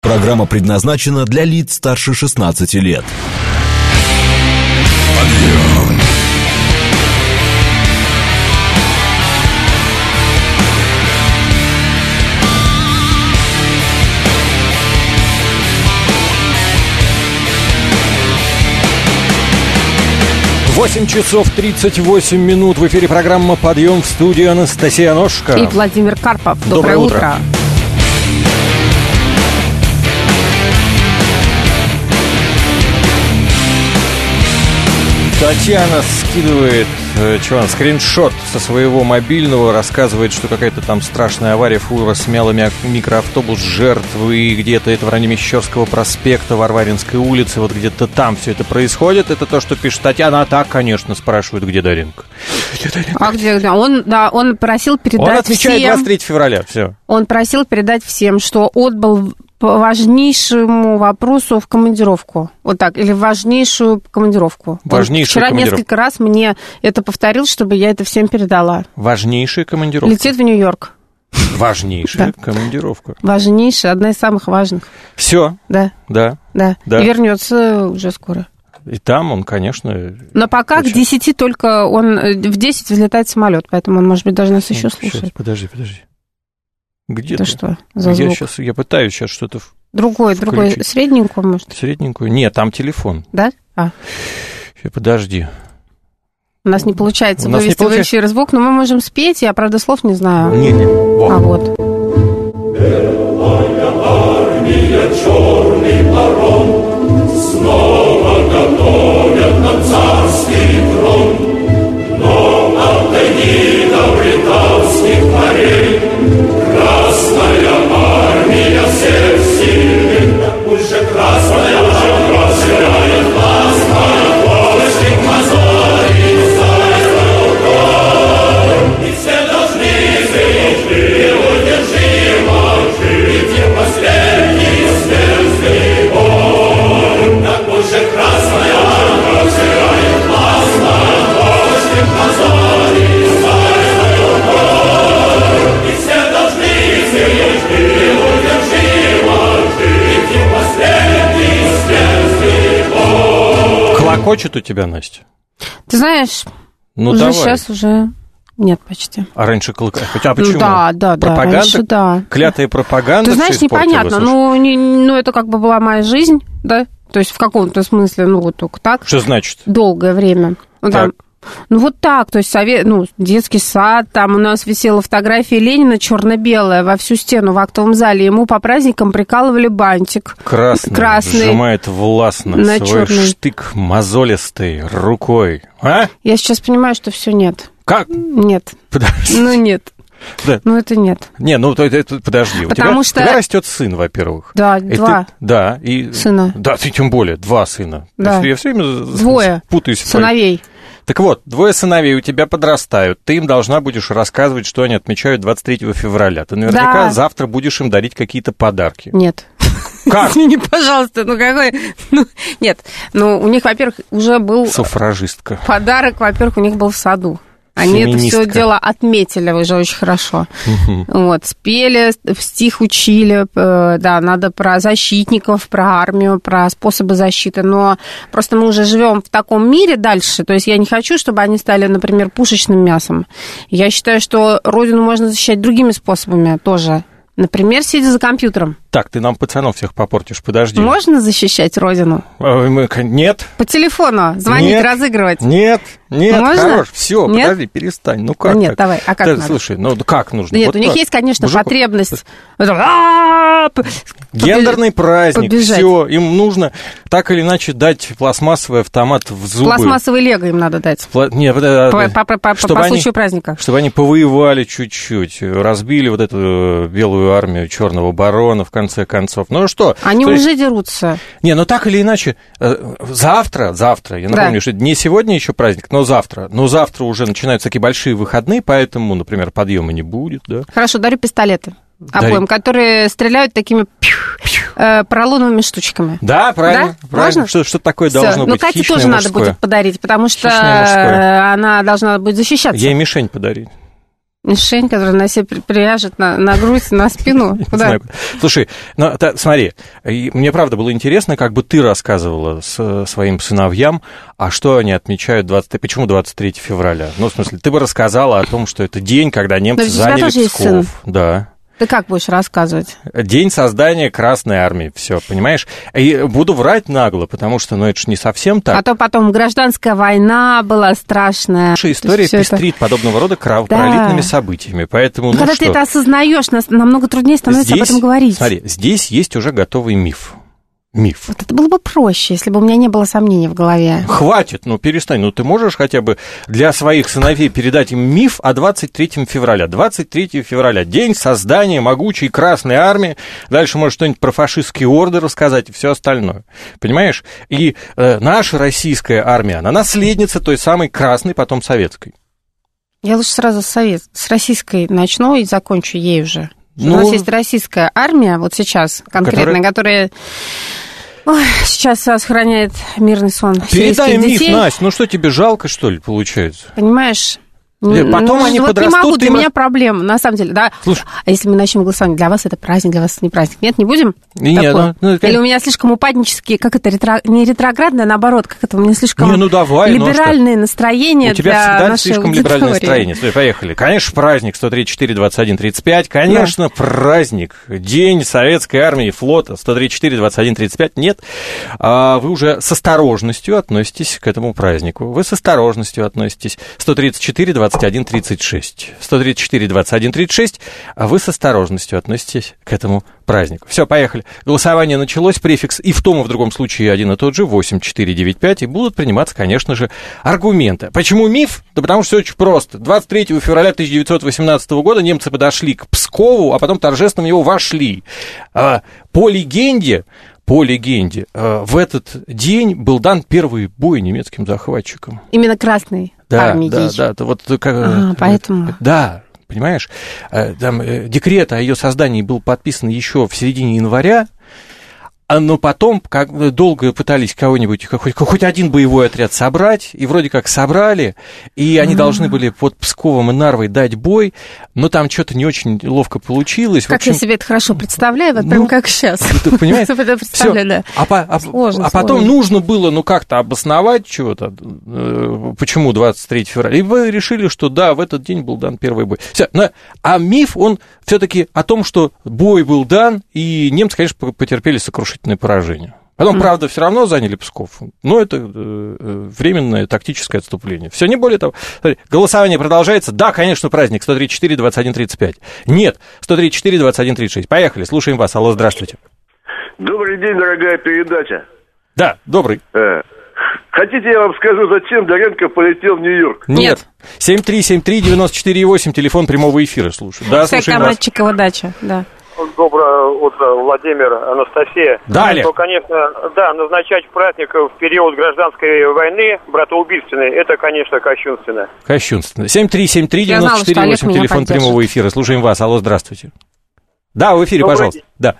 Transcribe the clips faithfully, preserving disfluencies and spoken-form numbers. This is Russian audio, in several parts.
Программа предназначена для лиц старше шестнадцати лет. Подъем! восемь часов тридцать восемь минут. В эфире программа «Подъем», в студии Анастасия Ножка и Владимир Карпов. Доброе, Доброе утро. утро. Татьяна скидывает э, чего, скриншот со своего мобильного, рассказывает, что какая-то там страшная авария, фура смяла ми- микроавтобус, жертвы где-то это в районе Мещерского проспекта, Варваринской улицы, вот где-то там все это происходит. Это то, что пишет Татьяна. А так, конечно, спрашивают, где Даринка. Где Даринка? А где, где? Он, да, он просил передать Он отвечает всем... двадцать третьего февраля, все. Он просил передать всем, что отбыл по важнейшему вопросу в командировку. Вот так, или важнейшую командировку. Важнейшую Вчера командировку. несколько раз мне это повторил, чтобы я это всем передала. Важнейшая командировка. Летит в Нью-Йорк. Важнейшая Да. командировка. Важнейшая, одна из самых важных. Все. Да, Да. да. Да. И вернется уже скоро. И там он, конечно... Но пока Очень. к десяти только он... В десять взлетает самолет, поэтому он, может быть, даже нас еще Сейчас, слушает. подожди, подожди. Где Это ты? что за я звук? сейчас, я пытаюсь сейчас что-то в- Другой, другой, включить. средненькую, может, средненькую. Нет, там телефон. да? А, Ща, подожди. у нас не получается У нас не вывести в получается. эфир звук, но мы можем спеть, я, правда, слов не знаю. Не, не. Во. А вот. Белая армия, черный барон, снова готовят нам царский трон. Но отойди до британских морей, Красная армия всех сильных, пусть же красная, пусть же красная, красная, площадь мозолей, зайцев гор. И все должны жить, неудержимо жить, и последний смертный бой. Так пусть же красная, красная, красная, площадь мозолей, зайцев гор. И все должны жить, неудержимо жить, и последний смертный бой. Клокочет у тебя, Настя? Ты знаешь, Ну, уже давай. сейчас уже нет почти. А раньше клокочет. А почему? Ну, да, да, да, Пропаганда? раньше, да. Клятая пропаганда. Ты всё знаешь, испортила, непонятно, слушай. ну, не, ну, это как бы была моя жизнь, да, то есть в каком-то смысле, ну, вот только так, Что значит? долгое время. Ну, там, ну, вот так, то есть совет, ну, детский сад, там у нас висела фотография Ленина черно-белая во всю стену в актовом зале, ему по праздникам прикалывали бантик. Красный, Красный. сжимает властно На свой чёрный. штык мозолистой рукой. А? Я сейчас понимаю, что все нет. Как? Нет. Подожди. Ну, нет. Да. Ну, это нет. Не, ну, то- это- подожди. Потому у тебя, что- у тебя растет сын, во-первых. Да, И два ты- да, и... сына. Да, ты тем более, два сына. Да. Я все время Двое путаюсь. сыновей. Так вот, двое сыновей у тебя подрастают. Ты им должна будешь рассказывать, что они отмечают двадцать третьего февраля. Ты наверняка Да. завтра будешь им дарить какие-то подарки. Нет. Как? Извини, пожалуйста, ну какой... Ну, нет, ну у них, во-первых, уже был Суфражистка. подарок, во-первых, у них был в саду. Они это Феминистка. все дело отметили уже очень хорошо. Вот, спели, в стих учили, э, да, надо про защитников, про армию, про способы защиты, но просто мы уже живем в таком мире дальше, то есть я не хочу, чтобы они стали, например, пушечным мясом. Я считаю, что родину можно защищать другими способами тоже. Например, сидя за компьютером. Так, ты нам пацанов всех попортишь, подожди. Можно защищать родину? А, мы- Нет, По телефону звонить, Нет. разыгрывать? нет, нет, Можно? хорош, все, Нет? подожди, перестань. Ну как Нет, так? давай, а как Да, надо? Слушай, ну как нужно? Нет, Вот у них как? есть, конечно, Мужику- потребность. А-а-а, п- Гендерный праздник, побежать. все, им нужно так или иначе дать пластмассовый автомат в зубы. Пластмассовый лего им надо дать. Пла- Не, подо- По, по- по- по- чтобы по они- случаю праздника. Чтобы они повоевали чуть-чуть, разбили вот эту белую армию черного барона, в конце концов. Ну что? Они то есть- уже дерутся. Не, ну так или иначе, э, завтра, завтра, я напомню, Да. что не сегодня еще праздник, но завтра. Но завтра уже начинаются такие большие выходные, поэтому, например, подъема не будет, да. Хорошо, дарю пистолеты. Дари. Обоим, которые стреляют такими э, поролоновыми штучками. Да, правильно. Да? правильно. Можно? Что, что такое Всё. должно Ну, быть? Кате Хищное тоже надо мужское. будет подарить, потому что Хищное мужское. э, она должна будет защищаться. Ей мишень подарить. Мишень, которая на себе привяжет на, на грудь, на спину. Куда? Слушай, ну, та, смотри, мне правда было интересно, как бы ты рассказывала с, своим сыновьям, а что они отмечают, двадцать, почему двадцать третьего февраля? Ну, в смысле, ты бы рассказала о том, что это день, когда немцы заняли Псков. Да. Ты как будешь рассказывать? День создания Красной Армии, все, понимаешь? И буду врать нагло, потому что, ну, это же не совсем так. А то потом гражданская война была страшная. Наша история пестрит это... подобного рода кровопролитными да. событиями, поэтому, ну, когда что? ты это осознаешь, намного труднее становится здесь, об этом говорить. Смотри, здесь есть уже готовый миф. Миф. Вот это было бы проще, если бы у меня не было сомнений в голове. Хватит, ну перестань. Ну ты можешь хотя бы для своих сыновей передать им миф о двадцать третьего февраля. двадцать третьего февраля, день создания могучей Красной Армии. Дальше можешь что-нибудь про фашистские орды рассказать и все остальное. Понимаешь? И э, наша российская армия, она наследница той самой Красной, потом советской. Я лучше сразу с, совет, с российской начну и закончу ей уже. Ну, у нас есть российская армия, вот сейчас конкретно, которая, которая ой, сейчас сохраняет мирный сон передай миф, детей. Настя, ну что, тебе жалко, что ли, получается? Понимаешь? Потом ну, они вот подрастут. Не могу, для и... меня проблема, на самом деле, да. Слушай, а если мы начнем голосование, для вас это праздник, для вас это не праздник? Нет, не будем? Нет, ну, ну, или у меня слишком упаднические, как это, ретро... не ретроградное, наоборот, как это, у меня слишком не, ну, давай, либеральные ну, настроения у тебя для всегда нашей слишком аудитории. Либеральное настроение. Смотри, поехали. Конечно, праздник сто тридцать четыре двадцать один тридцать пять. Конечно, да. праздник. День Советской армии и флота сто тридцать четыре двадцать один тридцать пять. Нет, а вы уже с осторожностью относитесь к этому празднику. Вы с осторожностью относитесь. сто тридцать четыре двадцать один тридцать шесть. сто тридцать четыре двадцать один тридцать шесть, а вы с осторожностью относитесь к этому празднику. Все, поехали. Голосование началось, префикс и в том, и в другом случае один и тот же, восемь четыре девять пять, и будут приниматься, конечно же, аргументы. Почему миф? Да потому что все очень просто. двадцать третьего февраля тысяча девятьсот восемнадцатого года немцы подошли к Пскову, а потом торжественно в него вошли. По легенде, по легенде, в этот день был дан первый бой немецким захватчикам. Именно Красной да, армии. Да, да, да. Вот, как, а, поэтому... Да, понимаешь, там декрет о ее создании был подписан еще в середине января, но потом как, долго пытались кого-нибудь, хоть, хоть один боевой отряд собрать, и вроде как собрали, и они А-а-а. должны были под Псковом и Нарвой дать бой, но там что-то не очень ловко получилось. Как общем, я себе это хорошо представляю, вот ну, прям как сейчас. Ты понимаешь? Всё. Да. А, а, сложно, а потом сложно. нужно было, ну, как-то обосновать чего-то, почему двадцать третьего февраля, и вы решили, что да, в этот день был дан первый бой. Всё. А миф, он все-таки о том, что бой был дан, и немцы, конечно, потерпели сокрушительное поражение. Потом, mm. правда, все равно заняли Псков. Но это э, временное тактическое отступление. Все, не более того. Смотри, голосование продолжается. Да, конечно, праздник сто тридцать четыре двадцать один тридцать пять. Нет, сто тридцать четыре двадцать один тридцать шесть. Поехали, слушаем вас. Алло, здравствуйте. Добрый день, дорогая передача. Да, добрый. Э, хотите, я вам скажу, зачем Доренко полетел в Нью-Йорк? Нет. семь три семь три девяносто четыре восемь, телефон прямого эфира. Слушаю. Да, слушаем вас. Канадчикова дача, да. Доброе утро, Владимир, Анастасия. Далее. Ну, конечно, да, назначать праздник в период гражданской войны, братоубийственной, это, конечно, кощунственно. Кощунственно. семь три семь три девяносто четыре восемь, телефон прямого эфира. Слушаем вас. Алло, здравствуйте. Да, в эфире, Добрый пожалуйста. День. Да.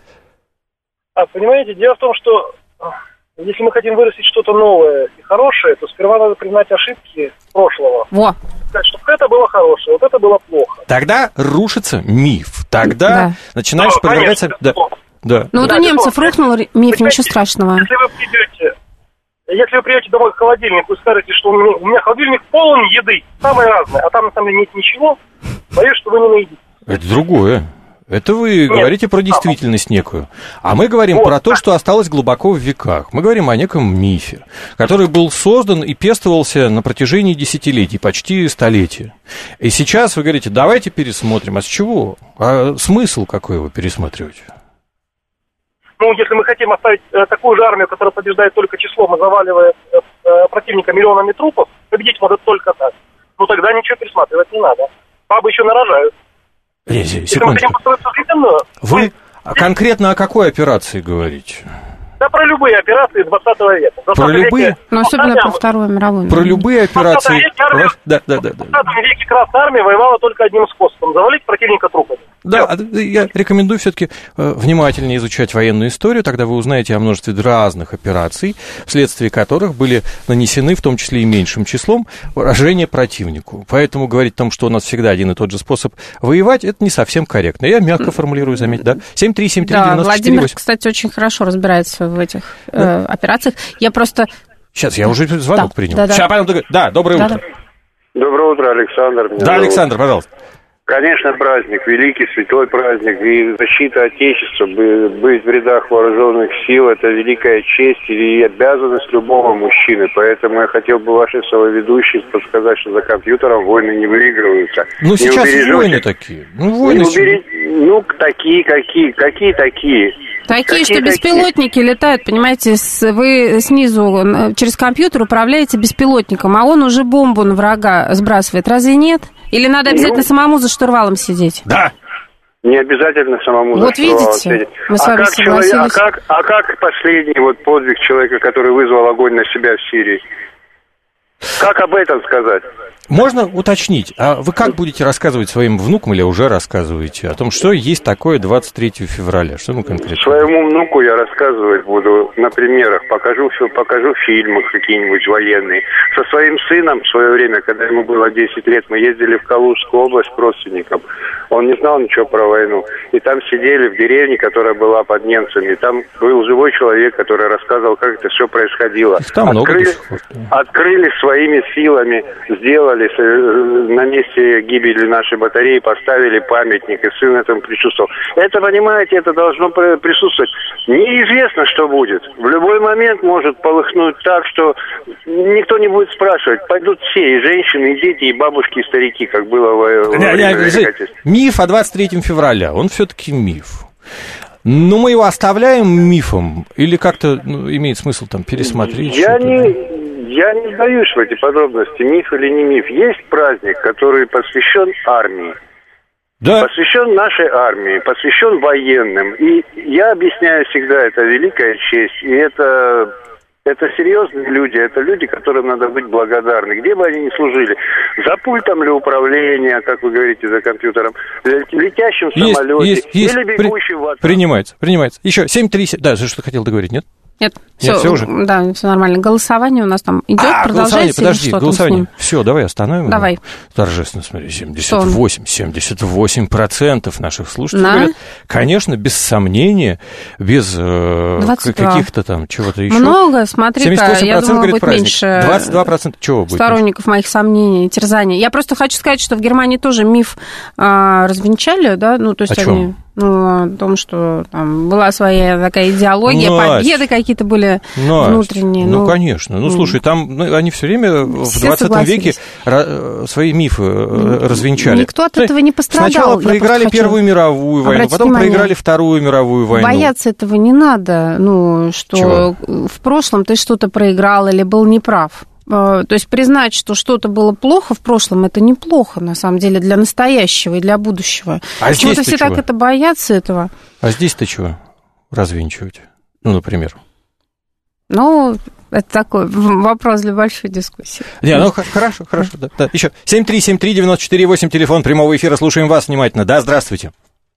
А, понимаете, дело в том, что если мы хотим вырастить что-то новое и хорошее, то сперва надо признать ошибки прошлого. Во. Так, чтобы это было хорошее, вот это было плохо. Тогда рушится миф. Тогда да. начинаешь ну, подвергаться... Да. Да. Ну, вот да, у немцев рухнул миф, Понимаете, ничего страшного. Если вы придете, если вы придете домой к холодильнику и скажете, что у меня, у меня холодильник полон еды, самое разное, а там на самом деле нет ничего, боюсь, что вы не наедите. Это другое. Это вы Нет, говорите про действительность некую. А мы говорим вот, про то, что осталось глубоко в веках. Мы говорим о неком мифе, который был создан и пестовался на протяжении десятилетий, почти столетия. И сейчас вы говорите, давайте пересмотрим. А с чего? А смысл какой его пересматривать? Ну, если мы хотим оставить э, такую же армию, которая побеждает только числом и заваливает э, э, противника миллионами трупов, победить может только так. Ну, тогда ничего пересматривать не надо. Бабы еще нарожают. Секундочку. Вы конкретно о какой операции говорите? Да про любые операции двадцатого века. Про любые? Веке, ну, особенно про Вторую мировую. Про любые операции. Армия, да, да, да, да. В двадцатом веке Красная Армия воевала только одним способом – завалить противника трупами. Да, я рекомендую все-таки внимательнее изучать военную историю, тогда вы узнаете о множестве разных операций, вследствие которых были нанесены, в том числе и меньшим числом, поражения противнику. Поэтому говорить о том, что у нас всегда один и тот же способ воевать, это не совсем корректно. Я мягко формулирую, заметьте, да? семь три семь три девяносто четыре восемь. Да, Владимир, кстати, очень хорошо разбирается в этих э, операциях. Я просто... Сейчас, я уже звонок да, принял. Да, да. Сейчас, потом... да, доброе да, утро. Да. Доброе утро, Александр. Да, зовут. Александр, пожалуйста. Конечно, праздник, великий, святой праздник, и защита Отечества, быть в рядах вооруженных сил, это великая честь и обязанность любого мужчины. Поэтому я хотел бы вашей соведущей подсказать, что за компьютером войны не выигрываются. Ну, сейчас убережете... войны такие. Ну, войны... Уберег... ну, такие, какие, какие такие. Такие, Какие что такие? Беспилотники летают, понимаете, с, вы снизу через компьютер управляете беспилотником, а он уже бомбу на врага сбрасывает. Разве нет? Или надо обязательно ну, самому за штурвалом сидеть? Да. Не обязательно самому вот за штурвалом видите, сидеть. Мы с а, вами как человек, а, как, а как последний вот подвиг человека, который вызвал огонь на себя в Сирии? Как об этом сказать? Можно уточнить, а вы как будете рассказывать своим внукам или уже рассказываете о том, что есть такое двадцать третьего февраля? Что мы конкретно? Своему внуку я рассказывать буду на примерах, покажу, покажу фильмы какие-нибудь военные. Со своим сыном в свое время, когда ему было десять лет, мы ездили в Калужскую область к родственникам. Он не знал ничего про войну. И там сидели в деревне, которая была под немцами. Там был живой человек, который рассказывал, как это все происходило. Там открыли, открыли своими силами, сделали на месте гибели нашей батареи, поставили памятник, и сын этому присутствовал. Это, понимаете, это должно присутствовать. Неизвестно, что будет. В любой момент может полыхнуть так, что никто не будет спрашивать. Пойдут все, и женщины, и дети, и бабушки, и старики, как было во время Великой Отечественной. Миф о двадцать третьего февраля, он все-таки миф. Но мы его оставляем мифом или как-то ну, имеет смысл там пересмотреть? Я не... Я не сдаюсь в эти подробности, миф или не миф. Есть праздник, который посвящен армии. Да. Посвящен нашей армии, посвящен военным. И я объясняю всегда, это великая честь. И это, это серьезные люди, это люди, которым надо быть благодарны. Где бы они ни служили. За пультом ли управления, как вы говорите, за компьютером, летящим в есть, самолете есть, есть. или бегущим в атаку. Принимается, принимается. Еще семь три семь. Да, что хотел договорить, нет? Нет, Нет, все, все уже? Да, все нормально. Голосование у нас там идет, а, продолжается. Подожди, голосование. Все, давай остановим. Давай. Его. Торжественно, смотри, семьдесят восемь, семьдесят восемь процентов наших слушателей На? говорят, конечно, без сомнения, без э, каких-то там чего-то еще. Много, смотри-ка, я думала, будет праздник. Меньше двадцать два процента чего будет? Сторонников моих сомнений, терзаний. Я просто хочу сказать, что в Германии тоже миф а, развенчали, да, ну, то есть о они... Ну, о том, что там была своя такая идеология, Настя, победы какие-то были Настя, внутренние. Ну, ну, конечно. Ну, слушай, там ну, они все время все в двадцатом веке свои мифы развенчали. Никто от этого не пострадал. Сначала проиграли Первую мировую войну, потом внимание, проиграли Вторую мировую войну. Бояться этого не надо, ну, что Чего? В прошлом ты что-то проиграл или был неправ. То есть признать, что что-то было плохо в прошлом, это неплохо, на самом деле, для настоящего и для будущего. А почему-то все чего? так это боятся этого. А здесь-то чего развенчивать? Ну, например. Ну, это такой вопрос для большой дискуссии. Не, ну, хорошо, хорошо. Да, да. Еще семь три семь три девяносто четыре восемь, телефон прямого эфира. Слушаем вас внимательно. Да, здравствуйте.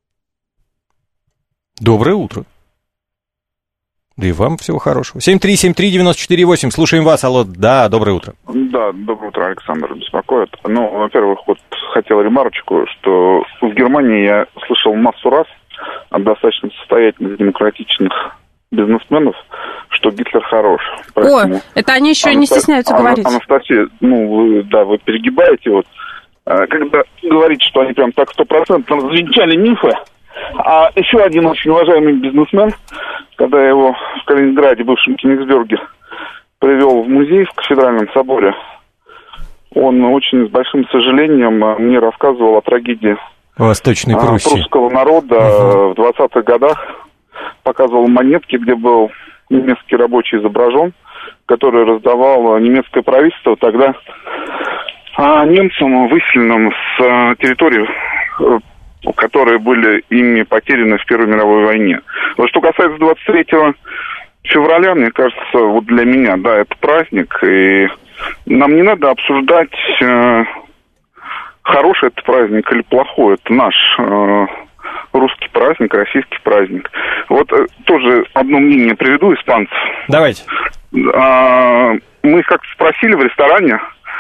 Доброе утро. Да и вам всего хорошего. семь три семь три девяносто четыре восемь. Слушаем вас. Алло, да, доброе утро. Да, доброе утро, Александр беспокоит. Ну, во-первых, вот хотел ремарочку, что в Германии я слышал массу раз от достаточно состоятельных демократичных бизнесменов, что Гитлер хорош. Поэтому... О, это они еще Анаста... не стесняются Ана... говорить. Анастасия, ну, вы, да, вы перегибаете. Вот, когда говорите, что они прям так стопроцентно развенчали мифы, а еще один очень уважаемый бизнесмен, когда я его в Калининграде, бывшем Кенигсберге, привел в музей в Кафедральном соборе, он очень с большим сожалением мне рассказывал о трагедии Восточной Пруссии. Прусского народа uh-huh. в двадцатых годах, показывал монетки, где был немецкий рабочий изображен, который раздавал немецкое правительство тогда немцам, выселенным с территории, которые были ими потеряны в Первой мировой войне. Вот что касается двадцать третьего февраля, мне кажется, вот для меня, да, это праздник, и нам не надо обсуждать, э, хороший это праздник или плохой, это наш э, русский праздник, российский праздник. Вот тоже одно мнение приведу испанцев. Давайте. Мы их как-то спросили в ресторане,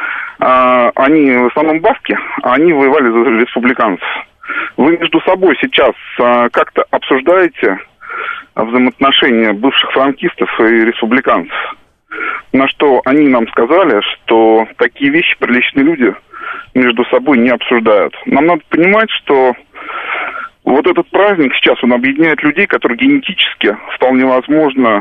они в основном баски, а они воевали за республиканцев. Вы между собой сейчас как-то обсуждаете взаимоотношения бывших франкистов и республиканцев? На что они нам сказали, что такие вещи приличные люди между собой не обсуждают. Нам надо понимать, что вот этот праздник сейчас, он объединяет людей, которые генетически, вполне возможно,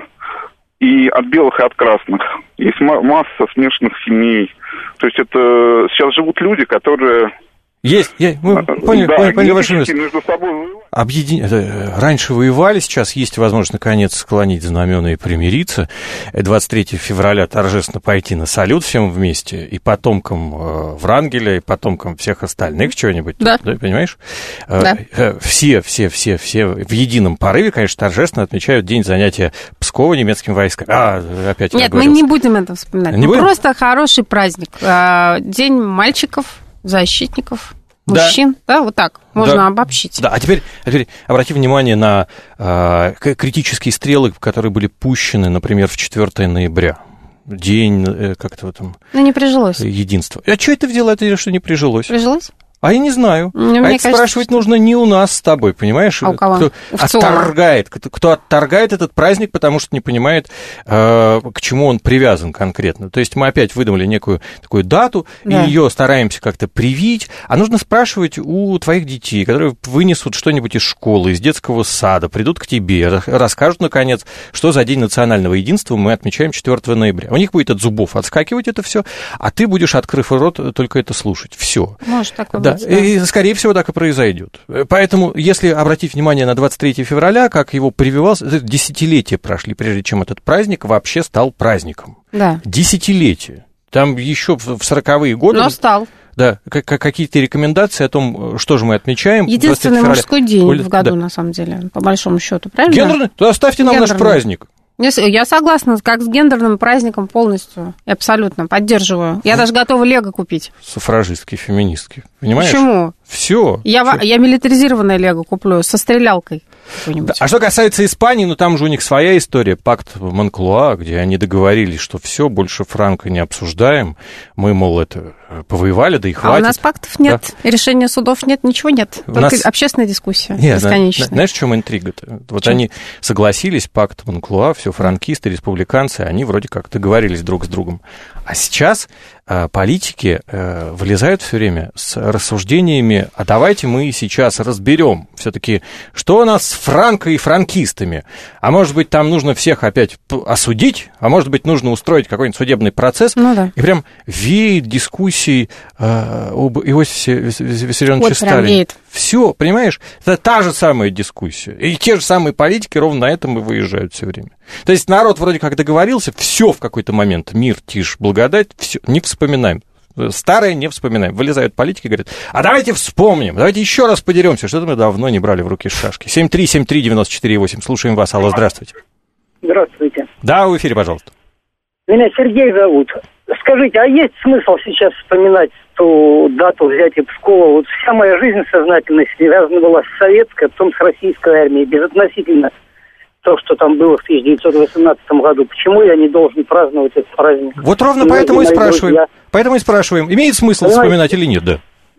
и от белых, и от красных. Есть масса смешанных семей. То есть это сейчас живут люди, которые... Есть, я, мы поняли, да, поняли, поняли вашу мысль. Между собой... Объедин... Раньше воевали, сейчас есть возможность наконец склонить знамена и примириться. двадцать третьего февраля торжественно пойти на салют всем вместе, и потомкам Врангеля, и потомкам всех остальных что-нибудь. Да. Да, понимаешь? Да. Все, все, все, все в едином порыве, конечно, торжественно отмечают день занятия Пскова немецкими войсками. А, опять Нет, мы не будем это вспоминать. Не ну, будем? Просто хороший праздник. День мальчиков, защитников, Да. мужчин, да, вот так можно Да. обобщить. Да, а теперь, а теперь обрати внимание на э, критические стрелы, которые были пущены, например, в четвёртого ноября. День, э, как это в этом... Ну, не прижилось. Единства. А что это взяла, это что не прижилось? Прижилось? А я не знаю. Ну, а мне это кажется, спрашивать что... нужно не у нас с тобой, понимаешь? А у кого? Кто У ВЦИОМа. отторгает, кто, кто отторгает этот праздник, потому что не понимает, э, к чему он привязан конкретно. То есть мы опять выдумали некую такую дату, Да. и ее стараемся как-то привить. А нужно спрашивать у твоих детей, которые вынесут что-нибудь из школы, из детского сада, придут к тебе, расскажут, наконец, что за День национального единства мы отмечаем четвёртого ноября. У них будет от зубов отскакивать это все, а ты будешь, открыв рот, только это слушать. Все. Может такое Да, быть, да. и, скорее всего, так и произойдет. Поэтому, если обратить внимание на двадцать третьего февраля, как его прививался, десятилетия прошли, прежде чем этот праздник вообще стал праздником. Да. Десятилетия. Там еще в сороковые годы... Но стал. Да, как, какие-то рекомендации о том, что же мы отмечаем. Единственный мужской день Оль... в году, да. на самом деле, по большому счету, правильно? Гендерный? То оставьте нам Гендерный. наш праздник. Я согласна, как с гендерным праздником полностью. Я абсолютно поддерживаю. Я даже готова лего купить. Суфражистки, феминистки. Понимаешь? Почему? Все. Я, я милитаризированное лего куплю со стрелялкой. Да. А что касается Испании, ну там же у них своя история, пакт Монклуа, где они договорились, что все, больше франка не обсуждаем. Мы, мол, это повоевали, да и хватит. А у нас пактов нет, да. Решения судов нет, ничего нет. У Только нас... общественная дискуссия нет, бесконечная. Знаешь, в чем интрига-то? Вот чем? Они согласились, пакт Монклуа, все франкисты, республиканцы, они вроде как договорились друг с другом. А сейчас э, политики э, вылезают все время с рассуждениями, а давайте мы сейчас разберем все-таки, что у нас с франко и франкистами. А может быть, там нужно всех опять осудить, а может быть, нужно устроить какой-нибудь судебный процесс. Ну, да. И прям веет дискуссией э, об Иосифе Виссарионовиче вот Сталине. Все, понимаешь? Это та же самая дискуссия. И те же самые политики ровно на этом и выезжают все время. То есть народ вроде как договорился, все в какой-то момент, мир, тишь, благодать, все, не вспоминаем. Старое не вспоминаем. Вылезают политики и говорят, а давайте вспомним, давайте еще раз подеремся, что-то мы давно не брали в руки шашки. семь три семь три девять четыре восемь, слушаем вас. Алло, здравствуйте. Здравствуйте. Да, в эфире, пожалуйста. Меня Сергей зовут. Скажите, а есть смысл сейчас вспоминать ту дату взятия Пскова? Вот вся моя жизнь сознательно связана была с советской, а потом с российской армией, безотносительно то, что там было в тысяча девятьсот восемнадцатом году. Почему я не должен праздновать этот праздник? Вот ровно поэтому и спрашиваем. Друзья. Поэтому и спрашиваем, имеет смысл Понимаете? вспоминать или нет, да?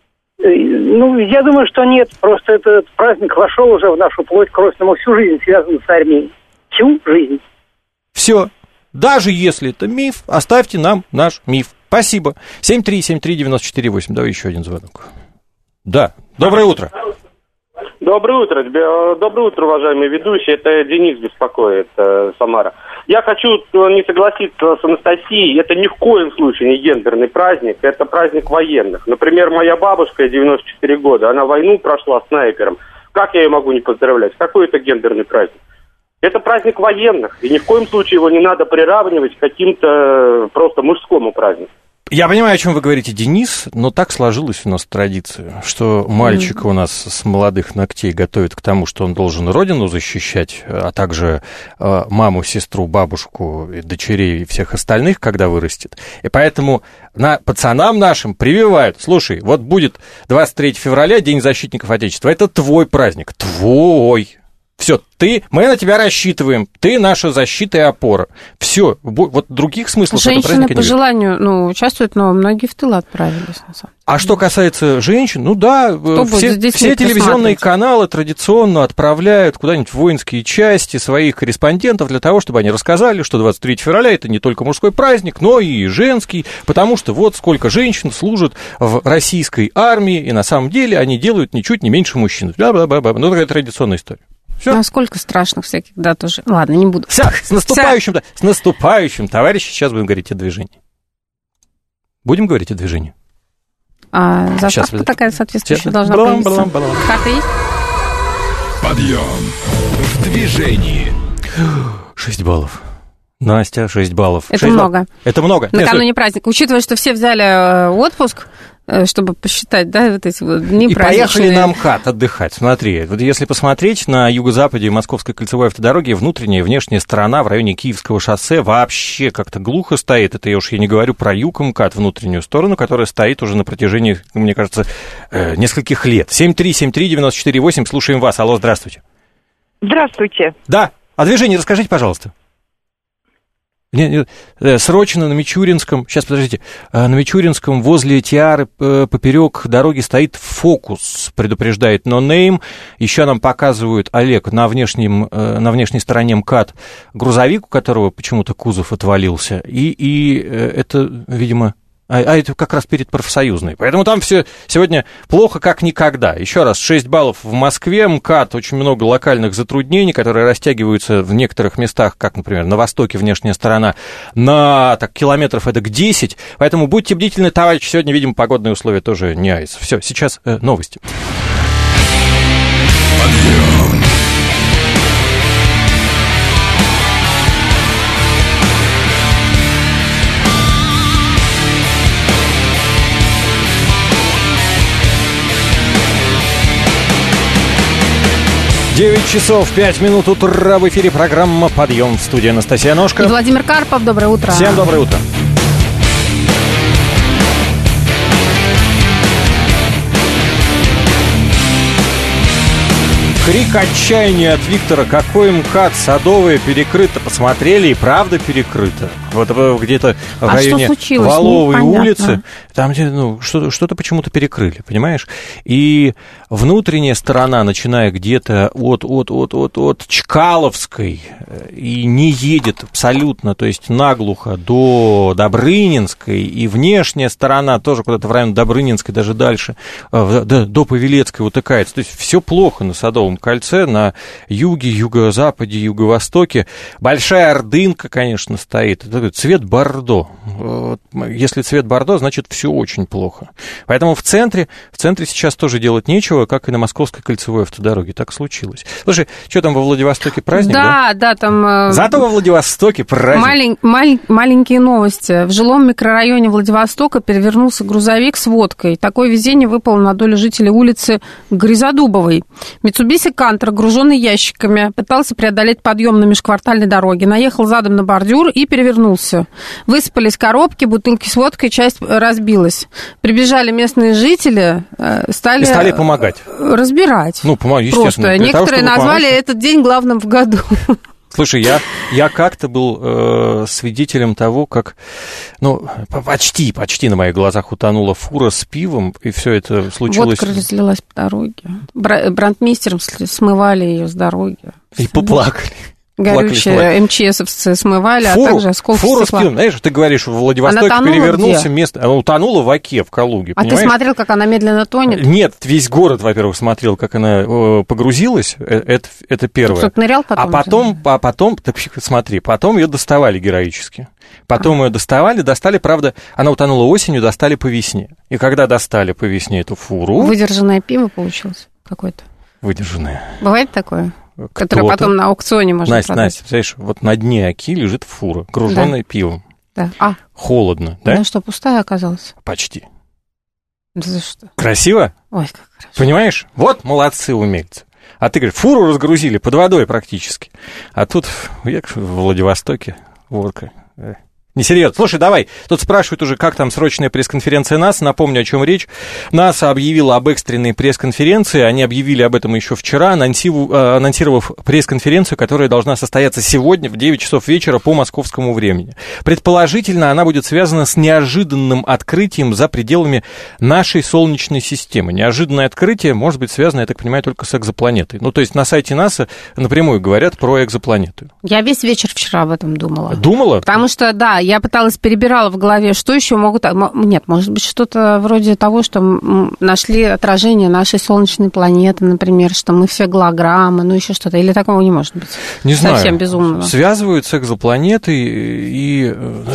Ну, я думаю, что нет. Просто этот праздник вошел уже в нашу плоть, кровь, но мы всю жизнь связаны с армией. Всю жизнь. Все. Даже если это миф, оставьте нам наш миф. Спасибо. семь три семь три девять четыре восемь. Давай еще один звонок. Да. Доброе утро. Доброе утро. Доброе утро, уважаемые ведущие. Это Денис беспокоит, Самара. Я хочу не согласиться с Анастасией. Это ни в коем случае не гендерный праздник. Это праздник военных. Например, моя бабушка, девяносто четыре года, она войну прошла снайпером. Как я ее могу не поздравлять? Какой это гендерный праздник? Это праздник военных. И ни в коем случае его не надо приравнивать к каким-то просто мужскому празднику. Я понимаю, о чем вы говорите, Денис, но так сложилась у нас традиция, что мальчика у нас с молодых ногтей готовят к тому, что он должен родину защищать, а также маму, сестру, бабушку, дочерей и всех остальных, когда вырастет. И поэтому на пацанам нашим прививают: слушай, вот будет двадцать третьего февраля, День защитников Отечества, это твой праздник, твой. Все, ты, мы на тебя рассчитываем, ты наша защита и опора. Все, вот других смыслов этого праздника нет. Женщины по желанию, ну, участвуют, но многие в тыл отправились, на самом деле. А что касается женщин, ну да, Кто все, все телевизионные каналы традиционно отправляют куда-нибудь в воинские части своих корреспондентов для того, чтобы они рассказали, что двадцать третьего февраля это не только мужской праздник, но и женский, потому что вот сколько женщин служат в российской армии, и на самом деле они делают ничуть не меньше мужчин. Бла-бла-бла-бла. Ну, такая традиционная история. Всё. А сколько страшных всяких, да, тоже. Ладно, не буду. Все, с наступающим, да, с наступающим, товарищи. Сейчас будем говорить о движении. Будем говорить о движении? А заставка Сейчас, такая соответствующая должна быть. Карта есть? Подъем в движении. Шесть баллов. Настя, шесть баллов. Это шесть много. Баллов. Это много. Накануне Нет, праздника. Учитывая, что все взяли отпуск, чтобы посчитать, да, вот эти вот дни и праздничные. Поехали на МХАТ отдыхать. Смотри, вот если посмотреть на юго-западе Московской кольцевой автодороги, внутренняя и внешняя сторона в районе Киевского шоссе вообще как-то глухо стоит. Это я уж я не говорю про юг МКАД, внутреннюю сторону, которая стоит уже на протяжении, мне кажется, нескольких лет. семь три семь три девять четыре восемь, слушаем вас. Алло, здравствуйте. Здравствуйте. Да, о движении расскажите, пожалуйста. Нет, нет, срочно на Мичуринском, сейчас, подождите, на Мичуринском возле Тиары поперек дороги стоит «Фокус», предупреждает No Name. Еще нам показывают, Олег, на, внешнем, на внешней стороне МКАД грузовик, у которого почему-то кузов отвалился, и, и это, видимо... А, а это как раз перед профсоюзной. Поэтому там все сегодня плохо как никогда. Еще раз, шесть баллов в Москве, МКАД, очень много локальных затруднений, которые растягиваются в некоторых местах, как, например, на востоке внешняя сторона, на так, километров эдак десять. Поэтому будьте бдительны, товарищи. Сегодня, видимо, погодные условия тоже не айс. Все, сейчас э, новости. Подъем. девять часов пять минут утра, в эфире программа «Подъем», в студии Анастасия Ножка. И Владимир Карпов, доброе утро. Всем доброе утро. Крик отчаяния от Виктора. Какой МКАД, Садовое перекрыто. Посмотрели, и правда перекрыто. Вот где-то в а районе Валовой Непонятно. улицы. Там ну, что-то, что-то почему-то перекрыли, понимаешь? И внутренняя сторона, начиная где-то от, от, от, от, от Чкаловской, и не едет абсолютно, то есть наглухо до Добрынинской, и внешняя сторона тоже куда-то в район Добрынинской, даже дальше, до, до Павелецкой утыкается. То есть все плохо на Садовом кольце, на юге, юго-западе, юго-востоке. Большая Ордынка, конечно, стоит. Это цвет бордо. Если цвет бордо, значит, все очень плохо. Поэтому в центре, в центре сейчас тоже делать нечего, как и на Московской кольцевой автодороге. Так случилось. Слушай, что там во Владивостоке праздник, да? Да, да, там... Зато во Владивостоке праздник. Малень, маль, маленькие новости. В жилом микрорайоне Владивостока перевернулся грузовик с водкой. Такое везение выпало на долю жителей улицы Грязодубовой. Митсубиси Кантер, груженный ящиками, пытался преодолеть подъем на межквартальной дороге, наехал задом на бордюр и перевернулся. Высыпались коробки, бутылки с водкой, часть разбилась. Прибежали местные жители, стали, и стали помогать. Разбирать. Ну, помогать, естественно. Просто. Некоторые того, назвали помочь... этот день главным в году. Слушай, я, я как-то был э, свидетелем того, как, ну, почти, почти на моих глазах утонула фура с пивом, и все это случилось... Водка разлилась по дороге. Брандмейстером смывали ее с дороги. И поплакали. Горючие МЧСовцы смывали, фуру, а также осколки фуру стекла. Фуру знаешь, ты говоришь, в Владивостоке перевернулся место... Она утонула в Оке, в Калуге, а понимаешь? Ты смотрел, как она медленно тонет? Нет, весь город, во-первых, смотрел, как она э, погрузилась, это, это первое. Кто-то нырял потом? А потом, а потом, так, смотри, потом ее доставали героически. Потом а. ее доставали, достали, правда, она утонула осенью, достали по весне. И когда достали по весне эту фуру... Выдержанное пиво получилось какое-то? Выдержанное. Бывает такое? Кто-то. Которое потом на аукционе можно Настя, продать. Настя, знаешь, вот на дне Оки лежит фура, груженная да. пивом. Да. А. Холодно, да? Она что, пустая оказалась? Почти. Да за что? Красиво? Ой, как хорошо. Понимаешь? Вот молодцы умельцы. А ты говоришь, фуру разгрузили под водой практически. А тут я в Владивостоке водка. Несерьезно. Слушай, давай, тут спрашивают уже, как там срочная пресс-конференция НАСА. Напомню, о чем речь. НАСА объявила об экстренной пресс-конференции. Они объявили об этом еще вчера, анонсировав пресс-конференцию, которая должна состояться сегодня в девять часов вечера по московскому времени. Предположительно, она будет связана с неожиданным открытием за пределами нашей Солнечной системы. Неожиданное открытие может быть связано, я так понимаю, только с экзопланетой. Ну, то есть на сайте НАСА напрямую говорят про экзопланету. Я весь вечер вчера об этом думала. Думала? Потому что, да, я пыталась, перебирала в голове, что еще могут... Нет, может быть, что-то вроде того, что нашли отражение нашей солнечной планеты, например, что мы все голограммы, ну, еще что-то. Или такого не может быть? Не знаю. Совсем безумного. Связывают с экзопланетой, и,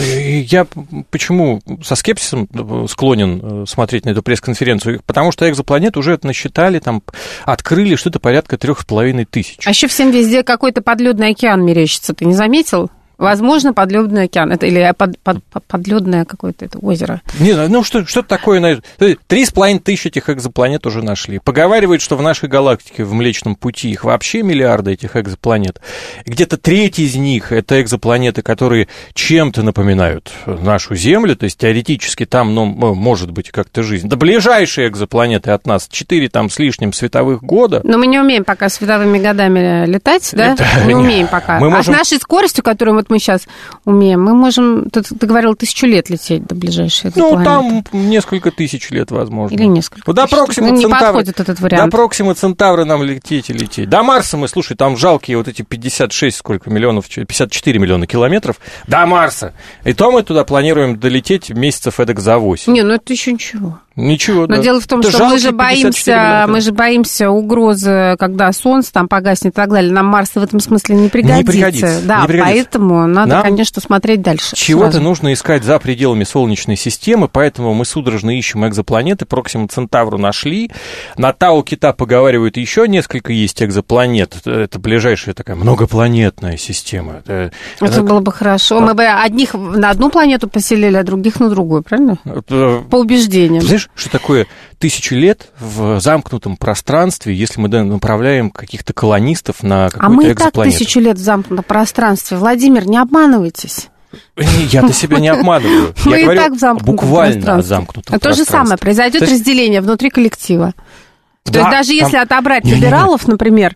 и я почему со скепсисом склонен смотреть на эту пресс-конференцию? Потому что экзопланет уже насчитали, там, открыли что-то порядка трех с половиной тысяч. А еще всем везде какой-то подледный океан мерещится, ты не заметил? Возможно, подледный океан, это или под, под, подледное какое-то это озеро. Не знаю, ну что, что такое? Три с половиной тысячи этих экзопланет уже нашли. Поговаривают, что в нашей галактике, в Млечном Пути, их вообще миллиарды этих экзопланет. Где-то треть из них это экзопланеты, которые чем-то напоминают нашу Землю, то есть теоретически там, ну, может быть как-то жизнь. Да ближайшие экзопланеты от нас четыре там с лишним световых года. Но мы не умеем пока световыми годами летать, да? Это... Не умеем пока. Мы можем... А с нашей скоростью, которую вот мы сейчас умеем, мы можем, ты, ты говорил, тысячу лет лететь до ближайшей экзопланеты. Ну, там несколько тысяч лет, возможно. Или несколько До Проксима ну, Центавра. Не подходит этот вариант. До Проксима Центавра нам лететь и лететь. До Марса мы, слушай, там жалкие вот эти пятьдесят шесть, сколько миллионов, пятьдесят четыре миллиона километров до Марса. И то мы туда планируем долететь месяцев эдак за восемь. Не, ну это еще ничего. Ничего, Но да. дело в том, это что мы же боимся, мы же боимся угрозы, когда Солнце там погаснет и так далее. Нам Марс в этом смысле не пригодится. Не пригодится. Да, не пригодится. Поэтому надо, Нам конечно, смотреть дальше. Чего-то сразу нужно искать за пределами Солнечной системы, поэтому мы судорожно ищем экзопланеты. Проксима Центавру нашли. На Тау-Кита поговаривают, еще несколько есть экзопланет. Это ближайшая такая многопланетная система. Это, это было бы хорошо. Мы бы одних на одну планету поселили, а других на другую, правильно? Это... По убеждениям. Знаешь, что такое тысячу лет в замкнутом пространстве, если мы направляем каких-то колонистов на какую-то экзопланету? А мы и так тысячу лет в замкнутом пространстве. Владимир, не обманывайтесь. Я-то себя не обманываю. Мы Я и говорю так в замкнутом буквально о замкнутом То же самое, произойдет есть... разделение внутри коллектива. То да, есть даже если там... отобрать не, либералов, не, не. например,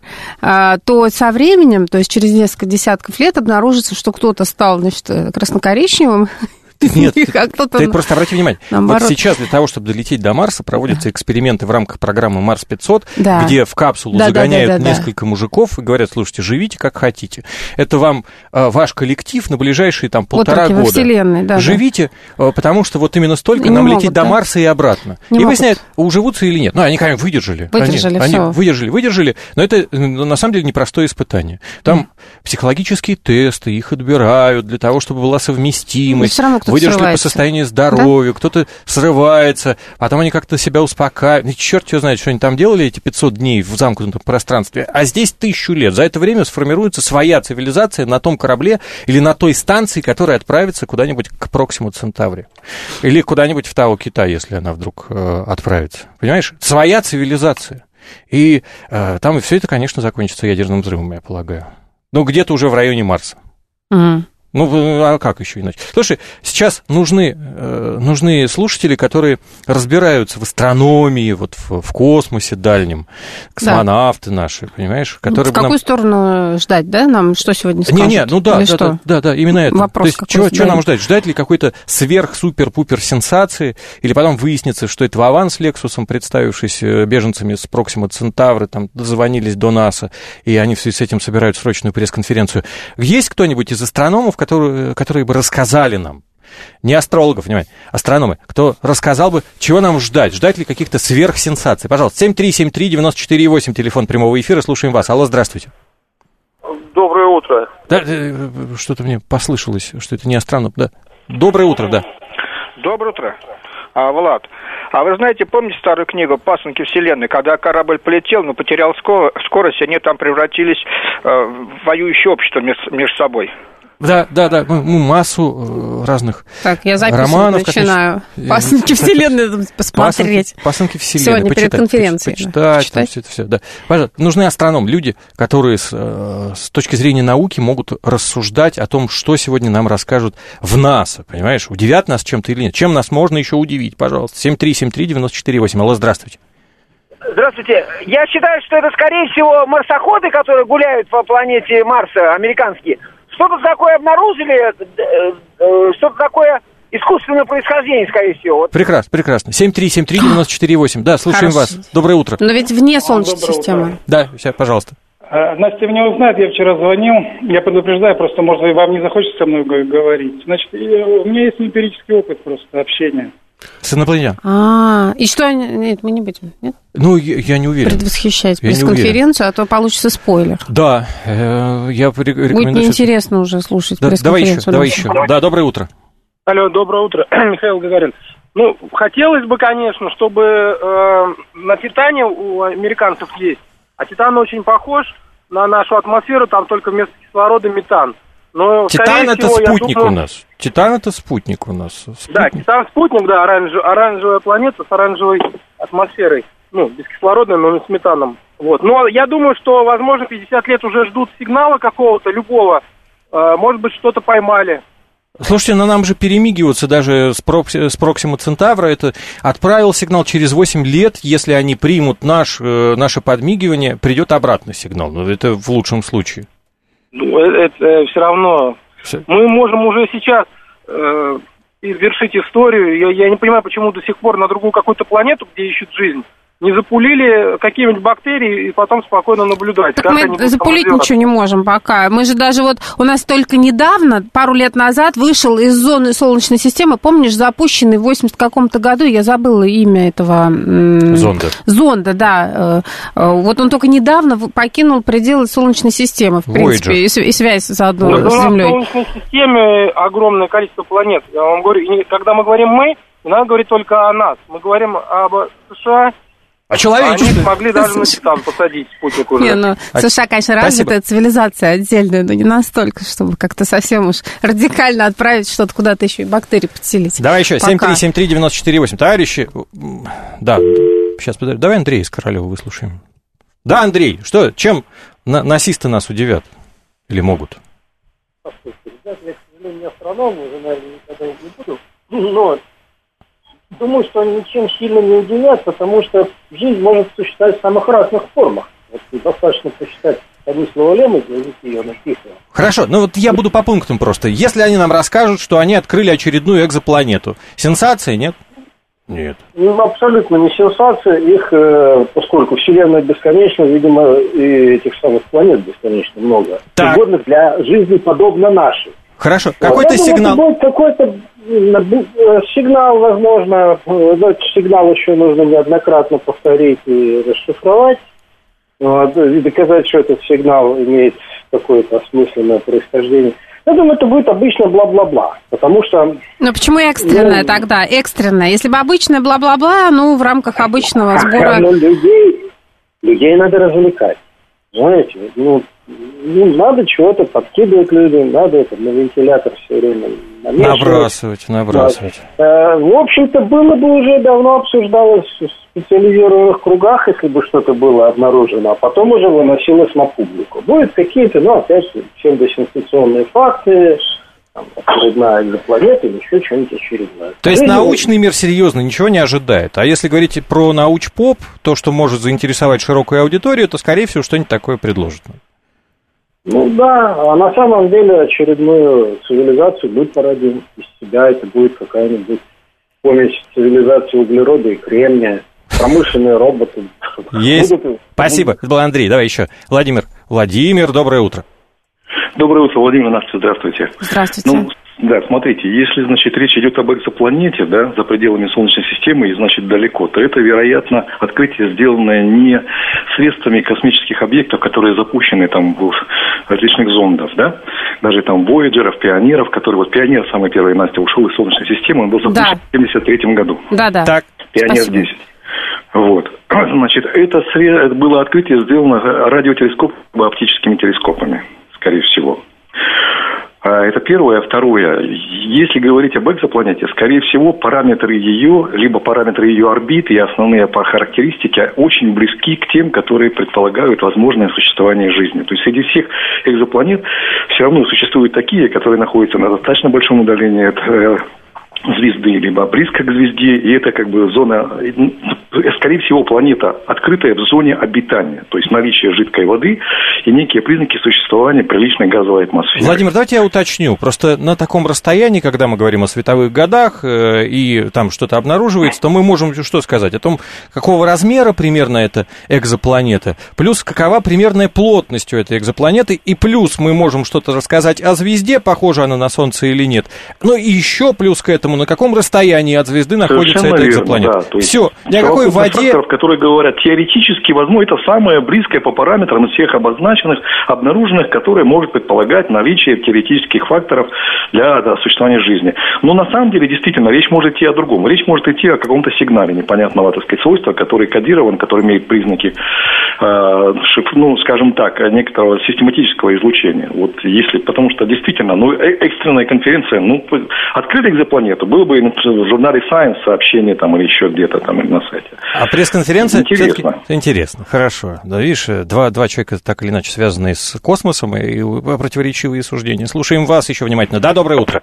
то со временем, то есть через несколько десятков лет обнаружится, что кто-то стал, значит, красно-коричневым. Нет, ты, ты просто обрати внимание, наоборот. Вот сейчас для того, чтобы долететь до Марса, проводятся эксперименты в рамках программы Марс пятьсот, да. где в капсулу да, загоняют да, да, да, несколько да. мужиков и говорят, слушайте, живите как хотите. Это вам э, ваш коллектив на ближайшие там полтора года. Вселенной, да, живите, да. Э, потому что вот именно столько не нам могут, лететь да. до Марса и обратно. Не и могут. выясняют, уживутся или нет. Ну, они, конечно, выдержали. Выдержали, они, все. они выдержали, выдержали, но это на самом деле непростое испытание. Там mm. психологические тесты, их отбирают для того, чтобы была совместимость. Выдержали по состоянию здоровья, да? Кто-то срывается, потом они как-то себя успокаивают. Черт его знает, что они там делали эти пятьсот дней в замкнутом пространстве. А здесь тысячу лет. За это время сформируется своя цивилизация на том корабле или на той станции, которая отправится куда-нибудь к Проксиму Центавре. Или куда-нибудь в Тау-Кита, если она вдруг э, отправится. Понимаешь? Своя цивилизация. И э, там все это, конечно, закончится ядерным взрывом, я полагаю. Ну, где-то уже в районе Марса. Угу. Ну, а как еще иначе? Слушай, сейчас нужны, э, нужны слушатели, которые разбираются в астрономии, вот в, в космосе дальнем, космонавты да. наши, понимаешь? Которые в какую нам... сторону ждать, да, нам? Что сегодня скажут? Не-не, ну да, да, да, да, да, именно это. Вопрос То есть, чего, чего нам ждать? Ждать ли какой-то сверх-супер-пупер сенсации? Или потом выяснится, что это Вован с Лексусом, представившись беженцами с Проксима Центавры, там дозвонились до НАСА, и они в связи с этим собирают срочную пресс-конференцию. Есть кто-нибудь из астрономов, Которые, которые бы рассказали нам, не астрологов, внимание, астрономы, кто рассказал бы, чего нам ждать, ждать ли каких-то сверхсенсаций. Пожалуйста, семь три семь три девять четыре восемь, телефон прямого эфира, слушаем вас. Алло, здравствуйте. Доброе утро. Да, что-то мне послышалось, что это не астроном, да. Доброе утро, да. Доброе утро. А, Влад, а вы знаете, помните старую книгу «Пасынки Вселенной», когда корабль полетел, но потерял скорость, они там превратились э, в воюющее общество между собой? Да, да, да, мы, мы массу разных так, я романов. начинаю. Пасынки вселенной посмотреть. Пасынки вселенной. Сегодня почитать, перед конференцией. Почитать, да. почитать. Все это все, да. Пожалуйста, нужны астрономы, люди, которые с, с точки зрения науки могут рассуждать о том, что сегодня нам расскажут в НАСА, понимаешь? Удивят нас чем-то или нет? Чем нас можно еще удивить, пожалуйста? семь три семь три девять четыре восемь. Алло, здравствуйте. Здравствуйте. Я считаю, что это, скорее всего, марсоходы, которые гуляют по планете Марса, американские. Что-то такое обнаружили, что-то такое искусственное происхождение, скорее всего. Прекрасно, прекрасно. семь три семь три девять четыре восемь. Да, слушаем Хорошо. вас. Доброе утро. Но ведь вне Солнечной системы. Да, все, пожалуйста. Настя меня узнает, я вчера звонил, я предупреждаю, просто, может, вам не захочется со мной говорить. Значит, у меня есть эмпирический опыт просто общения. С инопланетян. А, и что? Нет, мы не будем, нет? Ну, я, я не уверен. Предвосхищать пресс-конференцию, а то получится спойлер. Да, э, я рекомендую... Будет неинтересно уже слушать да, пресс-конференцию. Давай еще, давай еще. Да, доброе утро. Алло, доброе утро, Михаил Гагарин. Ну, хотелось бы, конечно, чтобы э, на Титане у американцев есть, а Титан очень похож на нашу атмосферу, там только вместо кислорода метан. Но, Титан это всего, спутник думаю... у нас. Титан это спутник у нас. Спутник. Да, Титан спутник, да, оранж... оранжевая планета с оранжевой атмосферой. Ну, бескислородной, но не с метаном. Вот. Но я думаю, что, возможно, пятьдесят лет уже ждут сигнала какого-то, любого. Э, может быть, что-то поймали. Слушайте, но нам же перемигиваться даже с, Прокси... с Проксима Центавра. Это отправил сигнал через восемь лет. Если они примут наш, э, наше подмигивание, придет обратный сигнал. Но это в лучшем случае. Ну, это, это все равно. Все. Мы можем уже сейчас э, завершить историю. Я, я не понимаю, почему до сих пор на другую какую-то планету, где ищут жизнь, не запулили какие-нибудь бактерии и потом спокойно наблюдать. Так мы запулить ничего не можем пока. Мы же даже вот, у нас только недавно, пару лет назад, вышел из зоны Солнечной системы, помнишь, запущенный в восьмидесятом каком-то году, я забыла имя этого... Зонда. Зонда, да. Вот он только недавно покинул пределы Солнечной системы, в принципе, и, и связь заодно ну, с Землей. В Солнечной системе огромное количество планет. Я вам говорю, и когда мы говорим «мы», не надо говорить только о нас. Мы говорим об США. А человечество... Они смогли даже на Титан посадить спутник уже. Не, ну, США, конечно, развитая цивилизация отдельная, но не настолько, чтобы как-то совсем уж радикально отправить что-то куда-то еще и бактерии подселить. Давай еще, семь три семь три девять четыре восемь. Товарищи, да, сейчас, подожди, давай Андрея из Королева выслушаем. Да, Андрей, что, чем насисты нас удивят? Или могут? Послушайте, ребята, я, к сожалению, не астроном, уже, наверное, никогда их не буду, но... Думаю, что они ничем сильно не удивят, потому что жизнь может существовать в самых разных формах. Вот достаточно посчитать Станислава Лема, изложить ее написано. Хорошо, ну вот я буду по пунктам просто. Если они нам расскажут, что они открыли очередную экзопланету, сенсация, нет? Нет. Ну, абсолютно не сенсация. Их, э, поскольку Вселенная бесконечна, видимо, и этих самых планет бесконечно много. Так. Пригодных для жизни подобно нашей. Хорошо, какой-то вот, сигнал... Будет какой-то сигнал, возможно, этот сигнал еще нужно неоднократно повторить и расшифровать, вот, и доказать, что этот сигнал имеет какое-то осмысленное происхождение. Я думаю, это будет обычно бла-бла-бла, потому что... Но почему экстренное ну, тогда? Экстренное. Если бы обычное бла-бла-бла, ну, в рамках обычного сбора... Ну, людей, людей надо развлекать, знаете, ну... Ну, надо чего-то подкидывать людям, надо это на вентилятор все время намешивать. Набрасывать, набрасывать. Да. В общем-то, было бы уже давно обсуждалось в специализированных кругах, если бы что-то было обнаружено, а потом уже выносилось на публику. Будут какие-то, ну, опять псевдосенсационные факты, там, очередная экзопланета или еще что-нибудь очередное. То есть научный мир серьезно ничего не ожидает. А если говорить про науч-поп, то, что может заинтересовать широкую аудиторию, то, скорее всего, что-нибудь такое предложат. Ну да, а на самом деле очередную цивилизацию будет породить из себя. Это будет какая-нибудь помесь цивилизации углерода и кремния, промышленные роботы. Есть. Будут... Спасибо. Это был Андрей. Давай еще. Владимир. Владимир, доброе утро. Доброе утро, Владимир, Настя, здравствуйте. Здравствуйте. Ну, да, смотрите, если, значит, речь идет об экзопланете, да, за пределами Солнечной системы и, значит, далеко, то это, вероятно, открытие, сделанное не средствами космических объектов, которые запущены там в различных зондов, да, даже там Вояджеров, Пионеров, который, вот Пионер, самый первый, Настя, ушел из Солнечной системы, он был запущен да. в семьдесят третьем году. Да-да. Так. Пионер десять. Вот. Значит, это, это было открытие, сделано радиотелескопами, оптическими телескопами, скорее всего. Это первое. Второе. Если говорить об экзопланете, скорее всего, параметры ее, либо параметры ее орбиты и основные характеристики очень близки к тем, которые предполагают возможное существование жизни. То есть среди всех экзопланет все равно существуют такие, которые находятся на достаточно большом удалении от звезды, либо близко к звезде, и это как бы зона, скорее всего, планета открытая в зоне обитания, то есть наличие жидкой воды и некие признаки существования приличной газовой атмосферы. Владимир, давайте я уточню, просто на таком расстоянии, когда мы говорим о световых годах э, и там что-то обнаруживается, то мы можем что сказать? О том, какого размера примерно эта экзопланета, плюс какова примерная плотность у этой экзопланеты, и плюс мы можем что-то рассказать о звезде, похожа она на Солнце или нет, ну и еще плюс к этому, на каком расстоянии от звезды находится Совершенно эта верно, экзопланета. да, все, ни о какой воде... Факторов, которые говорят, теоретически, возможно, это самое близкое по параметрам из всех обозначенных, обнаруженных, которые может предполагать наличие теоретических факторов для да, существования жизни. Но на самом деле, действительно, речь может идти о другом. Речь может идти о каком-то сигнале непонятного, так сказать, свойства, который кодирован, который имеет признаки, э, шиф, ну, скажем так, некоторого систематического излучения. Вот если, потому что действительно, ну, экстренная конференция, ну, открытая экзопланета, было бы в журнале Science сообщение там или еще где-то там или на сайте. А пресс-конференция интересно. Интересно, хорошо. Да, видишь, два, два человека так или иначе связанные с космосом и противоречивые суждения. Слушаем вас еще внимательно. Да, доброе утро.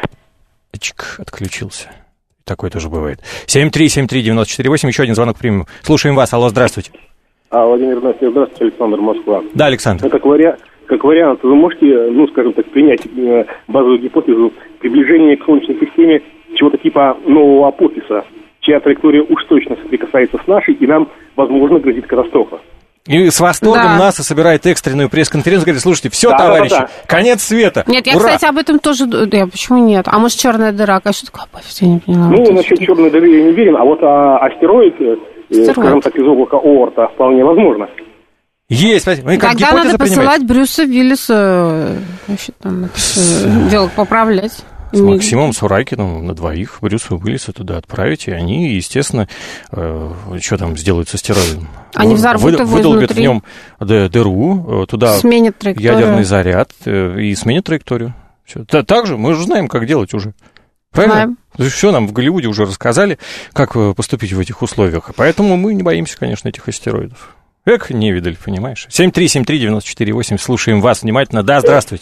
Чик, отключился. Такое тоже бывает. семь три семь три девять четыре восемь, еще один звонок примем. Слушаем вас. Алло, здравствуйте. А, Владимир Игнатьевич, здравствуйте, Александр, Москва. Да, Александр. Ну, как, вариа... как вариант, вы можете, ну, скажем так, принять э, базовую гипотезу приближения к Солнечной системе чего-то типа нового апофиса, чья траектория уж точно соприкасается с нашей, и нам, возможно, грозит катастрофа. И с восторгом Да. НАСА собирает экстренную пресс-конференцию, говорит, слушайте, все, Да, да, товарищи, да, да. конец света. Нет, я, Ура! кстати, об этом тоже... Да, почему нет? А может, черная дыра? А что такое апофис? Я не поняла. Ну, Вот насчет это. черной дыры я не уверен, а вот а, астероид, э, Астероид. скажем так, из облака Оорта вполне возможно. Есть, мы как Тогда гипотеза надо принимаем. посылать Брюса Виллиса вообще, там, это всё дело поправлять. С Максимом Сурайкиным на двоих Брюса Уиллиса туда отправить, и они, естественно, э, что там сделают с астероидом? Они взорвут его Выдолбят изнутри. в нем дыру, туда Сменят траекторию. ядерный заряд э, и сменят траекторию. Всё. Та- Так же мы же знаем, как делать уже. Правильно? Все нам в Голливуде уже рассказали, как э, поступить в этих условиях. Поэтому мы не боимся, конечно, этих астероидов. Эк, не видали, понимаешь? семь три семь три девять четыре восемь, слушаем вас внимательно. Да, здравствуйте.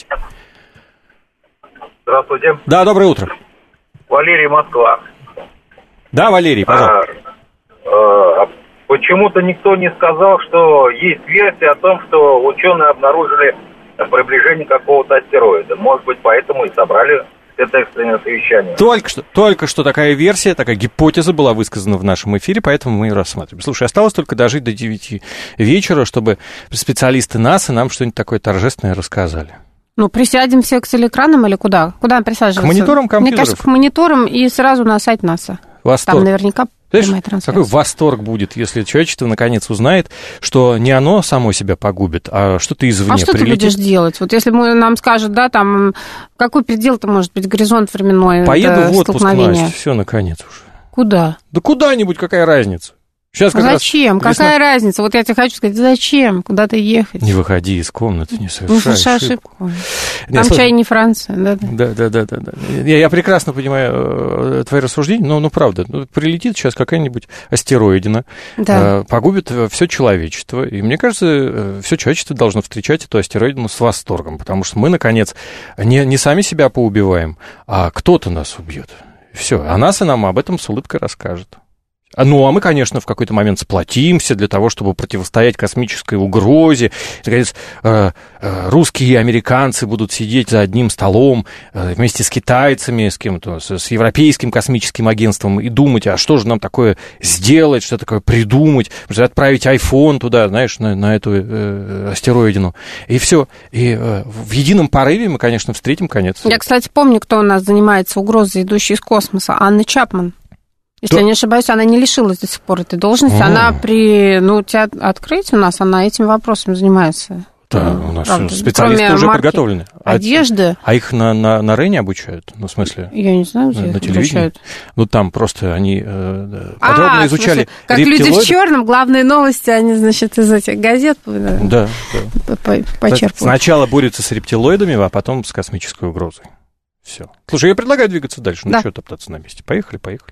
Здравствуйте. Да, доброе утро. Валерий, Москва. Да, Валерий, пожалуйста. А, а, почему-то никто не сказал, что есть версия о том, что ученые обнаружили приближение какого-то астероида. Может быть, поэтому и собрали это экстренное совещание. Только что, только что такая версия, такая гипотеза была высказана в нашем эфире, поэтому мы ее рассматриваем. Слушай, осталось только дожить до девяти вечера, чтобы специалисты НАСА нам что-нибудь такое торжественное рассказали. Ну, присядем все к телеэкранам или куда? Куда присаживаться? К мониторам компьютеров. Мне кажется, к мониторам и сразу на сайт НАСА. Восторг. Там наверняка прямая трансляция. Какой восторг будет, если человечество наконец узнает, что не оно само себя погубит, а что-то извне А что прилетит. ты будешь делать? Вот если мы, нам скажут, да, там, какой предел-то может быть, горизонт временной? Поеду в отпуск, Настя, все, наконец уже. Куда? Да куда-нибудь, какая разница? Сейчас как зачем? Раз Какая весна... разница? Вот я тебе хочу сказать, зачем? Куда-то ехать? Не выходи из комнаты, не совершай Не совершай ошибку. ошибку. Там слушай... чай не Франция, да? Да, да, да, да. да. Я, я прекрасно понимаю э, твои рассуждения, но ну, правда, ну, прилетит сейчас какая-нибудь астероидина, да. э, погубит все человечество, и мне кажется, э, все человечество должно встречать эту астероидину с восторгом, потому что мы, наконец, не, не сами себя поубиваем, а кто-то нас убьет. Все, а НАСА нам об этом с улыбкой расскажет. Ну, а мы, конечно, в какой-то момент сплотимся для того, чтобы противостоять космической угрозе. Наконец, русские и американцы будут сидеть за одним столом вместе с китайцами, с кем-то, с Европейским космическим агентством и думать, а что же нам такое сделать, что такое придумать, отправить айфон туда, знаешь, на, на эту э, астероидину. И все. И э, в едином порыве мы, конечно, встретим конец. Я, кстати, помню, кто у нас занимается угрозой, идущей из космоса. Анна Чапман. Если да. я не ошибаюсь, она не лишилась до сих пор этой должности. А. Она при ну, открытии у нас, она этими вопросами занимается. Да, у нас правда, специалисты уже подготовлены. Одежды. А, а их на, на, на Рене обучают? Ну, в смысле? Я не знаю, где на, их на телевидении? Обучают. Ну, там просто они э, подробно а, изучали смысле, как рептилоиды. Люди в черном, главные новости, они, значит, из этих газет да, да. почерпывают. Сначала борются с рептилоидами, а потом с космической угрозой. Все. Слушай, я предлагаю двигаться дальше. Ну, да. Что топтаться на месте? Поехали, поехали.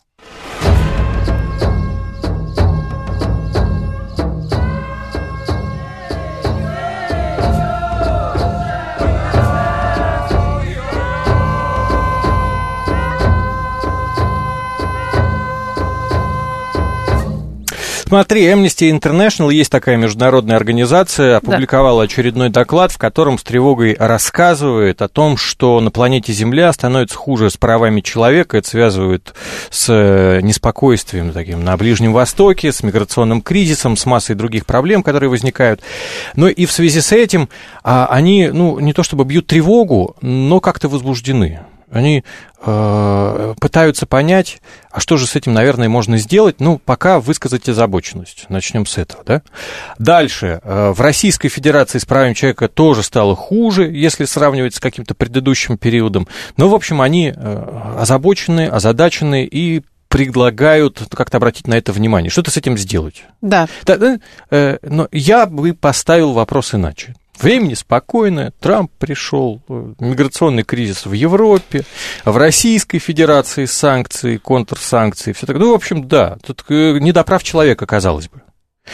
Смотри, Amnesty International, есть такая международная организация, опубликовала да. очередной доклад, в котором с тревогой рассказывает о том, что на планете Земля становится хуже с правами человека. Это связывает с неспокойствием таким на Ближнем Востоке, с миграционным кризисом, с массой других проблем, которые возникают. Но и в связи с этим они, ну, не то чтобы бьют тревогу, но как-то возбуждены. Они э, пытаются понять, а что же с этим, наверное, можно сделать. Ну, пока высказать озабоченность. Начнем с этого, да? Дальше. Э, в Российской Федерации с правами человека тоже стало хуже, если сравнивать с каким-то предыдущим периодом. Но, в общем, они э, озабочены, озадачены и предлагают как-то обратить на это внимание. Что-то с этим сделать. Да. да э, но я бы поставил вопрос иначе. Времени спокойное, Трамп пришел, миграционный кризис в Европе, в Российской Федерации санкции, контрсанкции, все так. Ну, в общем, да, тут не до прав человека, казалось бы.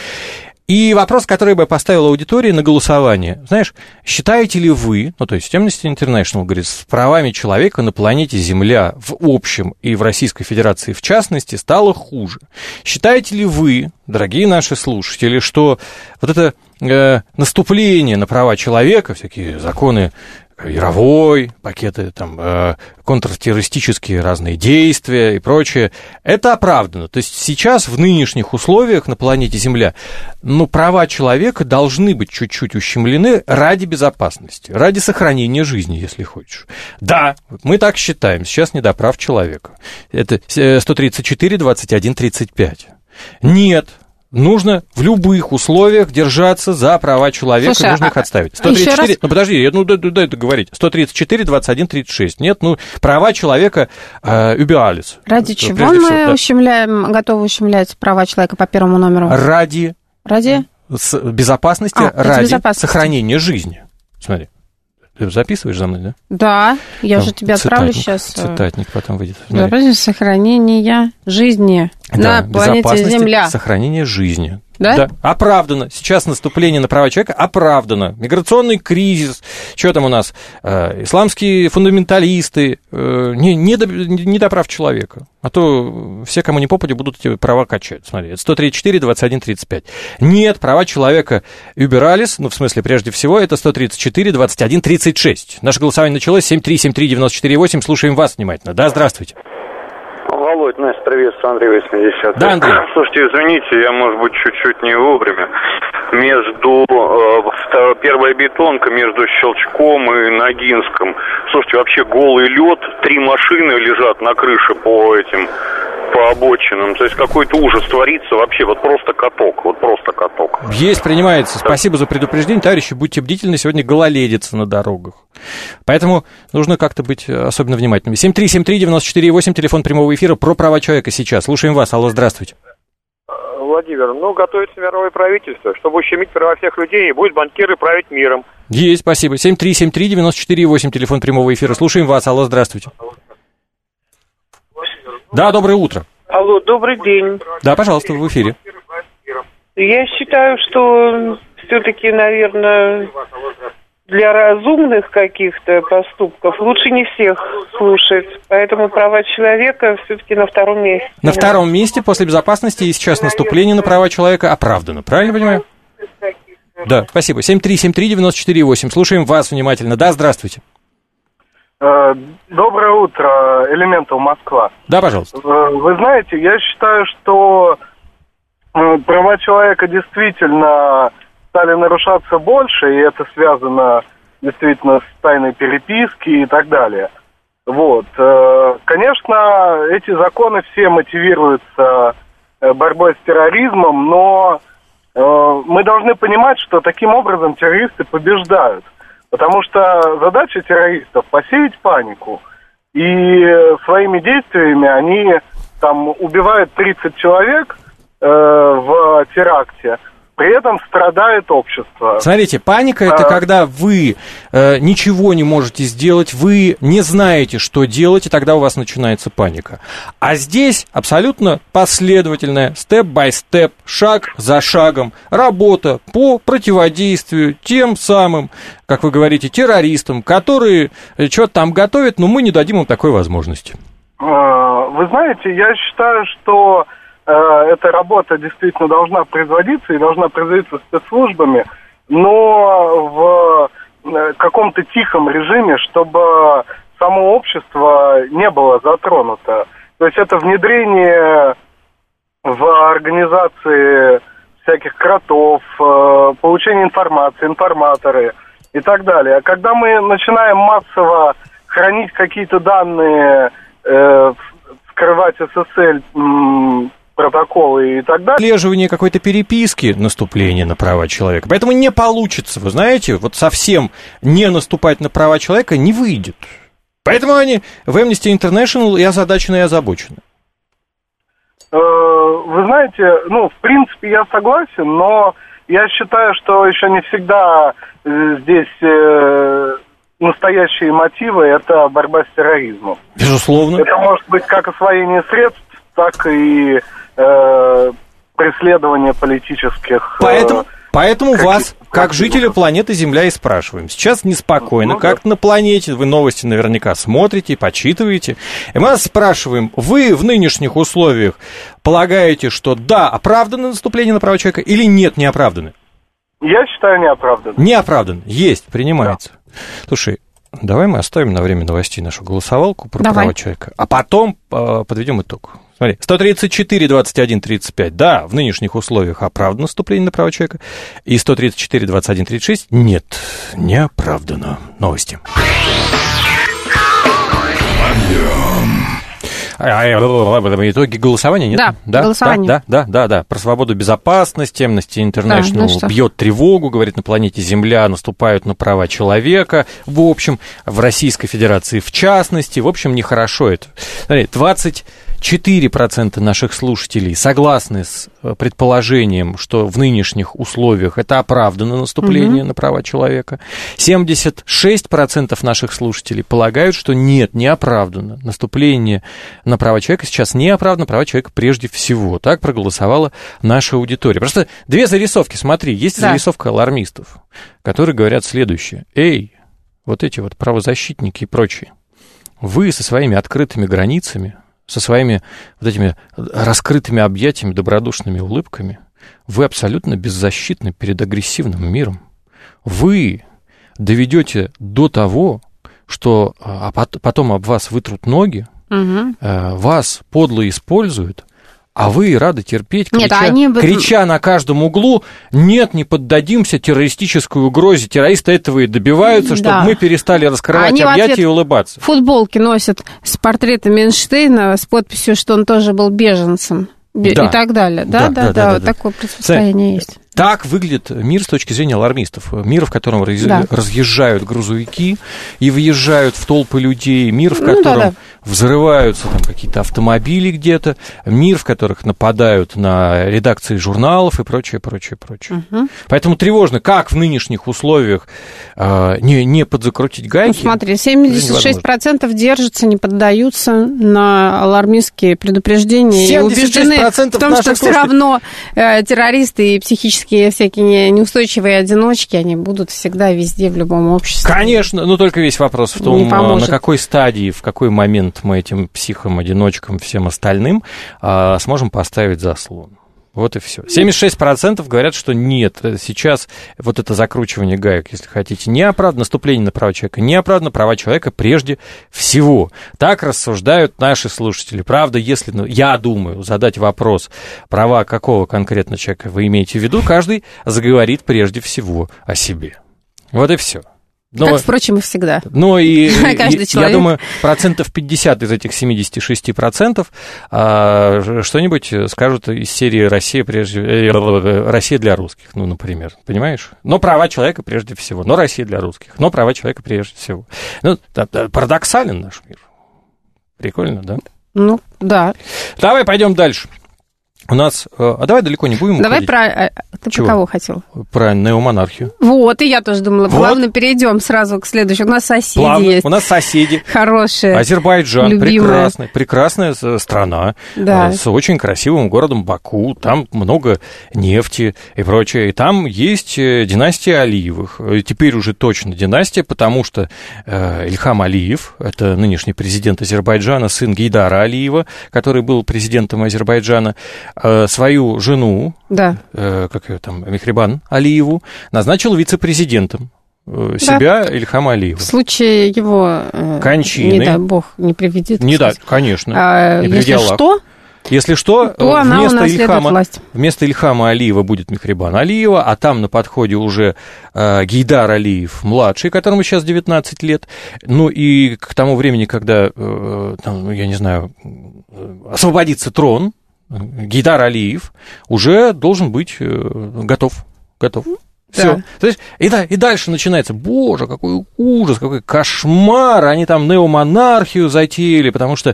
И вопрос, который бы я поставил аудитории на голосование. Знаешь, считаете ли вы, ну, то есть Amnesty International говорит, с правами человека на планете Земля в общем и в Российской Федерации в частности стало хуже? Считаете ли вы, дорогие наши слушатели, что вот это э, наступление на права человека, всякие законы Яровой, пакеты, там, э, контртеррористические разные действия и прочее, это оправдано. То есть сейчас в нынешних условиях на планете Земля, ну, права человека должны быть чуть-чуть ущемлены ради безопасности, ради сохранения жизни, если хочешь. Да, мы так считаем, сейчас не до прав человека. Это сто тридцать четыре двадцать один тридцать пять. Нет. Нужно в любых условиях держаться за права человека, Слушай, нужно а, их отставить. сто тридцать четыре, ну подожди, ну дай это говорить. сто тридцать четыре двадцать один тридцать шесть. Нет, ну права человека э, убиалис. Ради чего мы всего, да. ущемляем, готовы ущемлять права человека по первому номеру? Ради, ради? С, безопасности, а, ради безопасности. Сохранения жизни. Смотри. Ты записываешь за мной, да? Да, я Там, же тебе отправлю сейчас. Цитатник потом выйдет. Сохранение жизни да, на планете Земля. Сохранение жизни. Да? Да, оправдано. Сейчас наступление на права человека оправдано. Миграционный кризис, что там у нас, э, исламские фундаменталисты, э, не, не, до, не до прав человека. А то все, кому не попадя, будут эти права качать. Смотри, это сто тридцать четыре двадцать один тридцать пять. Нет, права человека убирались, ну, в смысле, прежде всего, это сто тридцать четыре двадцать один тридцать шесть. Наше голосование началось. семь три семь три девять четыре восемь. Слушаем вас внимательно. Да, здравствуйте. Володь, Настя, приветствую, Андрей восемьдесят. Да, Андрей. Слушайте, извините, я, может быть, чуть-чуть не вовремя. Между, э, первая бетонка между Щелчком и Ногинском. Слушайте, вообще голый лед, три машины лежат на крыше по этим, по обочинам. То есть какой-то ужас творится вообще, вот просто каток, вот просто каток. Есть, принимается. Спасибо за предупреждение, товарищи, будьте бдительны, сегодня гололедица на дорогах. Поэтому нужно как-то быть особенно внимательными. семь три семь три девять четыре восемь, телефон прямого эфира про права человека сейчас. Слушаем вас. Алло, здравствуйте. Владимир, ну, готовится мировое правительство, чтобы ущемить права всех людей, и будут банкиры править миром. Есть, спасибо. семь три семь три девять четыре восемь, телефон прямого эфира. Слушаем вас. Алло, здравствуйте. Да, доброе утро. Алло, добрый день. Да, пожалуйста, вы в эфире. Я считаю, что все-таки, наверное, для разумных каких-то поступков лучше не всех слушать. Поэтому права человека все-таки на втором месте. На втором месте после безопасности и сейчас наступление на права человека оправдано. Правильно понимаю? Да, спасибо. семь три семь три девять четыре восемь. Слушаем вас внимательно. Да, здравствуйте. Доброе утро, Элементов, Москва. Да, пожалуйста. Вы знаете, я считаю, что права человека действительно стали нарушаться больше, и это связано действительно с тайной переписки и так далее. Вот. Конечно, эти законы все мотивируются борьбой с терроризмом, но мы должны понимать, что таким образом террористы побеждают. Потому что задача террористов – посеять панику. И своими действиями они там убивают тридцать человек э, в теракте. При этом страдает общество. Смотрите, паника это а... когда вы э, ничего не можете сделать, вы не знаете, что делать, и тогда у вас начинается паника. А здесь абсолютно последовательная, степ-бай-степ, шаг за шагом, работа по противодействию тем самым, как вы говорите, террористам, которые что-то там готовят, но мы не дадим им такой возможности. Вы знаете, я считаю, что эта работа действительно должна производиться и должна производиться спецслужбами, но в каком-то тихом режиме, чтобы само общество не было затронуто. То есть это внедрение в организации всяких кротов, получение информации, информаторы и так далее. А когда мы начинаем массово хранить какие-то данные, скрывать эс эс эль, протоколы и так далее. Отслеживание какой-то переписки, наступление на права человека. Поэтому не получится, вы знаете, вот совсем не наступать на права человека не выйдет. Поэтому они в Amnesty International и озадачены, и озабочены. Вы знаете, ну, в принципе, я согласен, но я считаю, что еще не всегда здесь настоящие мотивы – это борьба с терроризмом. Безусловно. Это может быть как освоение средств, так и э, преследование политических... Поэтому, э, поэтому вас, как жителя планеты Земля, и спрашиваем. Сейчас неспокойно, ну, как да. на планете, вы новости наверняка смотрите, почитываете. И мы вас спрашиваем, вы в нынешних условиях полагаете, что да, оправдано наступление на права человека или нет, не оправдано? Я считаю, не оправдано. Не оправдано. Есть, принимается. Да. Слушай, давай мы оставим на время новостей нашу голосовалку про давай. права человека, а потом э, подведем итог. Смотри, сто тридцать четыре двадцать один тридцать пять, да, в нынешних условиях оправдано наступление на права человека, и сто тридцать четыре двадцать один тридцать шесть, нет, не оправдано. Новости. Итоги голосования, нет? Да, да голосование. Да, да, да, да, да. Про свободу, безопасность, Amnesty International да, ну бьет тревогу, говорит, на планете Земля наступают на права человека, в общем, в Российской Федерации в частности, в общем, нехорошо это. Смотри, двадцать четыре процента наших слушателей согласны с предположением, что в нынешних условиях это оправдано наступление mm-hmm. на права человека. семьдесят шесть процентов наших слушателей полагают, что нет, не оправдано. Наступление на права человека сейчас не оправдано, права человека прежде всего. Так проголосовала наша аудитория. Просто две зарисовки, смотри, есть да. зарисовка алармистов, которые говорят следующее. Эй, вот эти вот правозащитники и прочие, вы со своими открытыми границами, со своими вот этими раскрытыми объятиями, добродушными улыбками, вы абсолютно беззащитны перед агрессивным миром. Вы доведете до того, что а потом об вас вытрут ноги, угу. вас подло используют, а вы рады терпеть, крича, нет, они... крича на каждом углу, нет, не поддадимся террористической угрозе, террористы этого и добиваются, чтобы да. мы перестали раскрывать они объятия и улыбаться. Футболки носят с портретом Эйнштейна, с подписью, что он тоже был беженцем да. и так далее. Да, да, да, да, да, да, вот да. такое противостояние есть. Так выглядит мир с точки зрения алармистов. Мир, в котором раз... да. разъезжают грузовики и въезжают в толпы людей. Мир, в котором ну, да, да. взрываются там какие-то автомобили где-то. Мир, в которых нападают на редакции журналов и прочее, прочее, прочее. Угу. Поэтому тревожно, как в нынешних условиях э, не, не подзакрутить гайки. Ну, смотри, семьдесят шесть процентов держатся, не поддаются на алармистские предупреждения и убеждены в том, что все равно э, террористы и психические всякие неустойчивые одиночки, они будут всегда везде, в любом обществе. Конечно, но только весь вопрос в том, на какой стадии, в какой момент мы этим психам, одиночкам, всем остальным а, сможем поставить заслон. Вот и все. семьдесят шесть процентов говорят, что нет, сейчас вот это закручивание гаек, если хотите, не оправдано, наступление на права человека, не оправдано, права человека прежде всего. Так рассуждают наши слушатели. Правда, если, ну, я думаю, задать вопрос, права какого конкретно человека вы имеете в виду, каждый заговорит прежде всего о себе. Вот и все. Но, как, впрочем, и всегда. Ну, и, и я думаю, процентов пятьдесят из этих семьдесят шесть процентов а, что-нибудь скажут из серии «Россия, прежде, э, «Россия для русских», ну, например, понимаешь? Но права человека прежде всего, но Россия для русских, но права человека прежде всего. Ну, парадоксален наш мир. Прикольно, да? Ну, да. Давай пойдем дальше. У нас... А давай далеко не будем Давай уходить. про... Ты Чего? про кого хотел? Про неомонархию. Вот, и я тоже думала. Вот. Плавно перейдем сразу к следующему. У нас соседи Плавно. есть. У нас соседи. Хорошие. Азербайджан. Любимые. Прекрасная, прекрасная страна. Да. С очень красивым городом Баку. Там много нефти и прочее. И там есть династия Алиевых. Теперь уже точно династия, потому что Ильхам Алиев, это нынешний президент Азербайджана, сын Гейдара Алиева, который был президентом Азербайджана, свою жену, да. э, как ее там, Мехрибан Алиеву, назначил вице-президентом э, себя да. Ильхама Алиева. В случае его э, кончины. Не дай бог, не приведет. Не дай, конечно. А, не если Аллах. что, Если что, то вместо Ильхама, вместо Ильхама Алиева будет Мехрибан Алиева, а там на подходе уже э, Гейдар Алиев младший, которому сейчас девятнадцать лет. Ну и к тому времени, когда, э, там, я не знаю, освободится трон, Гейдар Алиев уже должен быть готов. Готов. Все. Да. И, да, и дальше начинается, боже, какой ужас, какой кошмар, они там неомонархию затеяли, потому что, э,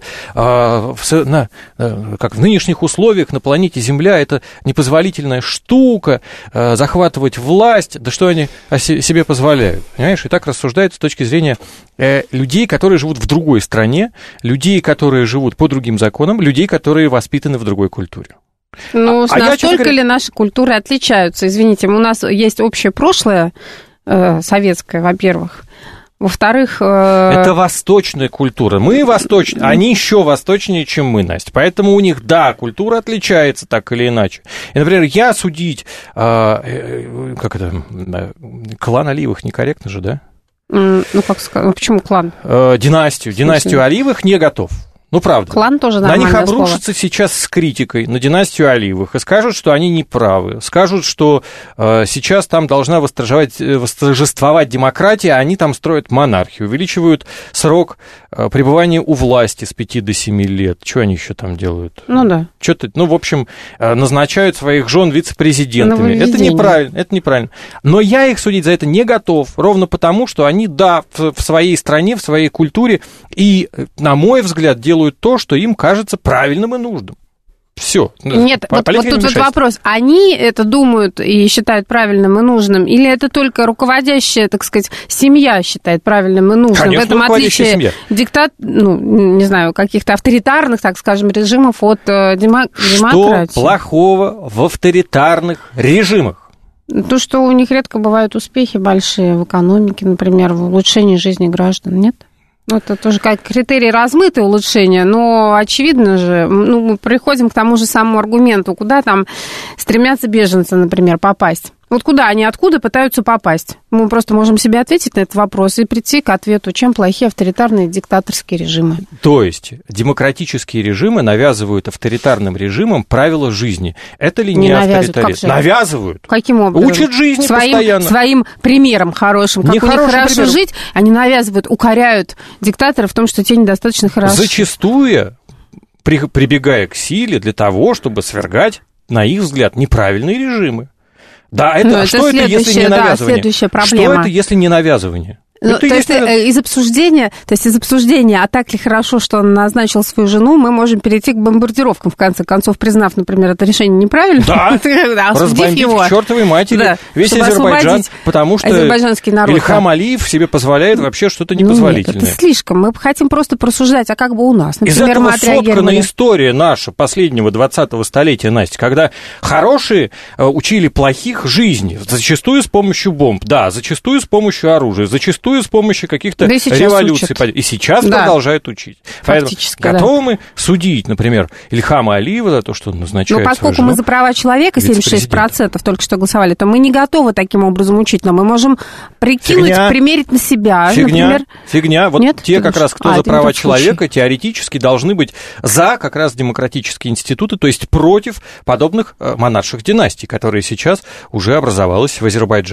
в, на, э, как в нынешних условиях на планете Земля это непозволительная штука, э, захватывать власть, да что они о себе позволяют, понимаешь? И так рассуждают с точки зрения э, людей, которые живут в другой стране, людей, которые живут по другим законам, людей, которые воспитаны в другой культуре. Ну, а настолько я, ли наши культуры отличаются? Извините, у нас есть общее прошлое э, советское, во-первых. Во-вторых... Э... Это восточная культура. Мы восточные, они еще восточнее, чем мы, Настя. Поэтому у них, да, культура отличается так или иначе. И, например, я судить... Э, э, как это? Э, клан Алиевых некорректно же, да? Mm, ну, как сказать, ну, почему клан? Э, династию. Династию Алиевых не готов. Ну, правда. Клан тоже на них обрушатся слово. Сейчас с критикой на династию Алиевых и скажут, что они неправы. Скажут, что э, сейчас там должна восторжествовать демократия, а они там строят монархию, увеличивают срок э, пребывания у власти с пяти до семи лет. Что они еще там делают? Ну, да. Что-то, ну, в общем, э, назначают своих жен вице-президентами. Это неправильно, это неправильно. Но я их судить за это не готов, ровно потому, что они, да, в, в своей стране, в своей культуре и, на мой взгляд, делают то, что им кажется правильным и нужным. Все. Нет, вот, вот тут вот вопрос. Они это думают и считают правильным и нужным, или это только руководящая, так сказать, семья считает правильным и нужным? Конечно, в этом отличие семья. диктат, ну, не знаю, каких-то авторитарных, так скажем, режимов от демо... демократии. Что плохого в авторитарных режимах? То, что у них редко бывают успехи большие в экономике, например, в улучшении жизни граждан, нет? Ну, это тоже как критерий размытое улучшение, но очевидно же, ну, мы приходим к тому же самому аргументу, куда там стремятся беженцы, например, попасть. Вот куда они, откуда пытаются попасть? Мы просто можем себе ответить на этот вопрос и прийти к ответу, чем плохие авторитарные диктаторские режимы. То есть демократические режимы навязывают авторитарным режимам правила жизни. Это ли не, не авторитаризм? Навязывают. Каким образом? Учат жизни своим, постоянно. Своим примером хорошим. Как не у них хорошо примером. жить, они навязывают, укоряют диктаторов в том, что те недостаточно хороши. Зачастую при, прибегая к силе для того, чтобы свергать, на их взгляд, неправильные режимы. Да, это, ну, это что это, если не навязывание? Да, следующая проблема. Что это, если не навязывание? Ну, то есть если... из обсуждения, то есть из обсуждения, а так ли хорошо, что он назначил свою жену, мы можем перейти к бомбардировкам, в конце концов, признав, например, это решение неправильно. Да, разбомбить его. К чертовой матери да. весь Азербайджан, потому что народ, Ильхам да. Алиев себе позволяет вообще что-то непозволительное. Ну, нет, это слишком. Мы хотим просто просуждать, а как бы у нас. Например, из этого мы соткана история наша последнего двадцатого столетия, Настя, когда хорошие учили плохих жизни, зачастую с помощью бомб, да, зачастую с помощью оружия, зачастую с помощью каких-то да революций. Учат. И сейчас да. продолжают учить. Поэтому готовы да. мы судить, например, Ильхама Алиева за то, что он назначает. Но поскольку мы за права человека семьдесят шесть процентов только что голосовали, то мы не готовы таким образом учить, но мы можем прикинуть, Фигня. примерить на себя. Фигня. Например. Фигня. Вот Нет? те, как раз, кто а, за права человека, теоретически должны быть за как раз демократические институты, то есть против подобных монарших династий, которые сейчас уже образовалась в Азербайджане.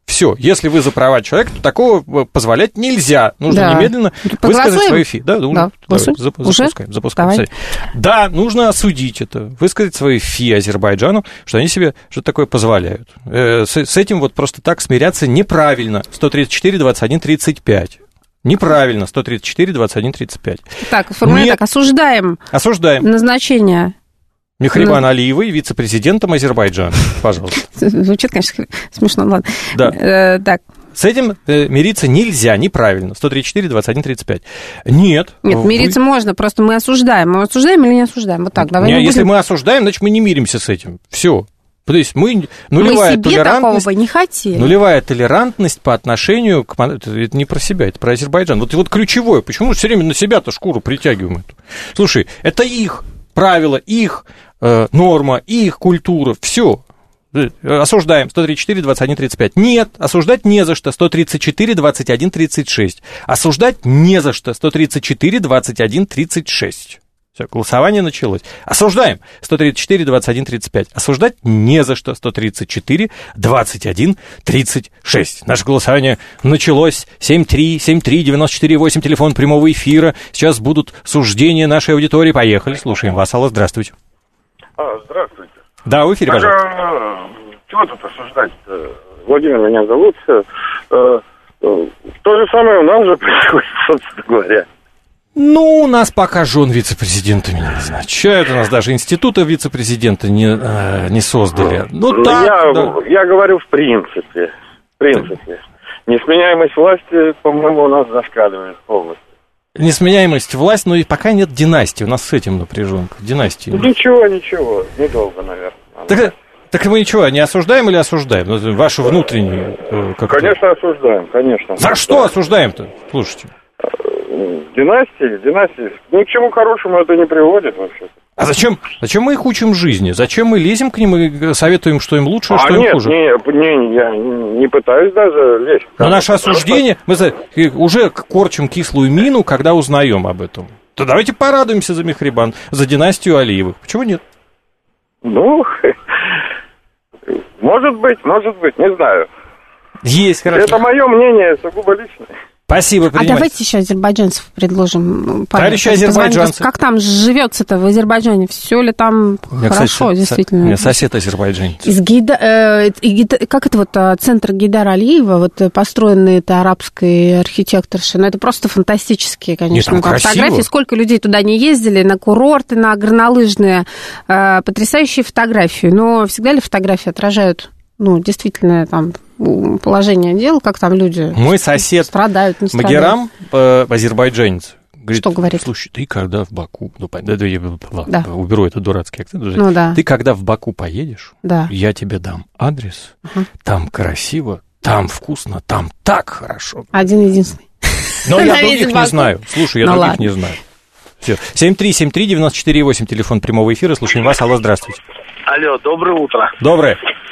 Все, если вы за права человека, то такого позволять нельзя. Нужно да. немедленно Поголосуем? высказать свои фи. Да, да. Давай, запускаем. запускаем. Да, нужно осудить это, высказать свои фи Азербайджану, что они себе что-то такое позволяют. С, с этим вот просто так смиряться неправильно. сто тридцать четыре двадцать один тридцать пять. Неправильно, сто тридцать четыре двадцать один тридцать пять. Так, формулируем так, осуждаем. Осуждаем. Назначение. Мехрибан ну... Алиевой вице-президентом Азербайджана. Пожалуйста. Звучит, конечно, смешно, ладно. Да. Э, так. С этим э, мириться нельзя, неправильно. сто тридцать четыре двадцать один тридцать пять. Нет. Нет, вы... мириться можно, просто мы осуждаем. Мы осуждаем или не осуждаем? Вот так, давай. Не, не если будем... мы осуждаем, значит, мы не миримся с этим. Все. То есть мы нулевая мы себе толерантность, такого бы не хотели. Нулевая толерантность по отношению к... Это не про себя, это про Азербайджан. Вот, вот ключевое. Почему все время на себя-то шкуру притягиваем эту? Слушай, это их правила, их э, норма, их культура. Все. Осуждаем. сто тридцать четыре двадцать один тридцать пять. Нет, осуждать не за что. сто тридцать четыре двадцать один тридцать шесть. Осуждать не за что. сто тридцать четыре двадцать один тридцать шесть. Все, голосование началось. Осуждаем. сто тридцать четыре двадцать один тридцать пять. Осуждать не за что. сто тридцать четыре двадцать один тридцать шесть. Наше голосование началось. семь три семь три девяносто четыре восемь. Телефон прямого эфира. Сейчас будут суждения нашей аудитории. Поехали. Слушаем вас. Алло, здравствуйте. А, здравствуйте. Да, в эфире, пожалуйста. Чего тут осуждать-то? Владимир меня зовут. То же самое у нас же происходит, собственно говоря. Ну, у нас пока жен вице-президентами не назначают, у нас даже института вице-президента не, э, не создали. Ну, так, я, да. я говорю в принципе. В принципе. Несменяемость власти, по-моему, у нас зашкаливает полностью. Несменяемость власти, но и пока нет династии, у нас с этим напряженка. Династии. Ничего, ничего, недолго, наверное. Так, так мы ничего, не осуждаем или осуждаем? Вашу внутреннюю... Как конечно, это? осуждаем, конечно. За что осуждаем-то? Слушайте. Династии, династии. Ну, к чему хорошему это не приводит вообще. А зачем, зачем мы их учим жизни? Зачем мы лезем к ним и советуем, что им лучше, а, а что нет, им хуже? Нет, не, я не пытаюсь даже лезть. Но наше осуждение, мы уже корчим кислую мину, когда узнаем об этом. То давайте порадуемся за Мехрибан, за династию Алиевых. Почему нет? Ну, может быть, может быть, не знаю. Есть, хорошо. Это мое мнение, сугубо личное. Спасибо, а давайте еще азербайджанцев предложим. Товарищи азербайджанцы. Как там живется-то в Азербайджане? Все ли там меня, хорошо, кстати, действительно? У меня сосед азербайджанец. Из Гейда, э, Гейда, как это вот центр Гейдара Алиева, вот построенный это арабской архитекторшей, ну это просто фантастические, конечно, Нет, там там фотографии. Сколько людей туда не ездили, на курорты, на горнолыжные, э, потрясающие фотографии. Но всегда ли фотографии отражают, ну, действительно, там, положение дел, как там люди Мой сосед страдают, не страдают. Магерам, э, азербайджанец, говорит, что говорит? Слушай, ты когда в Баку, ну, да, да, я, ладно, да. уберу этот дурацкий акцент, ну, да. ты когда в Баку поедешь, да. я тебе дам адрес, uh-huh. там красиво, там вкусно, там так хорошо. Один-единственный. Но я других не знаю, слушай, я ну, других ладно. не знаю. Все. семь три семь три девяносто четыре восемь, телефон прямого эфира, слушаем вас, алло, здравствуйте. Алло, доброе утро. Доброе.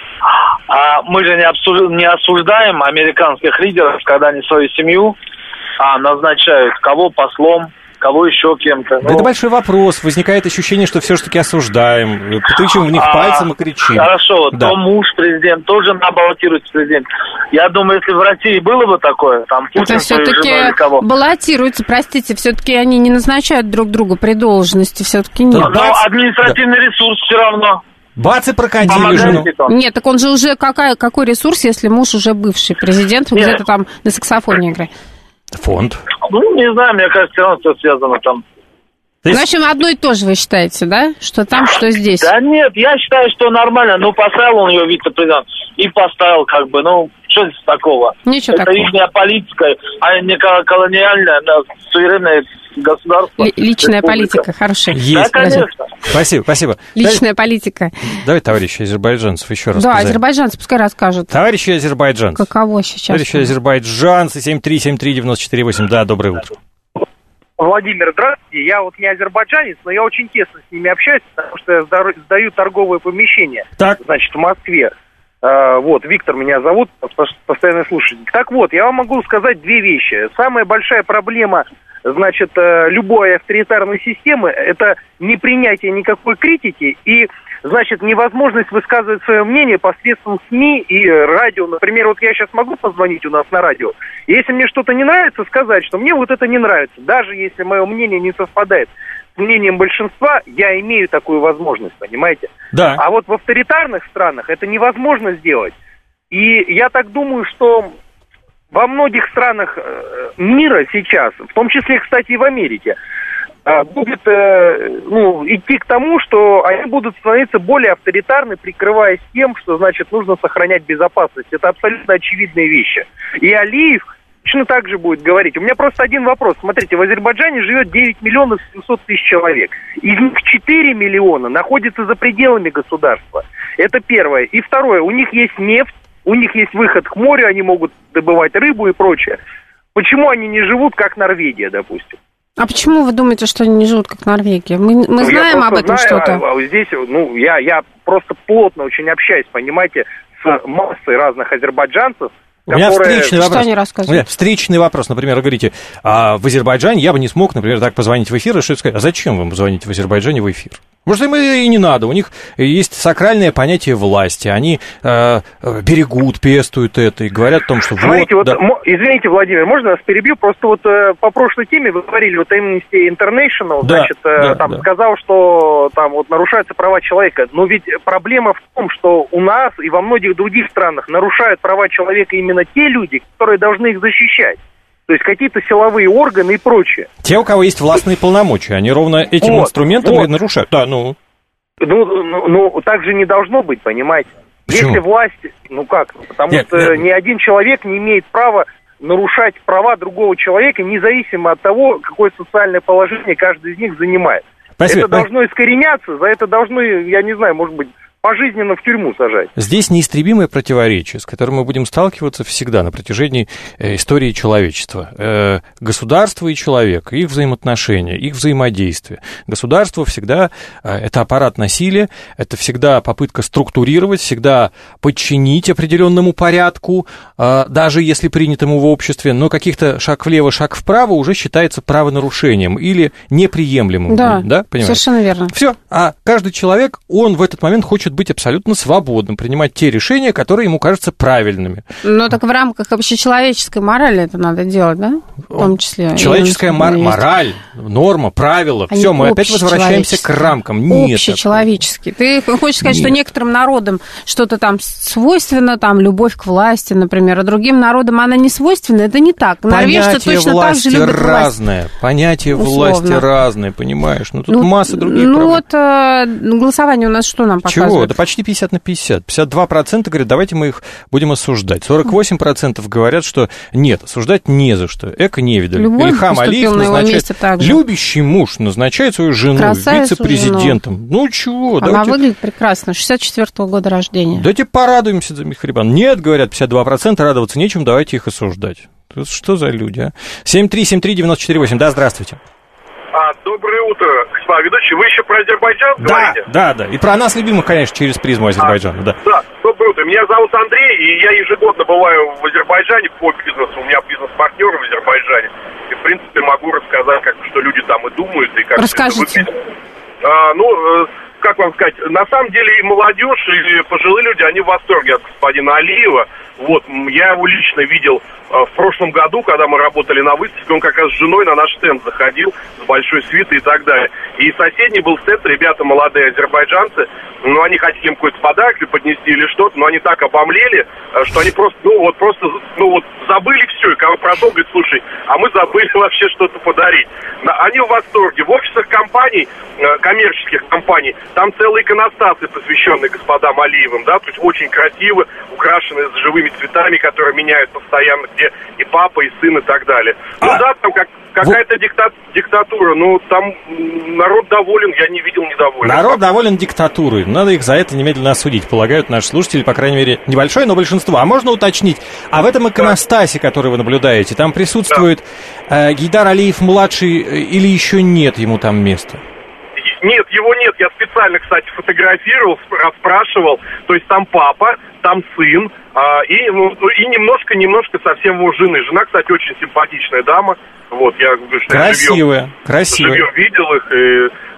А мы же не, обсуж... не осуждаем американских лидеров, когда они свою семью а, назначают кого послом, кого еще кем-то. Да ну... Это большой вопрос. Возникает ощущение, что все-таки осуждаем. Тычем в них а, пальцем и кричим. Хорошо, да. то муж президент тоже надо баллотировать президент. Я думаю, если в России было бы такое, там Путин свою жену или кого. Баллотируются, простите, все-таки они не назначают друг друга при должности, все-таки нет. Но, но административный да. ресурс все равно. Бац, и прокатили жену. Нет, так он же уже, какая, какой ресурс, если муж уже бывший президент, Нет. где-то там на саксофоне играет? Фонд. Ну, не знаю, мне кажется, все равно все связано там. В общем, одно и то же вы считаете, да? Что там, что здесь? Да нет, я считаю, что нормально. Ну, поставил он ее вице-президент и поставил, как бы, ну, что здесь такого? Ничего Это такого. их политика, а не колониальная, суверенное государство. Л- личная республика. Политика, хорошая. Есть. Да, конечно. Спасибо, спасибо. Личная Дай... политика. Давай, товарищи азербайджанцев, еще раз Да, сказать. азербайджанцы пускай расскажут. Товарищи азербайджанцы. Каково сейчас? Товарищи азербайджанцы, семь три семь три девяносто четыре восемь. Да, доброе утро. Владимир, здравствуйте. Я вот не азербайджанец, но я очень тесно с ними общаюсь, потому что я сдаю торговое помещение, так. значит, в Москве. А, вот, Виктор меня зовут, постоянный слушатель. Так вот, я вам могу сказать две вещи. Самая большая проблема, значит, любой авторитарной системы – это непринятие никакой критики и значит, невозможность высказывать свое мнение посредством СМИ и радио. Например, вот я сейчас могу позвонить у нас на радио, если мне что-то не нравится, сказать, что мне вот это не нравится, даже если мое мнение не совпадает с мнением большинства, я имею такую возможность, понимаете? Да. А вот в авторитарных странах это невозможно сделать. И я так думаю, что во многих странах мира сейчас, в том числе, кстати, и в Америке, будет ну, идти к тому, что они будут становиться более авторитарны, прикрываясь тем, что, значит, нужно сохранять безопасность. Это абсолютно очевидные вещи. И Алиев точно так же будет говорить. У меня просто один вопрос. Смотрите, в Азербайджане живет девять миллионов семьсот тысяч человек. Из них четыре миллиона находятся за пределами государства. Это первое. И второе. У них есть нефть, у них есть выход к морю, они могут добывать рыбу и прочее. Почему они не живут, как Норвегия, допустим? А почему вы думаете, что они не живут, как Норвегия? Мы, мы ну, знаем об этом знаю, что-то. А, а здесь, ну, я, я просто плотно очень общаюсь, понимаете, с массой разных азербайджанцев. У меня которые... встречный Что вопрос. они рассказывают? У меня встречный вопрос. Например, вы говорите, а в Азербайджане я бы не смог, например, так позвонить в эфир и что-то сказать. А зачем вам звонить в Азербайджане в эфир? Может, им и не надо. У них есть сакральное понятие власти. Они э, берегут, пестуют это и говорят о том, что Смотрите, вот... вот да. Извините, Владимир, можно я вас перебью? Просто вот э, по прошлой теме вы говорили, вот Amnesty International, да, значит, э, да, там да. сказал, что там вот нарушаются права человека. Но ведь проблема в том, что у нас и во многих других странах нарушают права человека именно те люди, которые должны их защищать. То есть какие-то силовые органы и прочее. Те, у кого есть властные полномочия, они ровно этим вот, инструментом вот. и нарушают. Да, ну... Ну, ну, ну, так же не должно быть, понимаете? Почему? Если власть, ну как, потому Нет, что нет. ни один человек не имеет права нарушать права другого человека, независимо от того, какое социальное положение каждый из них занимает. Спасибо. Это должно искореняться, за это должно, я не знаю, может быть, пожизненно в тюрьму сажать. Здесь неистребимое противоречие, с которым мы будем сталкиваться всегда на протяжении э, истории человечества. Э, государство и человек, их взаимоотношения, их взаимодействие. Государство всегда э, это аппарат насилия, это всегда попытка структурировать, всегда подчинить определенному порядку, э, даже если принятому в обществе, но каких-то шаг влево, шаг вправо уже считается правонарушением или неприемлемым. Да, да, понимаете? совершенно верно. Все, а каждый человек, он в этот момент хочет быть абсолютно свободным, принимать те решения, которые ему кажутся правильными. Но так в рамках общечеловеческой морали это надо делать, да? В том числе. Человеческая мор- мораль, норма, правила. Все, мы опять возвращаемся к рамкам. Нет. Общечеловеческий. Ты хочешь сказать, Нет. что некоторым народам что-то там свойственно, там, любовь к власти, например, а другим народам она не свойственна? Это не так. Норвежцы точно так же любят власть. разное. Понятие власти разное, понимаешь? Ну, тут ну, масса других Ну, проблем. вот э, голосование у нас что нам показывает? Чего? Да почти пятьдесят на пятьдесят. пятьдесят два процента говорят, давайте мы их будем осуждать. сорок восемь процентов говорят, что нет, осуждать не за что. Эко-невидаль. Любой Ильхам Алиев назначает... Любящий муж назначает свою жену Красавицу вице-президентом. жену. Ну, чего? Она давайте... выглядит прекрасно. шестьдесят четвёртого года рождения. Давайте порадуемся за Михрибан. Нет, говорят, пятьдесят два процента радоваться нечем, давайте их осуждать. Тут что за люди, а? семь три семь три девять четыре восемь. Да, здравствуйте. А, доброе утро, господа ведущие. Вы еще про Азербайджан Да, говорите? да, да. И про нас любимых, конечно, через призму Азербайджана, а, да. Да, доброе утро. Меня зовут Андрей, и я ежегодно бываю в Азербайджане по бизнесу. У меня бизнес-партнеры в Азербайджане. И, в принципе, могу рассказать, как, что люди там и думают, и как Расскажите. это выглядит. А, ну, как вам сказать, на самом деле и молодежь, и пожилые люди, они в восторге от господина Алиева. Вот, я его лично видел в прошлом году, когда мы работали на выставке, он как раз с женой на наш стенд заходил, с большой свитой и так далее. И соседний был стенд, ребята молодые азербайджанцы, ну, они хотели им какой-то подарок или поднести или что-то, но они так обомлели, что они просто, ну, вот просто, ну, вот забыли все, и кого продал, говорит, слушай, а мы забыли вообще что-то подарить. Они в восторге. В офисах компаний, коммерческих компаний, там целые иконостасы, посвященные господам Алиевым, да, то есть очень красиво, украшены с живыми цветами, которые меняют постоянно, где и папа, и сын, и так далее. Ну а, да, там как, какая-то вот... дикта, диктатура, но там народ доволен, я не видел недоволен. Народ доволен диктатурой, надо их за это немедленно осудить, полагают наши слушатели, по крайней мере, небольшое, но большинство. А можно уточнить, а в этом иконостасе, да. который вы наблюдаете, там присутствует да. э, Гейдар Алиев-младший или еще нет ему там места? Нет, его нет. Я специально, кстати, фотографировал, спрашивал. То есть там папа, там сын, а, и, ну, и немножко-немножко совсем его жены. Жена, кстати, очень симпатичная дама. Вот, я говорю, что красивая, я живьем, красивая. живьем видел их, и,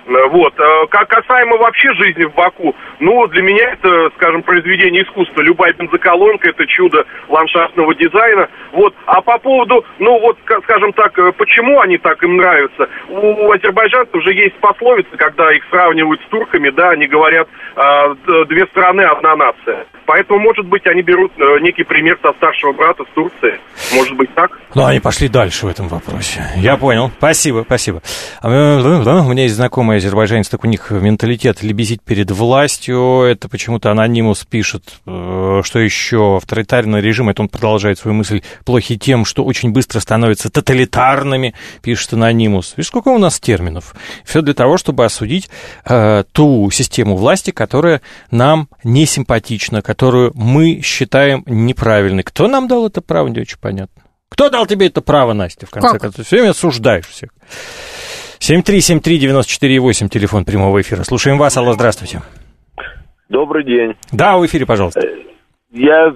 Вот. Как касаемо вообще жизни в Баку, ну, для меня это, скажем, произведение искусства. Любая бензоколонка — это чудо ландшафтного дизайна. Вот. А по поводу, ну, вот, скажем так, почему они так им нравятся? У азербайджанцев же есть пословица, когда их сравнивают с турками, да, они говорят, две страны, одна нация. Поэтому, может быть, они берут некий пример со старшего брата с Турции. Может быть, так? Ну, они пошли дальше в этом вопросе. Я понял. Спасибо, спасибо. У меня есть знакомый азербайджанец, так у них менталитет лебезить перед властью. Это почему-то Анонимус пишет, что еще авторитарный режим, это он продолжает свою мысль, плохи тем, что очень быстро становятся тоталитарными, пишет Анонимус. Видишь, сколько у нас терминов. Все для того, чтобы осудить э, ту систему власти, которая нам не симпатична, которую мы считаем неправильной. Кто нам дал это право, не очень понятно. Кто дал тебе это право, Настя, в конце концов? Все время осуждаешь всех. семь три семь три девяносто четыре восемь, телефон прямого эфира. Слушаем вас. Алло, здравствуйте. Добрый день. Да, в эфире, пожалуйста. Я...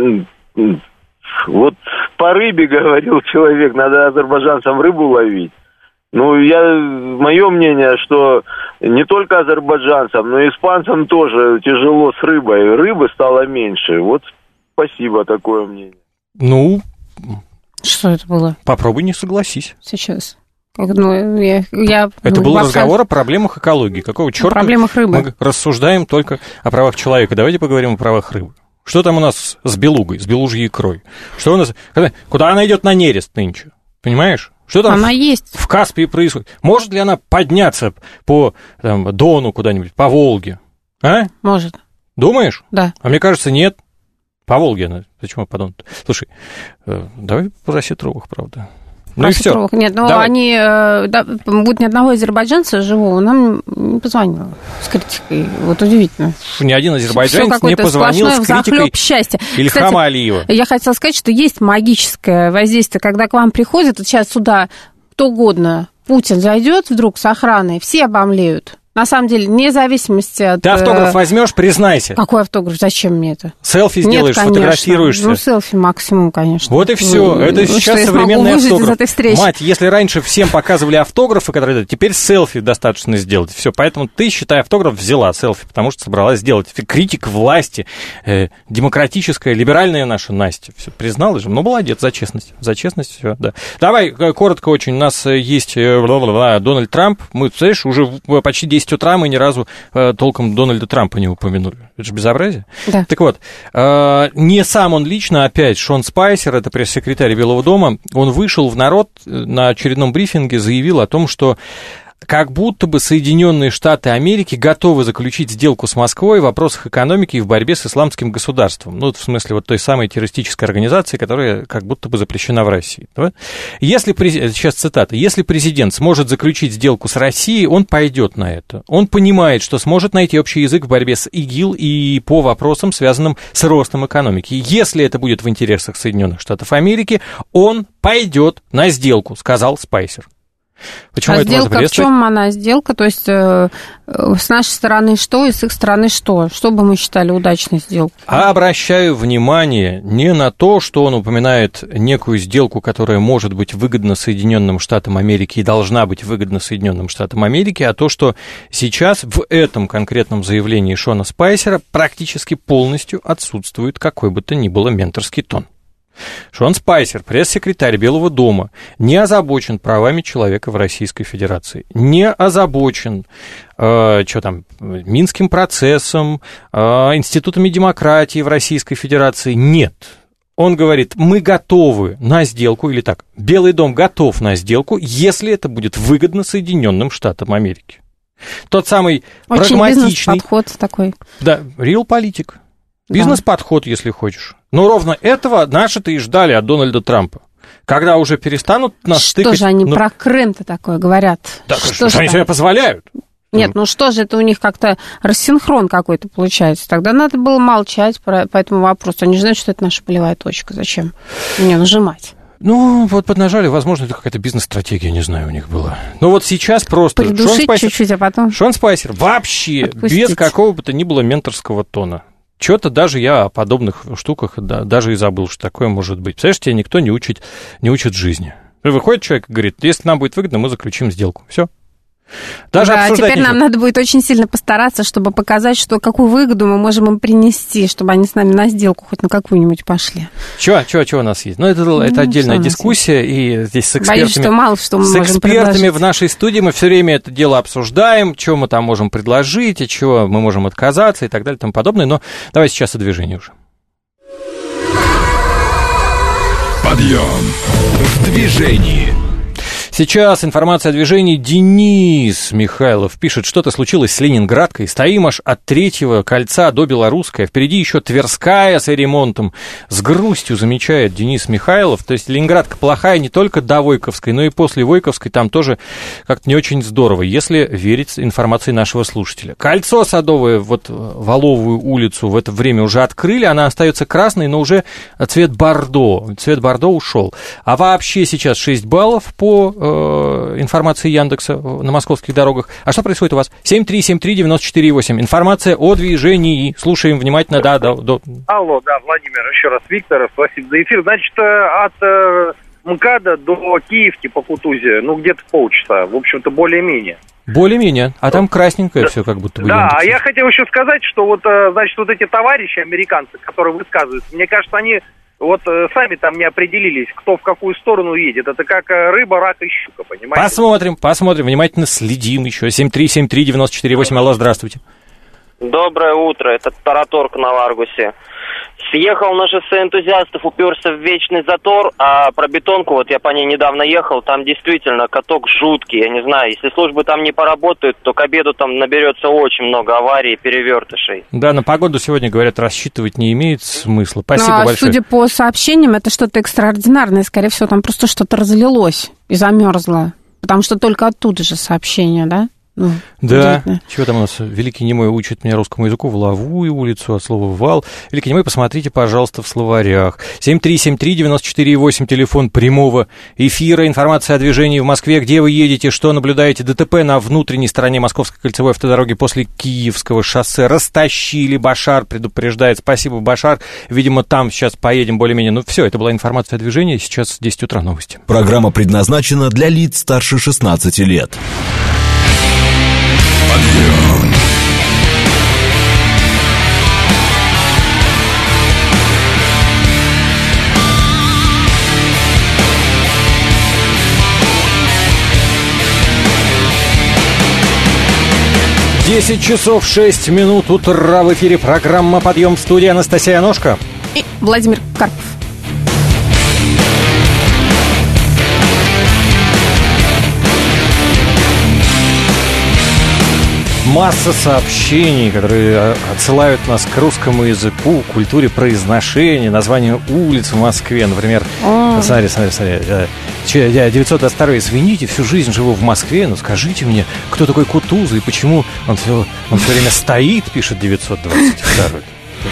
Вот по рыбе говорил человек, надо азербайджанцам рыбу ловить. Ну, я... Мое мнение, что не только азербайджанцам, но и испанцам тоже тяжело с рыбой. Рыбы стало меньше. Вот спасибо, такое мнение. Ну... Что это было? Попробуй не согласись. Сейчас. Ну, я, я, это ну, был вопрос... разговор о проблемах экологии. Какого черта? О проблемах рыбы. Мы рассуждаем только о правах человека. Давайте поговорим о правах рыбы. Что там у нас с белугой, с белужьей икрой? Что у нас... Куда она идет на нерест нынче? Понимаешь? Что там она в, есть. в Каспии происходит? Может ли она подняться по там, Дону куда-нибудь, по Волге? А? Может. Думаешь? Да. А мне кажется, нет. По Волге она. Почему по Дону? Слушай, э, давай про осетровых, правда. Ну и все. Нет, ну давай. Они, да, будет ни одного азербайджанца живого, нам не позвонил с критикой. Вот удивительно. Ни один азербайджанец не позвонил с критикой счастья. Ильхама Алиева. Я хотела сказать, что есть магическое воздействие, когда к вам приходит, вот сейчас сюда кто угодно, Путин зайдет вдруг с охраной, все обомлеют. На самом деле, вне зависимости от... Ты автограф возьмешь, признайся. Какой автограф? Зачем мне это? Селфи сделаешь, Нет, сфотографируешься. Ну, селфи максимум, конечно. Вот и все. Ну, это сейчас современный автограф. Из Мать, если раньше всем показывали автографы, которые... Теперь селфи достаточно сделать. Все, поэтому ты, считай, автограф взяла селфи, потому что собралась сделать. Критик власти, э, демократическая, либеральная наша Настя. Все, признала же. Ну, молодец, за честность. За честность, все, да. Давай, коротко очень. У нас есть Дональд Трамп. Мы, представляешь, уже почти десять утра мы ни разу толком Дональда Трампа не упомянули. Это же безобразие. Да. Так вот, не сам он лично, опять Шон Спайсер, это пресс-секретарь Белого дома, он вышел в народ на очередном брифинге, заявил о том, что как будто бы Соединенные Штаты Америки готовы заключить сделку с Москвой в вопросах экономики и в борьбе с исламским государством. Ну, в смысле, вот той самой террористической организации, которая как будто бы запрещена в России. Да? Если, сейчас цитата, если президент сможет заключить сделку с Россией, он пойдет на это. Он понимает, что сможет найти общий язык в борьбе с ИГИЛ и по вопросам, связанным с ростом экономики. Если это будет в интересах Соединенных Штатов Америки, он пойдет на сделку, сказал Спайсер. Почему а это сделка, в чем она сделка? То есть э, с нашей стороны что и с их стороны что? Что бы мы считали удачной сделкой? А обращаю внимание не на то, что он упоминает некую сделку, которая может быть выгодна Соединенным Штатам Америки и должна быть выгодна Соединенным Штатам Америки, а то, что сейчас в этом конкретном заявлении Шона Спайсера практически полностью отсутствует какой бы то ни было менторский тон. Шон Спайсер, пресс-секретарь Белого дома, не озабочен правами человека в Российской Федерации, не озабочен э, что там, Минским процессом, э, институтами демократии в Российской Федерации. Нет. Он говорит, мы готовы на сделку, или так, Белый дом готов на сделку, если это будет выгодно Соединенным Штатам Америки. Тот самый очень прагматичный... бизнес-подход такой. Да, реал-политик. Бизнес-подход, если хочешь. Но ровно этого наши-то и ждали от Дональда Трампа. Когда уже перестанут нас что тыкать... Что же они ну... про Крым-то такое говорят? Да, что, что же они себе позволяют? Нет, ну что же это у них как-то рассинхрон какой-то получается. Тогда надо было молчать по, по этому вопросу. Они же знают, что это наша болевая точка. Зачем мне нажимать? Ну, вот поднажали, возможно, это какая-то бизнес-стратегия, не знаю, у них была. Но вот сейчас просто... Придушить Шон Спайсер, чуть-чуть, а потом... Шон Спайсер вообще Отпустить. Без какого бы то ни было менторского тона. Что-то даже я о подобных штуках да, даже и забыл, что такое может быть. Представляешь, тебя никто не учит, не учит жизни. Выходит человек и говорит, если нам будет выгодно, мы заключим сделку. Все. Даже да, обсуждать теперь нечего. нам надо будет очень сильно постараться, чтобы показать, что какую выгоду мы можем им принести, чтобы они с нами на сделку хоть на какую-нибудь пошли. Чего, чего, чего у нас есть? Ну, это, ну, это отдельная дискуссия, и здесь с экспертами... Боюсь, что мало что мы с можем экспертами предложить. в нашей студии мы все время это дело обсуждаем, что мы там можем предложить, и чего мы можем отказаться, и так далее, и тому подобное. Но давай сейчас о движении уже. Подъем в движении. Сейчас информация о движении. Денис Михайлов пишет, что-то случилось с Ленинградкой. Стоим аж от третьего кольца до Белорусская. Впереди еще Тверская с ремонтом. С грустью замечает Денис Михайлов. То есть Ленинградка плохая не только до Войковской, но и после Войковской там тоже как-то не очень здорово, если верить информации нашего слушателя. Кольцо Садовое, вот Воловую улицу в это время уже открыли. Она остается красной, но уже цвет бордо. Цвет бордо ушел. А вообще сейчас шесть баллов по информации Яндекса на московских дорогах. А что происходит у вас? семь три семь три девять четыре восемь. Информация о движении. Слушаем внимательно. Да, да, да. Алло, да, Владимир, еще раз Виктор, спасибо за эфир. Значит, от э, МКАДа до Киевки по Кутузе, ну, где-то полчаса, в общем-то, более-менее. Более-менее. А там красненькое все как будто бы. Да, Яндекс. а я хотел еще сказать, что вот, значит, вот эти товарищи, американцы, которые высказываются, мне кажется, они... Вот э, сами там не определились, кто в какую сторону едет. Это как э, рыба, рак и щука, понимаете? Посмотрим, посмотрим, внимательно следим еще. семь три семь три девять четыре восемь. Алло, здравствуйте. Доброе утро, это Тараторг на Ларгусе. Съехал на шоссе энтузиастов, уперся в вечный затор, а про бетонку, вот я по ней недавно ехал, там действительно каток жуткий, я не знаю, если службы там не поработают, то к обеду там наберется очень много аварий и перевертышей. Да, на погоду сегодня, говорят, рассчитывать не имеет смысла. Спасибо ну, а большое. Судя по сообщениям, это что-то экстраординарное, скорее всего, там просто что-то разлилось и замерзло, потому что только оттуда же сообщение, да? Ну, да, чего там у нас? Великий Немой учит меня русскому языку в Ловую улицу от слова «вал». Великий Немой, посмотрите, пожалуйста, в словарях. семь три семь три девять четыре восемь, телефон прямого эфира. Информация о движении в Москве. Где вы едете, что наблюдаете? ДТП на внутренней стороне Московской кольцевой автодороги после Киевского шоссе. Растащили, Башар предупреждает. Спасибо, Башар. Видимо, там сейчас поедем более-менее. Ну, все, это была информация о движении. Сейчас в десять утра новости. Программа предназначена для лиц старше шестнадцати лет. Подъем. десять часов шесть минут утра. В эфире программа «Подъем», в студии Анастасия Ножка и Владимир Карпов. Масса сообщений, которые отсылают нас к русскому языку, культуре произношения, названию улиц в Москве. Например, О. смотри, смотри, смотри. Я девятьсот двадцать второй, извините, всю жизнь живу в Москве, но скажите мне, кто такой Кутузов и почему он все, он все время стоит, пишет девятьсот двадцать второй.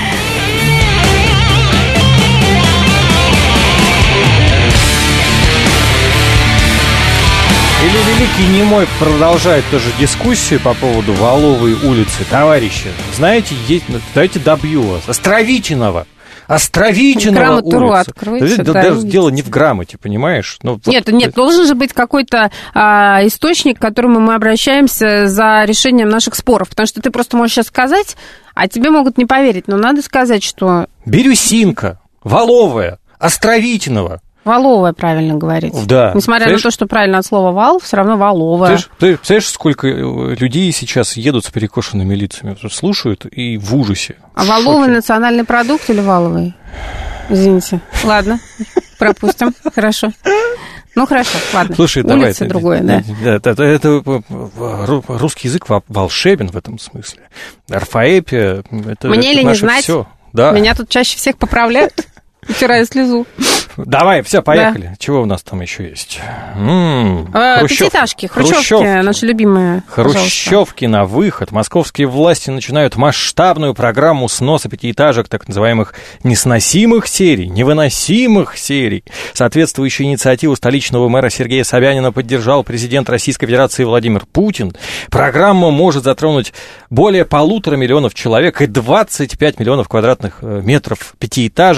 Или Великий Немой продолжает тоже дискуссию по поводу Воловой улицы. Товарищи, знаете, есть, давайте добью вас. Островитиного. Островитиного Грамоту откройте. Да, даже дело не в грамоте, понимаешь? Ну, нет, вот, нет, должен же быть какой-то а, источник, к которому мы обращаемся за решением наших споров. Потому что ты просто можешь сейчас сказать, а тебе могут не поверить. Но надо сказать, что... Бирюсинка, Воловая, Островитиного. Воловая, правильно говорить. Да. Несмотря Знаешь, на то, что правильно от слова «вал», все равно воловая. Ты, ты представляешь, сколько людей сейчас едут с перекошенными лицами, слушают и в ужасе. А воловый национальный продукт или валовый? Извините. Ладно, пропустим. Хорошо. Ну, хорошо, ладно. Слушай, улица давай. другое, да. Это, это, это русский язык волшебен в этом смысле. Орфоэпия, это, Мне это ли наше не знать? Все. Да. Меня тут чаще всех поправляют. Утираю слезу. Давай, все, поехали. Да. Чего у нас там еще есть? М-м, а, пятиэтажки, хрущевки, хрущевки, наши любимые. Хрущевки на выход. Московские власти начинают масштабную программу сноса пятиэтажек, так называемых несносимых серий, невыносимых серий. Соответствующую инициативу столичного мэра Сергея Собянина поддержал президент Российской Федерации Владимир Путин. Программа может затронуть более полутора миллионов человек и двадцать пять миллионов квадратных метров пятиэтажек. Десятую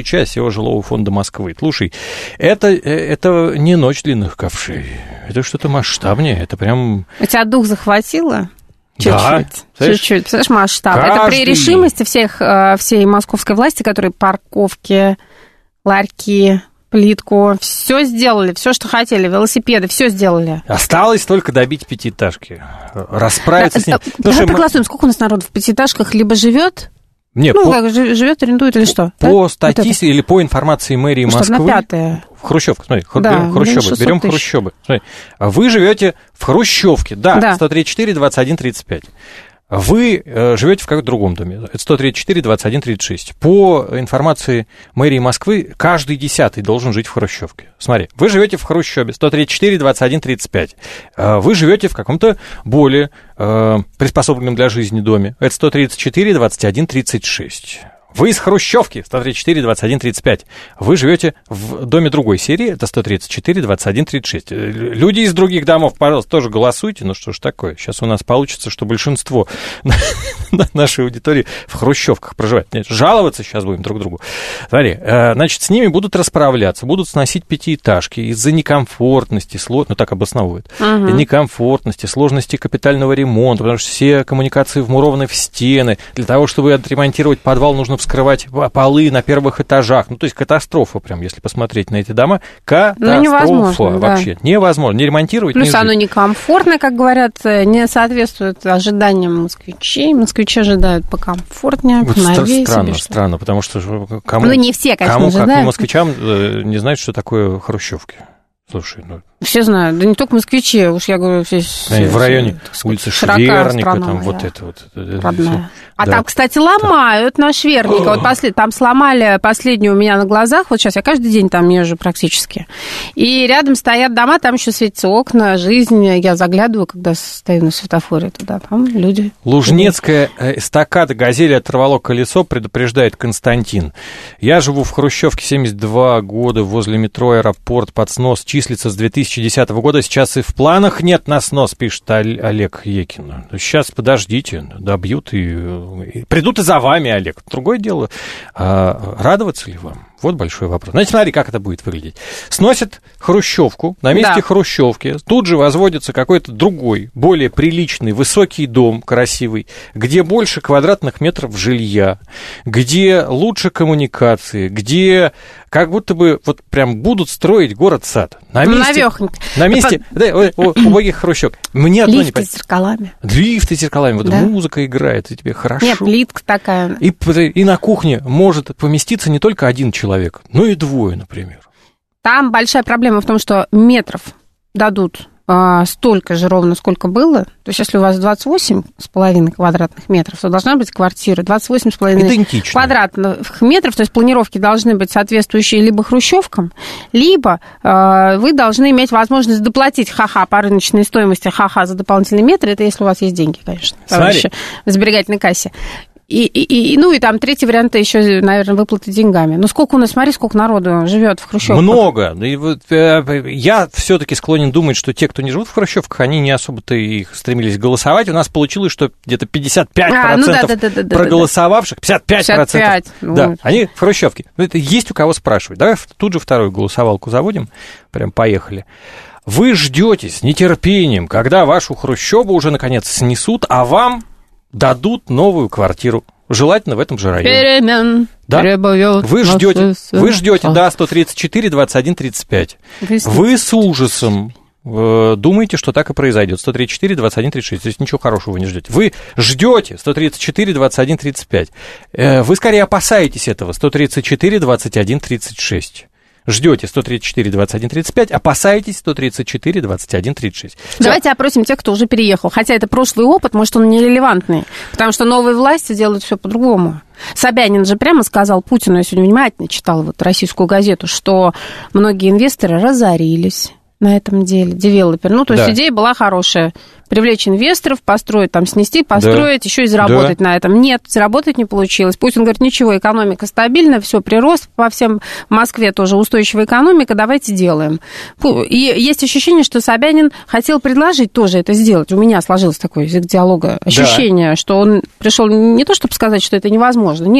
пятую часть всего жилого фонда Москвы. Слушай, это, это не ночь длинных ковшей. Это что-то масштабнее. Это прям... У тебя дух захватило? Чуть-чуть. Да. Чуть-чуть. Представляешь, масштаб. Каждый... Это при решимости всех, всей московской власти, которые парковки, ларьки, плитку, все сделали, все, что хотели, велосипеды, все сделали. Осталось только добить пятиэтажки, расправиться да, с ним. Давай Слушай, проголосуем, мы... сколько у нас народу в пятиэтажках либо живет, Не, ну, по... как живет, арендует или что? По да? статистике вот или по информации мэрии что, Москвы... на пятое. Хрущевка, смотри, хру... да, хрущебы, берем тысяч. Хрущебы. Смотри, вы живете в Хрущевке, да, да. сто тридцать четыре, двадцать один, тридцать пять. Вы э, живете в каком-то другом доме. Это сто тридцать четыре, двадцать один, тридцать шесть. По информации мэрии Москвы, каждый десятый должен жить в Хрущевке. Смотри, вы живете в Хрущебе, сто тридцать четыре, двадцать один, тридцать пять. Э, вы живете в каком-то более э, приспособленном для жизни доме. Это сто тридцать четыре, двадцать один, тридцать шесть. Вы из Хрущевки, сто тридцать четыре, двадцать один, тридцать пять. Вы живете в доме другой серии, это сто тридцать четыре, двадцать один, тридцать шесть. Люди из других домов, пожалуйста, тоже голосуйте. Ну что ж такое, сейчас у нас получится, что большинство нашей аудитории в Хрущевках проживает. Нет, жаловаться сейчас будем друг другу. Смотри, значит, с ними будут расправляться, будут сносить пятиэтажки из-за некомфортности, сло... ну так обосновывают, uh-huh. некомфортности, сложности капитального ремонта, потому что все коммуникации вмурованы в стены. Для того, чтобы отремонтировать подвал, нужно вскрывать полы на первых этажах. Ну, то есть катастрофа прям, если посмотреть на эти дома. Катастрофа ну, невозможно, вообще. Да. Невозможно. Не ремонтировать, Плюс не оно некомфортно, как говорят, не соответствует ожиданиям москвичей. Москвичи ожидают покомфортнее, вот поновее. Странно, странно, потому что кому, ну, не все, конечно, кому ожидают. Как не москвичам, не знают, что такое хрущевки. Слушай, ну... Все знают, да не только москвичи, уж я говорю, все... все в районе все, улицы Шверника, там моя, вот это вот. Родная. А да. Там, кстати, ломают на Шверника. Вот послед... Там сломали последнюю у меня на глазах. Вот сейчас я каждый день там езжу практически. И рядом стоят дома, там еще светятся окна, жизнь. Я заглядываю, когда стою на светофоре туда. Там люди... Лужнецкая эстакада «Газели» оторвало колесо, предупреждает Константин. Я живу в Хрущевке семьдесят два года, возле метро «Аэропорт», под снос числится с две тысячи десятого года. Сейчас и в планах нет на снос, пишет Олег Екин. Сейчас подождите, добьют и, и придут и за вами, Олег. Другое дело, а, радоваться ли вам? Вот большой вопрос. Значит, смотри, как это будет выглядеть. Сносят хрущевку, на месте да. хрущевки тут же возводится какой-то другой, более приличный, высокий дом, красивый, где больше квадратных метров жилья, где лучше коммуникации, где как будто бы вот прям будут строить город-сад. На месте, на месте да, убогих хрущевок. Мне одно Лифты не с зеркалами. Лифты с зеркалами. Вот да. музыка играет, и тебе хорошо. Нет, плитка такая. И, и на кухне может поместиться не только один человек, но и двое, например. Там большая проблема в том, что метров дадут а, столько же ровно, сколько было. То есть, если у вас двадцать восемь с половиной квадратных метров, то должна быть квартира двадцать восемь с половиной квадратных метров. То есть, планировки должны быть соответствующие либо хрущевкам, либо а, вы должны иметь возможность доплатить ха-ха по рыночной стоимости, ха-ха за дополнительные метры. Это если у вас есть деньги, конечно, товарищи, в сберегательной кассе. И, и, и, ну, и там третий вариант еще, наверное, выплаты деньгами. Ну, сколько у нас, смотри, сколько народу живет в хрущевках. Много. И вот, я все-таки склонен думать, что те, кто не живут в хрущевках, они не особо-то их стремились голосовать. У нас получилось, что где-то пятьдесят пять процентов а, ну да, да, да, проголосовавших, пятьдесят пять процентов, пятьдесят пять, да, вот. Они в хрущевке. Это есть у кого спрашивать. Давай тут же вторую голосовалку заводим. Прям поехали. Вы ждете с нетерпением, когда вашу хрущеву уже, наконец, снесут, а вам... дадут новую квартиру, желательно в этом же районе. Перемен да? Вы ждете, вы ждете, а. да, сто тридцать четыре, двадцать один, тридцать пять. Вы с ужасом э, думаете, что так и произойдет. сто тридцать четыре, двадцать один, тридцать шесть. То есть ничего хорошего вы не ждете. Вы ждете сто тридцать четыре, двадцать один, тридцать пять. Э, вы скорее опасаетесь этого. сто тридцать четыре, двадцать один, тридцать шесть. Ждете сто тридцать четыре, двадцать один, тридцать пять, опасаетесь сто тридцать четыре, двадцать один, тридцать шесть. Всё. Давайте опросим тех, кто уже переехал. Хотя это прошлый опыт, может, он нерелевантный. Потому что новые власти делают все по-другому. Собянин же прямо сказал Путину, я сегодня внимательно читала вот российскую газету, что многие инвесторы разорились на этом деле, девелопер. Ну, то есть да. идея была хорошая. Привлечь инвесторов, построить, там, снести, построить, да. еще и заработать да. на этом. Нет, заработать не получилось. Путин говорит, ничего, экономика стабильна, все, прирост по всем, в Москве тоже устойчивая экономика, давайте делаем. И есть ощущение, что Собянин хотел предложить тоже это сделать. У меня сложилось такое язык диалога ощущение, да. что он пришел не то, чтобы сказать, что это невозможно, нет.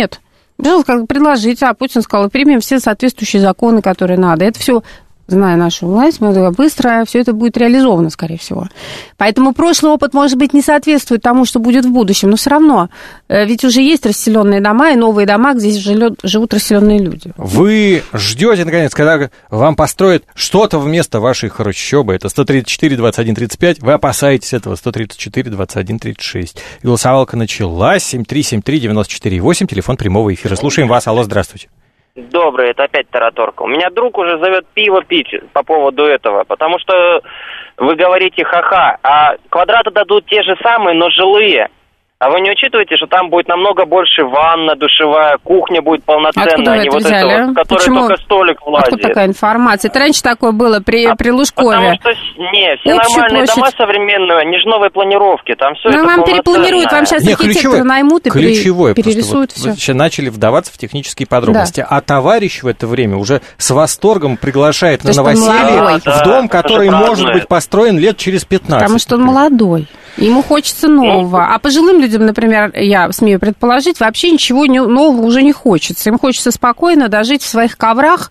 Ну, как предложить, а Путин сказал, примем все соответствующие законы, которые надо. Это все, зная нашу власть, быстро все это будет реализовано, скорее всего. Поэтому прошлый опыт, может быть, не соответствует тому, что будет в будущем, но все равно, ведь уже есть расселенные дома и новые дома, где живут, живут расселенные люди. Вы ждете, наконец, когда вам построят что-то вместо вашей хрущёбы. Это сто тридцать четыре двадцать один тридцать пять. Вы опасаетесь этого. сто тридцать четыре двадцать один тридцать шесть. Голосовалка началась. семь три семь три девяносто четыре восемь. Телефон прямого эфира. Слушаем вас. Алло, здравствуйте. Добрый, это опять тараторка. У меня друг уже зовет пиво пить по поводу этого, потому что вы говорите ха-ха, а квадраты дадут те же самые, но жилые. А вы не учитываете, что там будет намного больше ванна, душевая, кухня будет полноценная, а не вот взяли? это вот, в которой Почему? только столик влазит. Откуда такая информация? Это раньше такое было при, а, при Лужкове. Потому что, не, все Общую нормальные площадь. дома современные, они же новой планировки, там все ну, это вам перепланируют, вам сейчас не, архитектора наймут и ключевое, перерисуют вот все. Сейчас начали вдаваться в технические подробности, да. А товарищ в это время уже с восторгом приглашает То на новоселье в да, дом, который может быть построен лет через пятнадцать. Потому что он молодой. Ему хочется нового. А пожилым людям, например, я смею предположить, вообще ничего нового уже не хочется. Им хочется спокойно дожить в своих коврах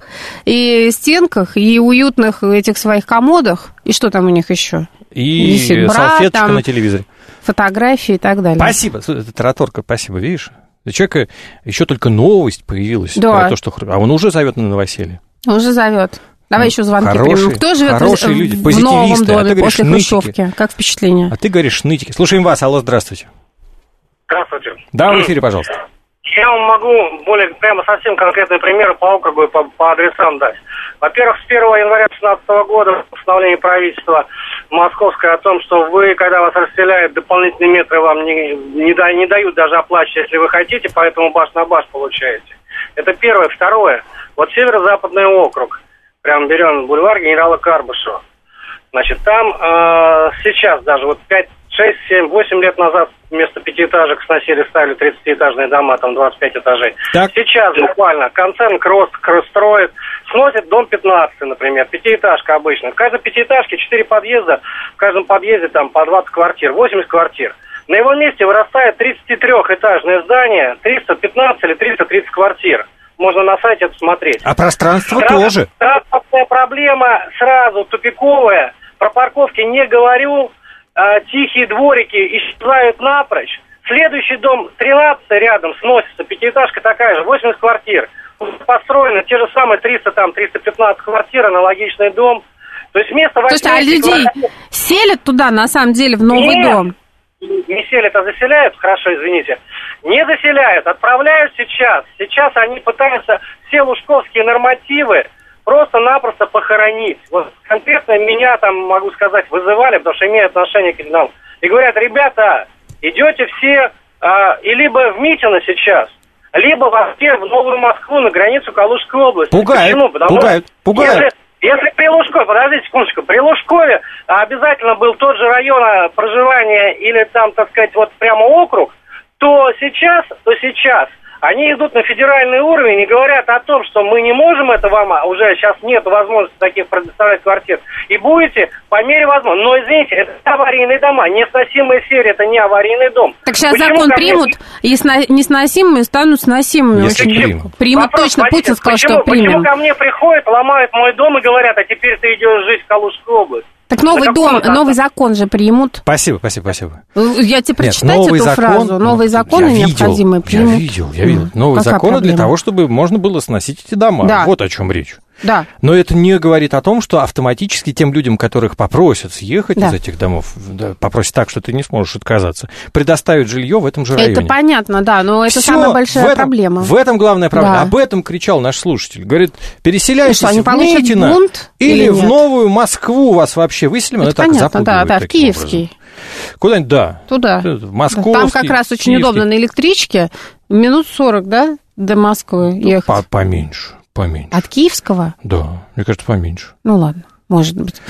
и стенках, и уютных этих своих комодах. И что там у них еще? И салфеточка там, на телевизоре. Фотографии и так далее. Спасибо. Это тараторка, спасибо, видишь? У человека еще только новость появилась да. про то, что... А он уже зовет на новоселье. Уже зовет. Давай еще звонки хорошие, примем. Кто живет в, люди, в новом доме а после хрущевки? Как впечатление? А ты говоришь нытики. Слушаем вас. Алло, здравствуйте. Здравствуйте. Да, в эфире, пожалуйста. Я вам могу более прямо совсем конкретные примеры по округу и по, по адресам дать. Во-первых, с первого января две тысячи шестнадцатого года постановление правительства московское о том, что вы, когда вас расселяют, дополнительные метры вам не, не, да, не дают даже оплачивать, если вы хотите, поэтому баш на баш получаете. Это первое. Второе. Вот северо-западный округ. Прям берем бульвар генерала Карбышева. Значит, там э, сейчас даже вот пять, шесть, семь, восемь лет назад вместо пятиэтажек сносили, ставили тридцатиэтажные дома, там двадцать пять этажей. Так. Сейчас буквально концерн Кросс строит, сносит дом пятнадцать, например, пятиэтажка обычно. В каждой пятиэтажке четыре подъезда, в каждом подъезде там по двадцать квартир, восемьдесят квартир. На его месте вырастает тридцатитрёхэтажное здание, триста пятнадцать или триста тридцать квартир. Можно на сайте это смотреть. А пространство Тран- тоже. Транспортная проблема сразу тупиковая. Про парковки не говорю. А, тихие дворики исчезают напрочь. Следующий дом тринадцать рядом сносится. Пятиэтажка такая же, восемьдесят квартир. Построено те же самые триста, там, триста пятнадцать квартир, аналогичный дом. То есть вместо восьмидесяти... Слушайте, а людей квартир... селят туда, на самом деле, в новый Нет. дом? Не селят, а заселяют, хорошо, извините. Не заселяют, отправляют сейчас. Сейчас они пытаются все лужковские нормативы просто-напросто похоронить. Вот конкретно меня там, могу сказать, вызывали, потому что имею отношение к нам. И говорят, ребята, идете все а, и либо в Митино сейчас, либо вообще в Новую Москву, на границу Калужской области. Пугают, Почему? Потому пугают, что пугают. Если, если при Лужкове, подождите секундочку, при Лужкове обязательно был тот же район проживания или там, так сказать, вот прямо округ, то сейчас, то сейчас они идут на федеральный уровень и говорят о том, что мы не можем это вам, а уже сейчас нет возможности таких предоставлять квартир, и будете по мере возможности. Но, извините, это аварийные дома, несносимые серии, это не аварийный дом. Так сейчас Почему закон мне... примут, и сна... несносимые станут сносимыми. Если очень примут. Примут Вопрос, точно, смотрите, Путин сказал, почему, что примем. Почему ко мне приходят, ломают мой дом и говорят, а теперь ты идешь жить в Калужскую область? Так новый дом, новый закон же примут. Спасибо, спасибо, спасибо. Я тебе прочитать Нет, эту закон, фразу. Новые законы я необходимые видел, примут. Я видел, я видел. Новые Какая законы проблема? для того, чтобы можно было сносить эти дома. Да. Вот о чем речь. Да. Но это не говорит о том, что автоматически тем людям, которых попросят съехать Да. из этих домов, да, попросят так, что ты не сможешь отказаться, предоставят жилье в этом же районе. Это понятно, да, но это Всё, самая большая в этом, проблема. В этом главная проблема. Да. Об этом кричал наш слушатель. Говорит, переселяйтесь И что, они в получат Митино бунт или, или в нет? Новую Москву вас вообще выселим. Это Это так понятно, запугивают да, да, в таким Киевский. образом. Куда-нибудь, да. Туда. В Московский, Там как раз очень Киевский. удобно на электричке. Минут сорок, да, до Москвы ехать. По- Поменьше, поменьше. От Киевского? Да, мне кажется, поменьше. Ну ладно, может быть.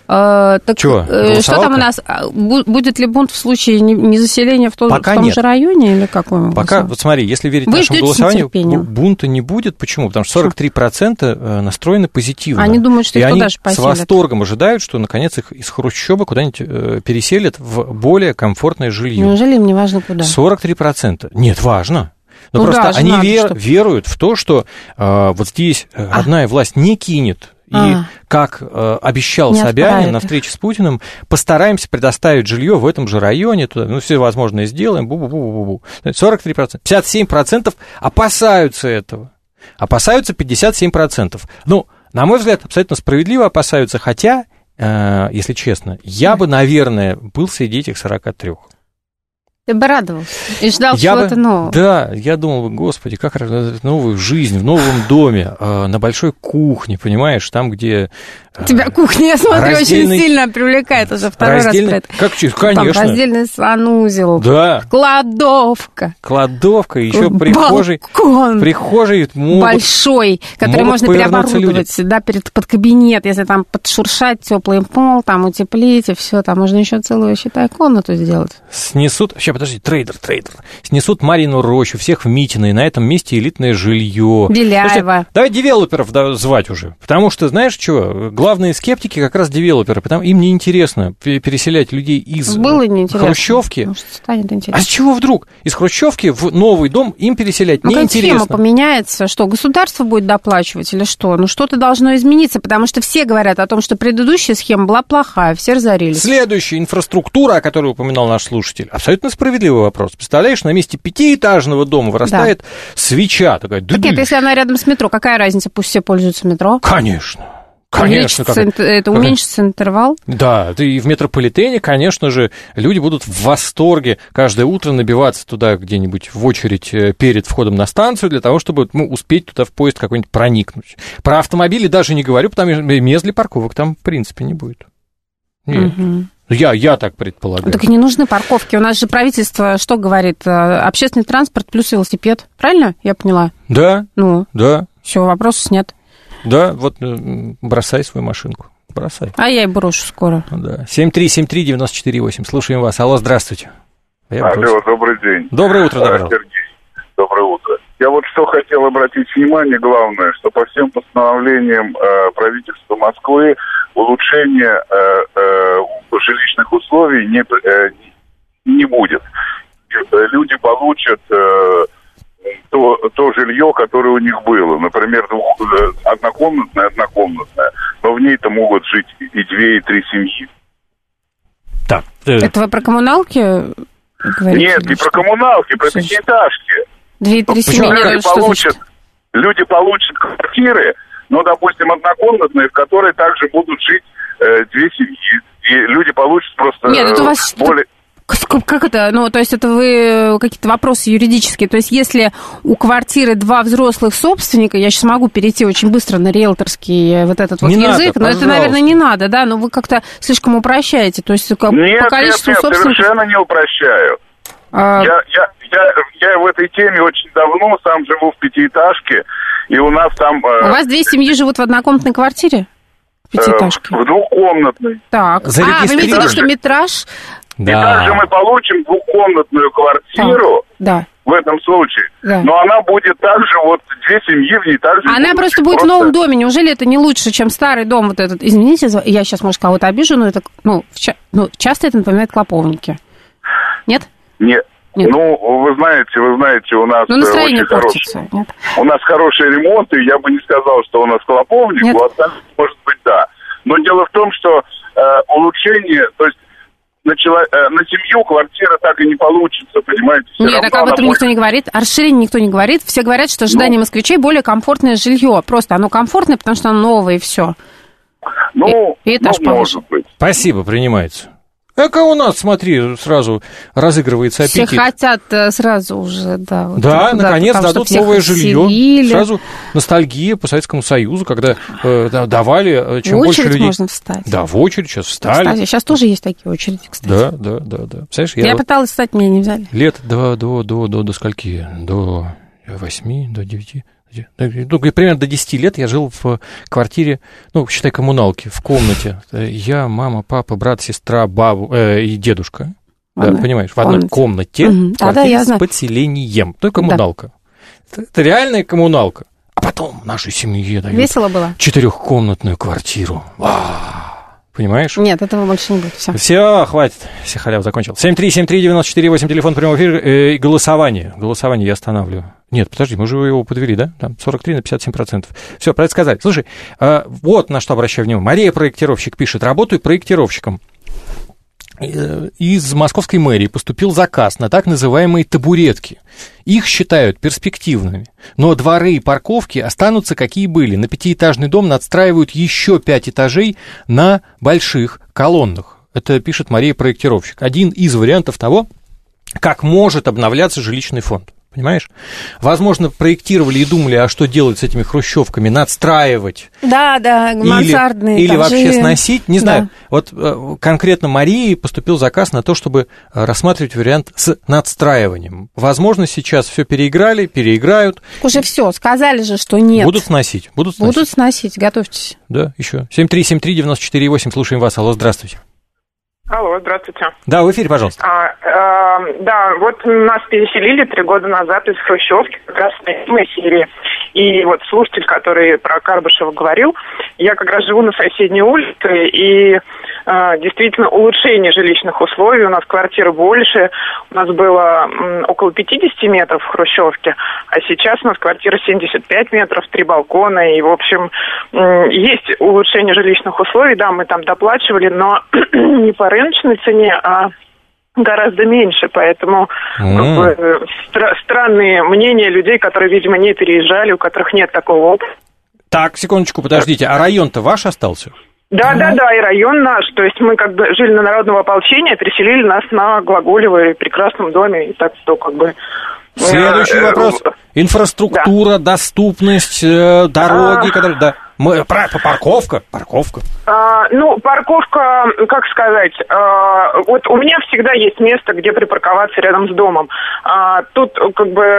Э, так Чего, э, что там голосовалка? у нас? А, бу- Будет ли бунт в случае не- незаселения в том, Пока в том нет. же районе или каком? Пока, вот смотри, если верить Вы нашему ждете с голосованию, нетерпением. бу- бунта не будет. Почему? Потому что сорок три процента настроены позитивно. Они думают, что и их они туда же с поселят. восторгом ожидают, что, наконец, их из хрущёба куда-нибудь э, переселят в более комфортное жилье. Неужели им не важно куда? сорок три процента. Нет, важно. Но ну просто да, они надо, вер, чтобы... веруют в то, что э, вот здесь родная а. власть не кинет. И, а. как э, обещал не Собянин на встрече с Путиным, постараемся предоставить жилье в этом же районе, туда, ну, все возможное сделаем, бу-бу-бу-бу-бу. сорок три процента. пятьдесят семь процентов опасаются этого. Опасаются пятьдесят семь процентов. Ну, на мой взгляд, абсолютно справедливо опасаются, хотя, э, если честно, я бы, наверное, был среди этих сорока трёх. Ты бы радовался и ждал я чего-то бы, нового. Да, я думал, господи, как новую жизнь в новом доме, на большой кухне, понимаешь, там, где... Тебя кухня, я смотрю, раздельный... очень сильно привлекает уже второй раздельный... раз. Как, конечно. Там раздельный санузел, да. кладовка. Кладовка, еще прихожий. Балкон. Прихожий могут, большой, который можно переоборудовать, да, перед, под кабинет, если там подшуршать теплый пол, там утеплить, и все, там можно еще целую, считай, комнату сделать. Снесут, сейчас, подожди, трейдер, трейдер. Снесут Марьину рощу, всех в Митино, и на этом месте элитное жилье. Беляева. Давай девелоперов звать уже, потому что, знаешь что, главные скептики как раз девелоперы, потому им неинтересно переселять людей из хрущевки. Может, станет интересно. А с чего вдруг? Из хрущевки в новый дом им переселять ну, неинтересно. Схема поменяется, что государство будет доплачивать или что? Ну, что-то должно измениться, потому что все говорят о том, что предыдущая схема была плохая, все разорились. Следующая инфраструктура, о которой упоминал наш слушатель, абсолютно справедливый вопрос. Представляешь, на месте пятиэтажного дома вырастает да. свеча. Такая, так нет, если она рядом с метро, какая разница? Пусть все пользуются метро. Конечно. Конечно, как... это, это уменьшится интервал. Да, и в метрополитене, конечно же, люди будут в восторге каждое утро набиваться туда где-нибудь в очередь перед входом на станцию для того, чтобы ну, успеть туда в поезд какой-нибудь проникнуть. Про автомобили даже не говорю, потому что мест для парковок там в принципе не будет. Нет. Угу. Я, я так предполагаю. Так и не нужны парковки. У нас же правительство что говорит? Общественный транспорт плюс велосипед. Правильно? Я поняла. Да. Ну. Да. Все, вопросов нет. Да, вот бросай свою машинку, бросай. А я и брошу скоро. Да. семь три семь три девять четыре восемь. Слушаем вас. Алло, здравствуйте. Я Алло, брошу. Добрый день. Доброе утро, доброе. Сергей, доброе утро. Я вот что хотел обратить внимание, главное, что по всем постановлениям э, правительства Москвы улучшения э, э, жилищных условий не, э, не будет. Люди получат... Э, То, то жилье, которое у них было. Например, двух, однокомнатное, однокомнатное. Но в ней-то могут жить и две, и три семьи. Так. Это вы про коммуналки говорите? Нет, не про коммуналки, про пятиэтажки. Две, три семьи. Люди получат, люди получат квартиры, ну, допустим, однокомнатные, в которой также будут жить э, две семьи. И люди получат просто Нет, это у вас более... Как это? Ну, то есть это вы какие-то вопросы юридические. То есть если у квартиры два взрослых собственника, я сейчас могу перейти очень быстро на риэлторский вот этот вот не язык, надо, но это, наверное, не надо, да? Но вы как-то слишком упрощаете. То есть как, нет, по количеству нет, нет, собственников... совершенно не упрощаю. А... Я, я, я, я в этой теме очень давно, сам живу в пятиэтажке, и у нас там... У вас две семьи живут в однокомнатной квартире? В пятиэтажке? В двухкомнатной. Так. А, вы имеете в виду, что метраж... Да. И также мы получим двухкомнатную квартиру да. в этом случае, да. но она будет также, вот, две семьи в ней также... Она просто будет просто... в новом доме, неужели это не лучше, чем старый дом вот этот? Извините, я сейчас, может, кого-то обижу, но это, ну, ча... ну часто это напоминает клоповники. Нет? Нет. Нет. Ну, вы знаете, вы знаете, у нас... Ну, настроение очень портится. Хороший... У нас хороший ремонт, и я бы не сказал, что у нас клоповник, Нет. вот, может быть, да. Но дело в том, что э, улучшение, то есть На, чело... на семью квартира так и не получится, понимаете? Все Нет, так об этом будет... никто не говорит. О расширении никто не говорит. Все говорят, что ожидание ну... москвичей более комфортное жилье. Просто оно комфортное, потому что оно новое, и все. Ну, и, и этаж ну может быть. Спасибо, принимается. Так а у нас, смотри, сразу разыгрывается аппетит. Все хотят сразу уже, да. Вот да, наконец там, дадут новое жилье. Сразу ностальгия по Советскому Союзу, когда э, давали чем в больше людей. В очередь можно встать. Да, в очередь сейчас встали. Кстати, сейчас тоже есть такие очереди, кстати. Да, да, да, да. Представляешь, я, я пыталась встать, меня не взяли. Лет до, до, до, до, до скольки? До восьми, до девяти. Ну, примерно до десяти лет я жил в квартире, ну, считай, коммуналки, в комнате. Я, мама, папа, брат, сестра, бабу э, и дедушка. Да, понимаешь, в одной комнате, угу. в квартире а, да, с подселением. Ну, коммуналка. Да. Это реальная коммуналка. А потом нашей семье дают весело было. Четырехкомнатную квартиру. А-а-а. Понимаешь? Нет, этого больше не будет. Все. Все, хватит. Все, халяв закончил. семь три семь три девяносто четыре восемь, телефон прямого эфира. Э, и голосование. Голосование я останавливаю. Нет, подожди, мы же его подвели, да? Там сорок три на пятьдесят семь процентов. Все, про это сказали. Слушай, э, вот на что обращаю внимание. Мария, проектировщик, пишет. Работаю проектировщиком. Из московской мэрии поступил заказ на так называемые табуретки. Их считают перспективными, но дворы и парковки останутся какие были. На пятиэтажный дом надстраивают еще пять этажей на больших колоннах. Это пишет Мария, проектировщик. Один из вариантов того, как может обновляться жилищный фонд. Понимаешь? Возможно, проектировали и думали, а что делать с этими хрущевками, надстраивать. Да, да, мансардные. Или, или этажи. вообще сносить, не знаю. Да. Вот конкретно Марии поступил заказ на то, чтобы рассматривать вариант с надстраиванием. Возможно, сейчас все переиграли, переиграют. Уже все, сказали же, что нет. Будут сносить, будут сносить. Будут сносить, готовьтесь. Да, еще. семь три семь три девяносто четыре восемь, слушаем вас. Алло, здравствуйте. Алло, здравствуйте. Да, в эфире, пожалуйста. А, э, да, вот нас переселили три года назад из Хрущевки, как раз в Сирии. И вот слушатель, который про Карбышева говорил, я как раз живу на соседней улице, и э, действительно улучшение жилищных условий. У нас квартира больше, у нас было м, около пятьдесят метров в Хрущевке, а сейчас у нас квартира семьдесят пять метров, три балкона, и, в общем, м, есть улучшение жилищных условий, да, мы там доплачивали, но не по рыночной цене, а гораздо меньше, поэтому mm. как бы, стра- странные мнения людей, которые, видимо, не переезжали, у которых нет такого опыта. Так, секундочку, подождите, а район-то ваш остался? Да, mm. да, да, и район наш, то есть мы как бы жили на Народного ополчения, переселили нас на Глаголево, прекрасном доме, и так что как бы... Следующий вопрос. Инфраструктура, да. доступность, э, дороги, а... которые... Да. Мы, парковка, парковка. А, ну, парковка, как сказать, а, вот у меня всегда есть место, где припарковаться рядом с домом. А, тут, как бы,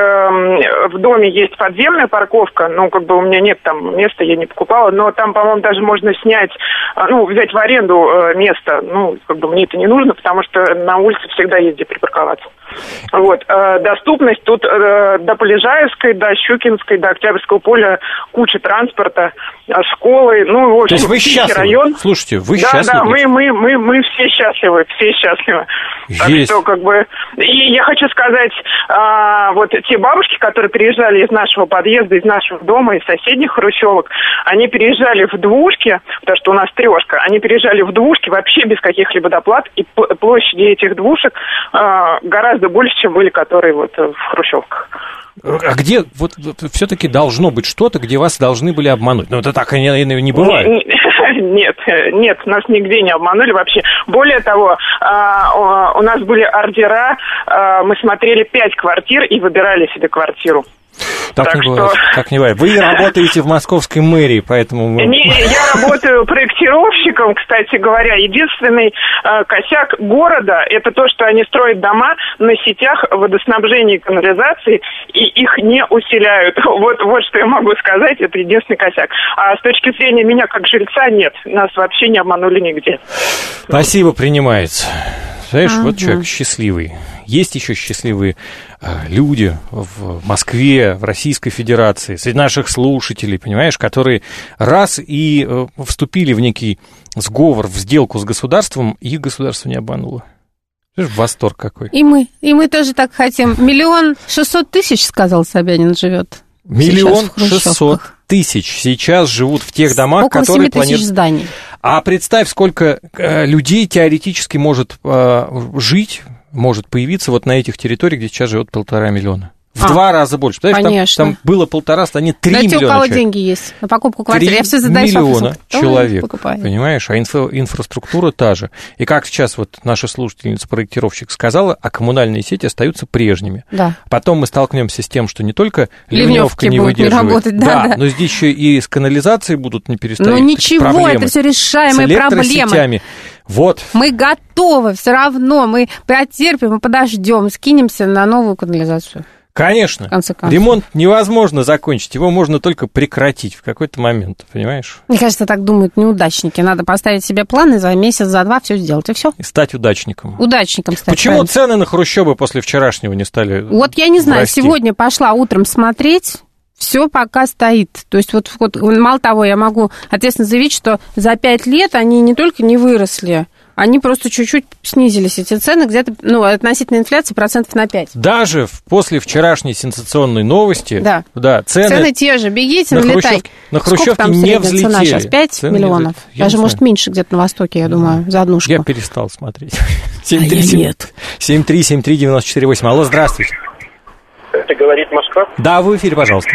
в доме есть подземная парковка, ну, как бы у меня нет там места, я не покупала, но там, по-моему, даже можно снять, ну, взять в аренду место. Ну, как бы мне это не нужно, потому что на улице всегда есть где припарковаться. Вот. А, доступность тут а, до Полежаевской, до Щукинской, до Октябрьского поля куча транспорта, школы, ну, в общем, то есть вы счастливы? Район. Слушайте, вы да, счастливы? Да, мы, мы, мы, мы все счастливы, все счастливы. Есть. Так что, как бы, и я хочу сказать, а, вот те бабушки, которые переезжали из нашего подъезда, из нашего дома, из соседних хрущевок, они переезжали в двушки, потому что у нас трешка, они переезжали в двушки вообще без каких-либо доплат, и площади этих двушек а, гораздо больше, чем были, которые вот в хрущевках. А где, вот, все-таки должно быть что-то, где вас должны были обмануть? Ну, это так и не, не бывает. Нет, нет, нас нигде не обманули вообще. Более того, у нас были ордера, мы смотрели пять квартир и выбирали себе квартиру. Так, так не что... бывает, так не бывает. Вы работаете в московской мэрии, поэтому... Мы... Не, я работаю проектировщиком, кстати говоря. Единственный э, косяк города – это то, что они строят дома на сетях водоснабжения и канализации, и их не усиляют. Вот, вот что я могу сказать, это единственный косяк. А с точки зрения меня как жильца, нет, нас вообще не обманули нигде. Спасибо, принимается. Знаешь, ага. Вот человек счастливый. Есть еще счастливые э, люди в Москве, в Российской Федерации, среди наших слушателей, понимаешь, которые раз и э, вступили в некий сговор, в сделку с государством, и государство не обмануло. Знаешь, восторг какой. И мы, и мы тоже так хотим. Миллион шестьсот тысяч, сказал Собянин, живет. Миллион шестьсот тысяч сейчас живут в тех домах, около которые семь тысяч зданий. А представь, сколько э, людей теоретически может э, жить, может появиться вот на этих территориях, где сейчас живет полтора миллиона. В а, два раза больше. Понимаешь, там, там было полтора, станет три миллиона человек. Да, у кого деньги есть на покупку квартиры. Я все задаюсь миллиона вопросом, человек, понимаешь, а инфра, инфраструктура та же. И как сейчас вот наша слушательница-проектировщик сказала, а коммунальные сети остаются прежними. Да. Потом мы столкнемся с тем, что не только ливневка не выдерживает, не работать, да, да, да, но здесь еще и с канализацией будут не перестать. Ну ничего, проблемы. Это все решаемые проблемы. Вот. Мы готовы все равно, мы потерпим и подождем, скинемся на новую канализацию. Конечно. Ремонт невозможно закончить, его можно только прекратить в какой-то момент, понимаешь? Мне кажется, так думают неудачники. Надо поставить себе планы за месяц, за два все сделать, и все. И стать удачником. Удачником стать. Почему правильно. Цены на хрущёбы после вчерашнего не стали Вот я не знаю, расти? Сегодня пошла утром смотреть, Все пока стоит. То есть вот, вот мало того, я могу ответственно заявить, что за пять лет они не только не выросли, они просто чуть-чуть снизились, эти цены, где-то, ну, относительно инфляции процентов на пять. Даже после вчерашней сенсационной новости, да. Да, цены, цены те же, бегите, на налетай. На Хрущевке там не средняя взлетели. Цена сейчас пять цены миллионов? Даже, может, меньше где-то на Востоке, я думаю, за однушку. Я перестал смотреть. семь три семь три девять четыре восемь. Алло, здравствуйте. Это говорит Москва? Да, вы в эфире, пожалуйста.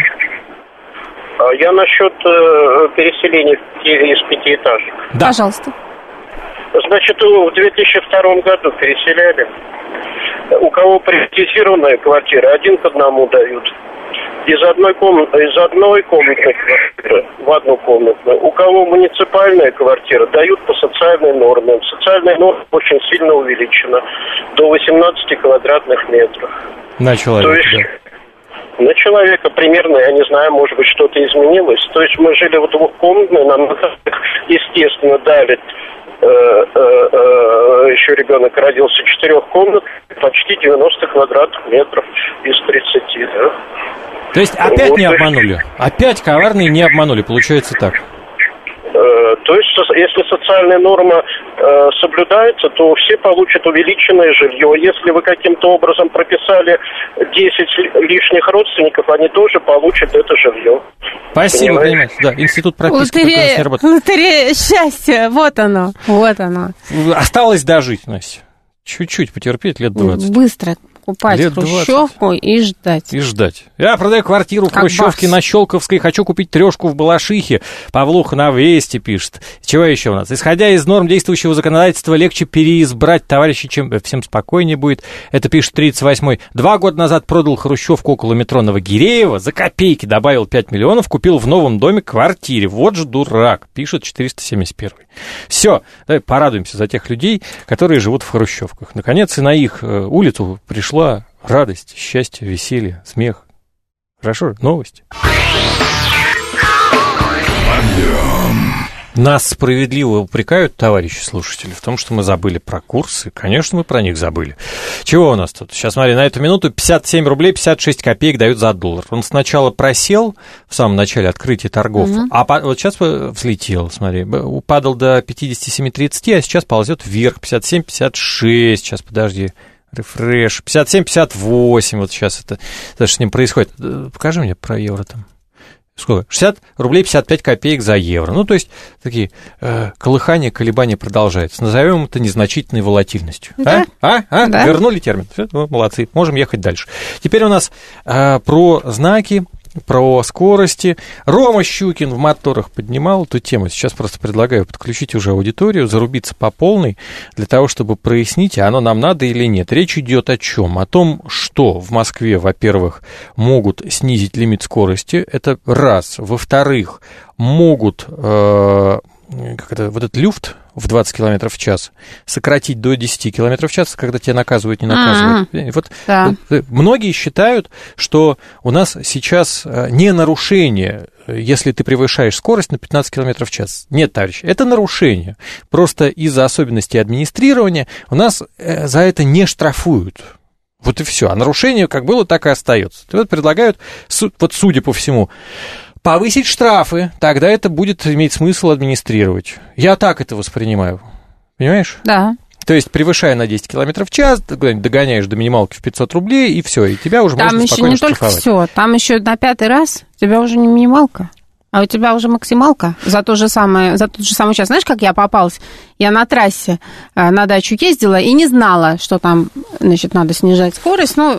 Я насчет э, переселения из пятиэтажек. Да. Пожалуйста. Значит, в две тысячи втором году переселяли. У кого приватизированная квартира, один к одному дают. Из одной комнаты, из одной комнатной квартиры в одну комнатную. У кого муниципальная квартира, дают по социальной норме. Социальная норма очень сильно увеличена до восемнадцати квадратных метров. На человека, То есть, да. На человека примерно, я не знаю, может быть, что-то изменилось. То есть мы жили в двухкомнатной, нам, естественно, дали. Э, э, э, еще ребенок родился четырех комнат, почти девяносто квадратных метров из тридцати, да. То есть опять вот, не обманули? Опять коварные не обманули, получается так? Э, то есть, если социальная норма э, соблюдается, то все получат увеличенное жилье. Если вы каким-то образом прописали десять лишних родственников, они тоже получат это жилье. Спасибо, понимаете? Да, институт прописки лотерея, не работает. Лотерея счастья, вот оно, вот оно. Осталось дожить, Настя. Чуть-чуть потерпеть, лет двадцать. Быстро покупать лет хрущевку и ждать. И ждать. Я продаю квартиру в как Хрущевке бакс. на Щелковской, хочу купить трешку в Балашихе. Павлуха на Вести пишет. Чего еще у нас? Исходя из норм действующего законодательства, легче переизбрать товарищей, чем всем спокойнее будет. Это пишет тридцать восьмой. Два года назад продал Хрущевку около метро Новогиреево, за копейки добавил пять миллионов, купил в новом доме квартире. Вот же дурак, пишет четыреста семьдесят первый. Все, давай порадуемся за тех людей, которые живут в Хрущевках. Наконец и на их улицу пришла радость, счастье, веселье, смех. Хорошо, новость. Нас справедливо упрекают, товарищи слушатели, в том, что мы забыли про курсы. Конечно, мы про них забыли. Чего у нас тут? Сейчас, смотри, на эту минуту пятьдесят семь рублей пятьдесят шесть копеек дают за доллар. Он сначала просел в самом начале открытия торгов, mm-hmm. а по, вот сейчас взлетел, смотри, упадал до пятьдесят семь тридцать, а сейчас ползет вверх, пятьдесят семь пятьдесят шесть, сейчас, подожди, рефреш, пятьдесят семь пятьдесят восемь, вот сейчас это, это что с ним происходит. Покажи мне про евро там. Сколько? шестьдесят рублей пятьдесят пять копеек за евро. Ну, то есть, такие э, колыхания, колебания продолжаются. Назовем это незначительной волатильностью. Да. А? А? А? Да. Вернули термин. Все, ну, молодцы. Можем ехать дальше. Теперь у нас э, про знаки, про скорости. Рома Щукин в моторах поднимал эту тему. Сейчас просто предлагаю подключить уже аудиторию, зарубиться по полной, для того, чтобы прояснить, оно нам надо или нет. Речь идет о чем? О том, что в Москве, во-первых, могут снизить лимит скорости. Это раз. Во-вторых, могут э, как это, вот этот люфт в двадцать километров в час сократить до десять километров в час, когда тебя наказывают, не наказывают. А-а-а. Вот, да. вот многие считают, что у нас сейчас не нарушение, если ты превышаешь скорость на пятнадцать километров в час. Нет, товарищи, это нарушение. Просто из-за особенностей администрирования у нас за это не штрафуют. Вот и все. А нарушение как было, так и остается. Вот предлагают, вот судя по всему, повысить штрафы, тогда это будет иметь смысл администрировать. Я так это воспринимаю. Понимаешь? Да. То есть, превышая на десять километров в час, догоняешь до минималки в пятьсот рублей, и все, и тебя уже там можно спокойно штрафовать. Там еще не только все, там еще на пятый раз у тебя уже не минималка, а у тебя уже максималка за то же самое, за тот же самый час. Знаешь, как я попалась? Я на трассе на дачу ездила и не знала, что там, значит, надо снижать скорость. Ну,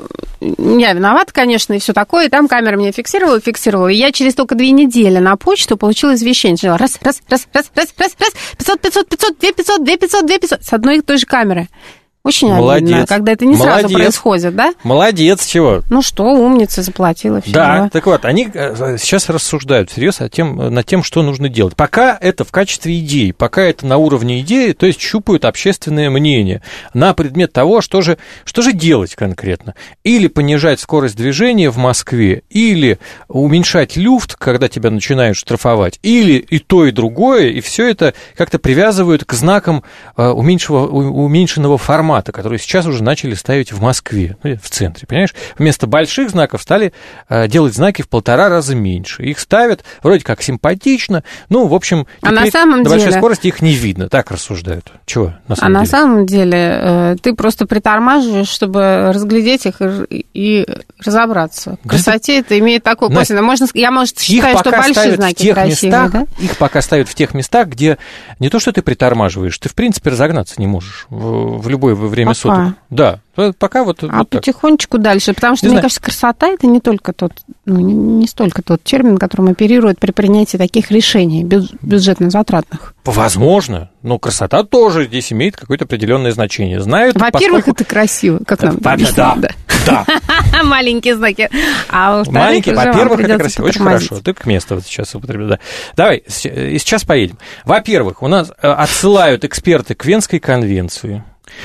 я виновата, конечно, и все такое. И там камера меня фиксировала, фиксировала. И я через только две недели на почту получила извещение. Раз, раз, раз, раз, раз, раз, раз, пятьсот, пятьсот, пятьсот, две пятьсот, две пятьсот, две пятьсот. С одной и той же камеры. Очень Молодец. обидно, когда это не Молодец. сразу происходит, да? Молодец, чего? Ну что, умница, заплатила. Все да, дела. Так вот, они сейчас рассуждают всерьез о тем, над тем, что нужно делать. Пока это в качестве идей, пока это на уровне идеи, то есть щупают общественное мнение на предмет того, что же, что же делать конкретно. Или понижать скорость движения в Москве, или уменьшать люфт, когда тебя начинают штрафовать, или и то, и другое, и все это как-то привязывают к знакам уменьшенного формата. формата, которые сейчас уже начали ставить в Москве, ну, в центре, понимаешь? Вместо больших знаков стали э, делать знаки в полтора раза меньше. Их ставят вроде как симпатично, ну, в общем, а на самом на большой деле... скорости их не видно, так рассуждают. Чего на самом а деле? на самом деле э, ты просто притормаживаешь, чтобы разглядеть их и, и разобраться. В красоте это имеет такое косвенное. Можно, я, может, считаю, что большие знаки красивые, местах, да? Их пока ставят в тех местах, где не то, что ты притормаживаешь, ты, в принципе, разогнаться не можешь в, в любое время пока. суток. Да, пока вот А вот потихонечку так. Дальше, потому что, не мне знаю. кажется, красота – это не только тот, ну, не, не столько тот термин, которым оперируют при принятии таких решений бюджетно-затратных. Возможно, но красота тоже здесь имеет какое-то определенное значение. Знают, Во-первых, поскольку... это красиво, как нам да, объяснили. Да, да. Маленькие знаки. А во-вторых, Маленькие, во-первых, это красиво. Очень тормозить. хорошо. Ты к месту вот сейчас употребил. Да. Давай, и сейчас поедем. Во-первых, у нас отсылают эксперты к Венской конвенции.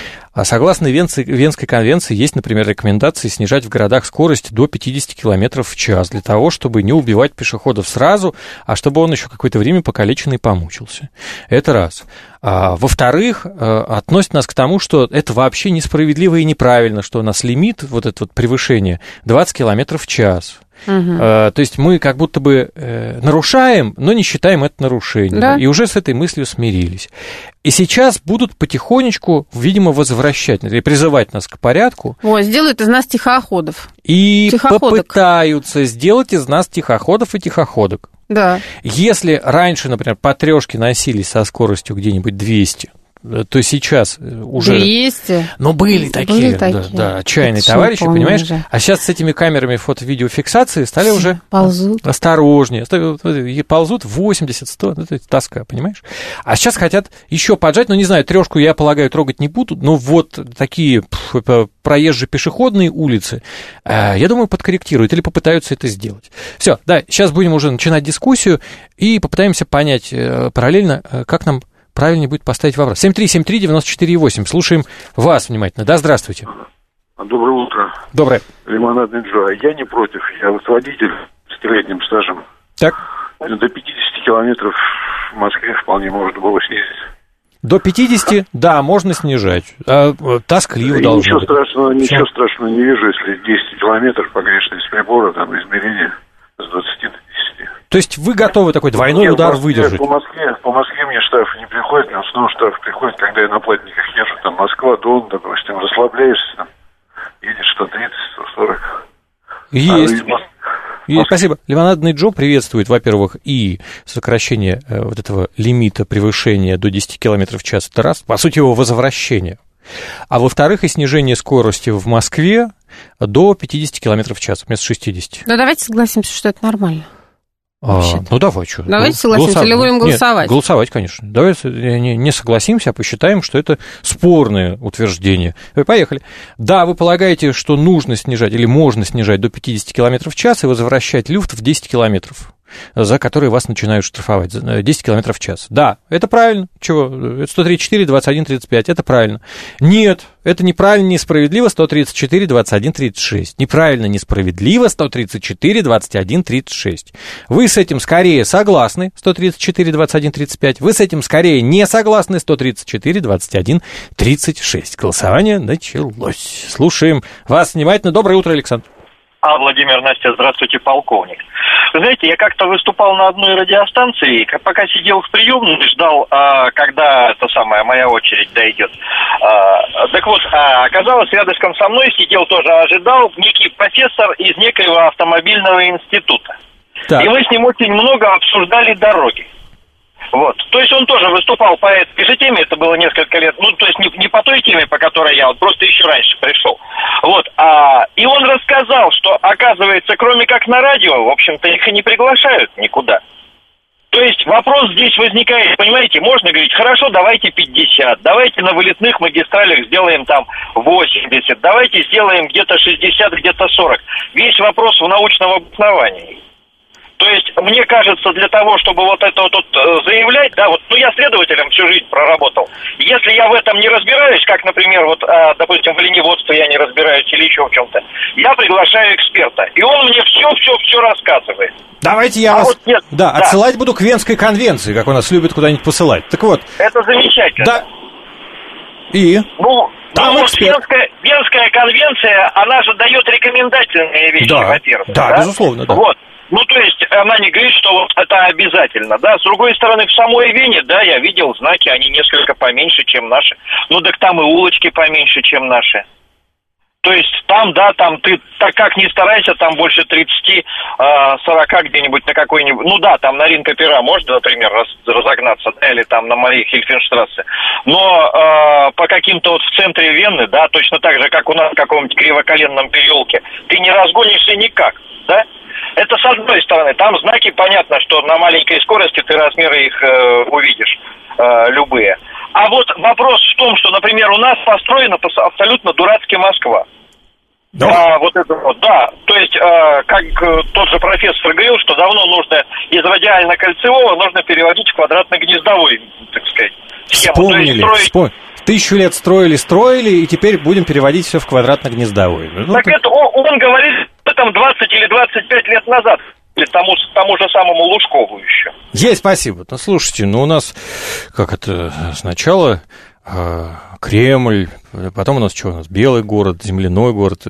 А согласно Венской, Венской конвенции есть, например, рекомендации снижать в городах скорость до пятьдесят километров в час для того, чтобы не убивать пешеходов сразу, а чтобы он еще какое-то время покалеченный помучился. Это раз. А, во-вторых, относит нас к тому, что это вообще несправедливо и неправильно, что у нас лимит, вот это вот превышение, двадцать километров в час. Угу. А, то есть мы как будто бы э, нарушаем, но не считаем это нарушением. Да. И уже с этой мыслью смирились. И сейчас будут потихонечку, видимо, возвращать или призывать нас к порядку. О, сделают из нас тихоходов. И Тихоходок. попытаются сделать из нас тихоходов и тихоходок. Да. Если раньше, например, по трёшке носились со скоростью где-нибудь двести, то сейчас уже... двести? Но были такие, были да, такие. да, отчаянные Это товарищи, понимаешь? уже. А сейчас с этими камерами фото-видеофиксации стали уже ползут. осторожнее. Ползут восемьдесят сто, это тоска, понимаешь? А сейчас хотят еще поджать, ну, не знаю, трёшку, я полагаю, трогать не будут, но вот такие проезжие пешеходные улицы, я думаю, подкорректируют или попытаются это сделать. Все, да, сейчас будем уже начинать дискуссию и попытаемся понять параллельно, как нам правильнее будет поставить вопрос. семь три семь три девять четыре восемь. Слушаем вас внимательно. Да, здравствуйте. Доброе утро. Доброе. Лимонадный Джо. Я не против. Я вот водитель с трехлетним стажем. Так. До пятидесяти километров в Москве вполне можно было снизить. До пятидесяти, да, можно снижать. А, тоскливо и должно ничего быть. страшного, Все. ничего страшного не вижу, если десять километров погрешность прибора, там, измерения с двадцати до десяти. То есть вы готовы такой двойной Нет, удар по Москве, выдержать? По Москве, по Москве мне штраф не приходит, но снова штраф приходит, когда я на платниках езжу, там Москва, Дон, допустим, расслабляешься, там, едешь сто тридцать, сто сорок. Есть. А, Есть. Спасибо. Лимонадный Джо приветствует, во-первых, и сокращение э, вот этого лимита превышения до десяти километров в час, это раз, по сути, его возвращение. А во-вторых, и снижение скорости в Москве до пятидесяти километров в час вместо шестидесяти. Ну, давайте согласимся, что это нормально. А, ну, давай, что. Давайте согласимся, Голосов... или будем голосовать? Нет, голосовать, конечно. Давайте не, не согласимся, а посчитаем, что это спорное утверждение. Поехали. Да, вы полагаете, что нужно снижать или можно снижать до пятидесяти километров в час и возвращать люфт в десять километров, за которые вас начинают штрафовать. десять километров в час. Да, это правильно. Чего? сто тридцать четыре, двадцать один, тридцать пять. Это правильно. Нет, это неправильно, несправедливо. сто тридцать четыре, двадцать один, тридцать шесть. Неправильно, несправедливо. сто тридцать четыре, двадцать один, тридцать шесть. Вы с этим скорее согласны. сто тридцать четыре, двадцать один, тридцать пять. Вы с этим скорее не согласны. сто тридцать четыре, двадцать один, тридцать шесть. Голосование началось. Слушаем вас внимательно. Доброе утро, Александр. А, Владимир, Настя, здравствуйте, полковник. Вы знаете, я как-то выступал на одной радиостанции, пока сидел в приемной, ждал, когда это самая моя очередь дойдет. Так вот, оказалось, рядышком со мной сидел тоже, ожидал некий профессор из некоего автомобильного института. Так. И мы с ним очень много обсуждали дороги. Вот. То есть он тоже выступал по этой же теме, это было несколько лет, ну, то есть не, не по той теме, по которой я вот просто еще раньше пришел. Вот. А, и он рассказал, что, оказывается, кроме как на радио, в общем-то, их и не приглашают никуда. То есть вопрос здесь возникает, понимаете, можно говорить, хорошо, давайте пятьдесят, давайте на вылетных магистралях сделаем там восемьдесят, давайте сделаем где-то шестьдесят, где-то сорок. Весь вопрос в научном обосновании. То есть, мне кажется, для того, чтобы вот это вот заявлять, да, вот, ну, я следователем всю жизнь проработал. Если я в этом не разбираюсь, как, например, вот, а, допустим, в оленеводстве я не разбираюсь или еще в чем-то, я приглашаю эксперта, и он мне все-все-все рассказывает. Давайте я а вас, вот нет, да, да, отсылать буду к Венской конвенции, как у нас любят куда-нибудь посылать. Так вот. Это замечательно. Да. И? Ну, Там ну, эксперт. Венская, Венская конвенция, она же дает рекомендательные вещи, Да, во-первых. да, да, безусловно, да. Вот. Ну, то есть, она не говорит, что вот это обязательно, да. С другой стороны, в самой Вене, да, я видел знаки, они несколько поменьше, чем наши. Ну, так там и улочки поменьше, чем наши. То есть, там, да, там ты, так как ни старайся, там больше тридцать-сорок где-нибудь на какой-нибудь... Ну, да, там на Ринкопера можно, например, раз, разогнаться, да, или там на Марии Хильфенштрассе. Но э, по каким-то вот в центре Вены, да, точно так же, как у нас в каком-нибудь кривоколенном переулке, ты не разгонишься никак, да? Это с одной стороны. Там знаки, понятно, что на маленькой скорости ты размеры их э, увидишь, э, любые. А вот вопрос в том, что, например, у нас построена абсолютно дурацкая Москва. Да. А, вот это вот, да. То есть, э, как э, тот же профессор говорил, что давно нужно из радиально-кольцевого нужно переводить в квадратно-гнездовой, так сказать, схему. Вспомнили, То есть строить... вспом... Тысячу лет строили, строили, и теперь будем переводить все в квадратно-гнездовой. Ну, так, так это он, он говорит об этом двадцать или двадцать пять лет назад. Или тому, тому же самому Лужкову еще. Есть, спасибо. Ну, слушайте, ну у нас, как это, сначала э, Кремль, потом у нас что у нас, Белый город, земляной город,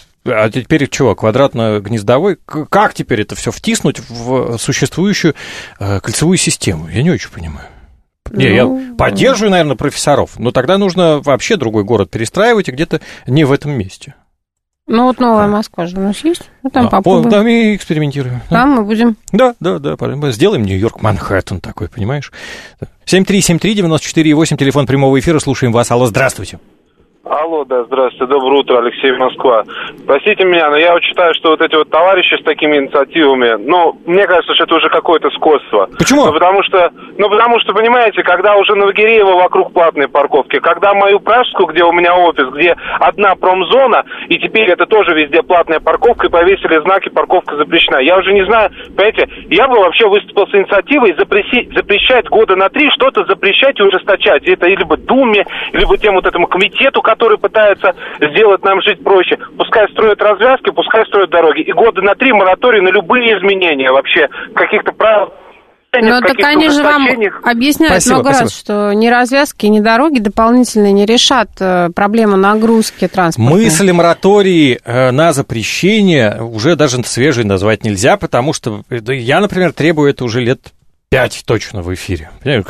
а теперь чего, квадратно-гнездовой? Как теперь это все втиснуть в существующую э, кольцевую систему? Я не очень понимаю. Не, ну, я поддерживаю, наверное, профессоров, но тогда нужно вообще другой город перестраивать и где-то не в этом месте. Ну, вот Новая Москва же у нас есть. Ну, там а, попробуем. Там и экспериментируем. Там мы будем. Да, да, да. Сделаем Нью-Йорк, Манхэттен такой, понимаешь? семь три семь три девять четыре восемь, телефон прямого эфира. Слушаем вас. Алло, здравствуйте. Алло, да, здравствуйте, доброе утро, Алексей, Москва. Простите меня, но я вот считаю, что вот эти вот товарищи с такими инициативами, ну, мне кажется, что это уже какое-то скотство. Почему? Ну, потому что, ну, потому что, понимаете, когда уже Новогиреево вокруг платной парковки, когда мою Пражскую, где у меня офис, где одна промзона, и теперь это тоже везде платная парковка, и повесили знаки «парковка запрещена». Я уже не знаю, понимаете, я бы вообще выступил с инициативой запреси, запрещать года на три, что-то запрещать и ужесточать. Это либо Думе, либо тем вот этому комитету, который пытается сделать нам жить проще. Пускай строят развязки, пускай строят дороги. И года на три мораторий на любые изменения вообще каких-то правил. Ну, так они же вам объясняют спасибо, много спасибо. раз, что ни развязки, ни дороги дополнительно не решат проблему нагрузки транспорта. Мысль моратории на запрещение уже даже свежей назвать нельзя, потому что я, например, требую это уже лет пять точно в эфире.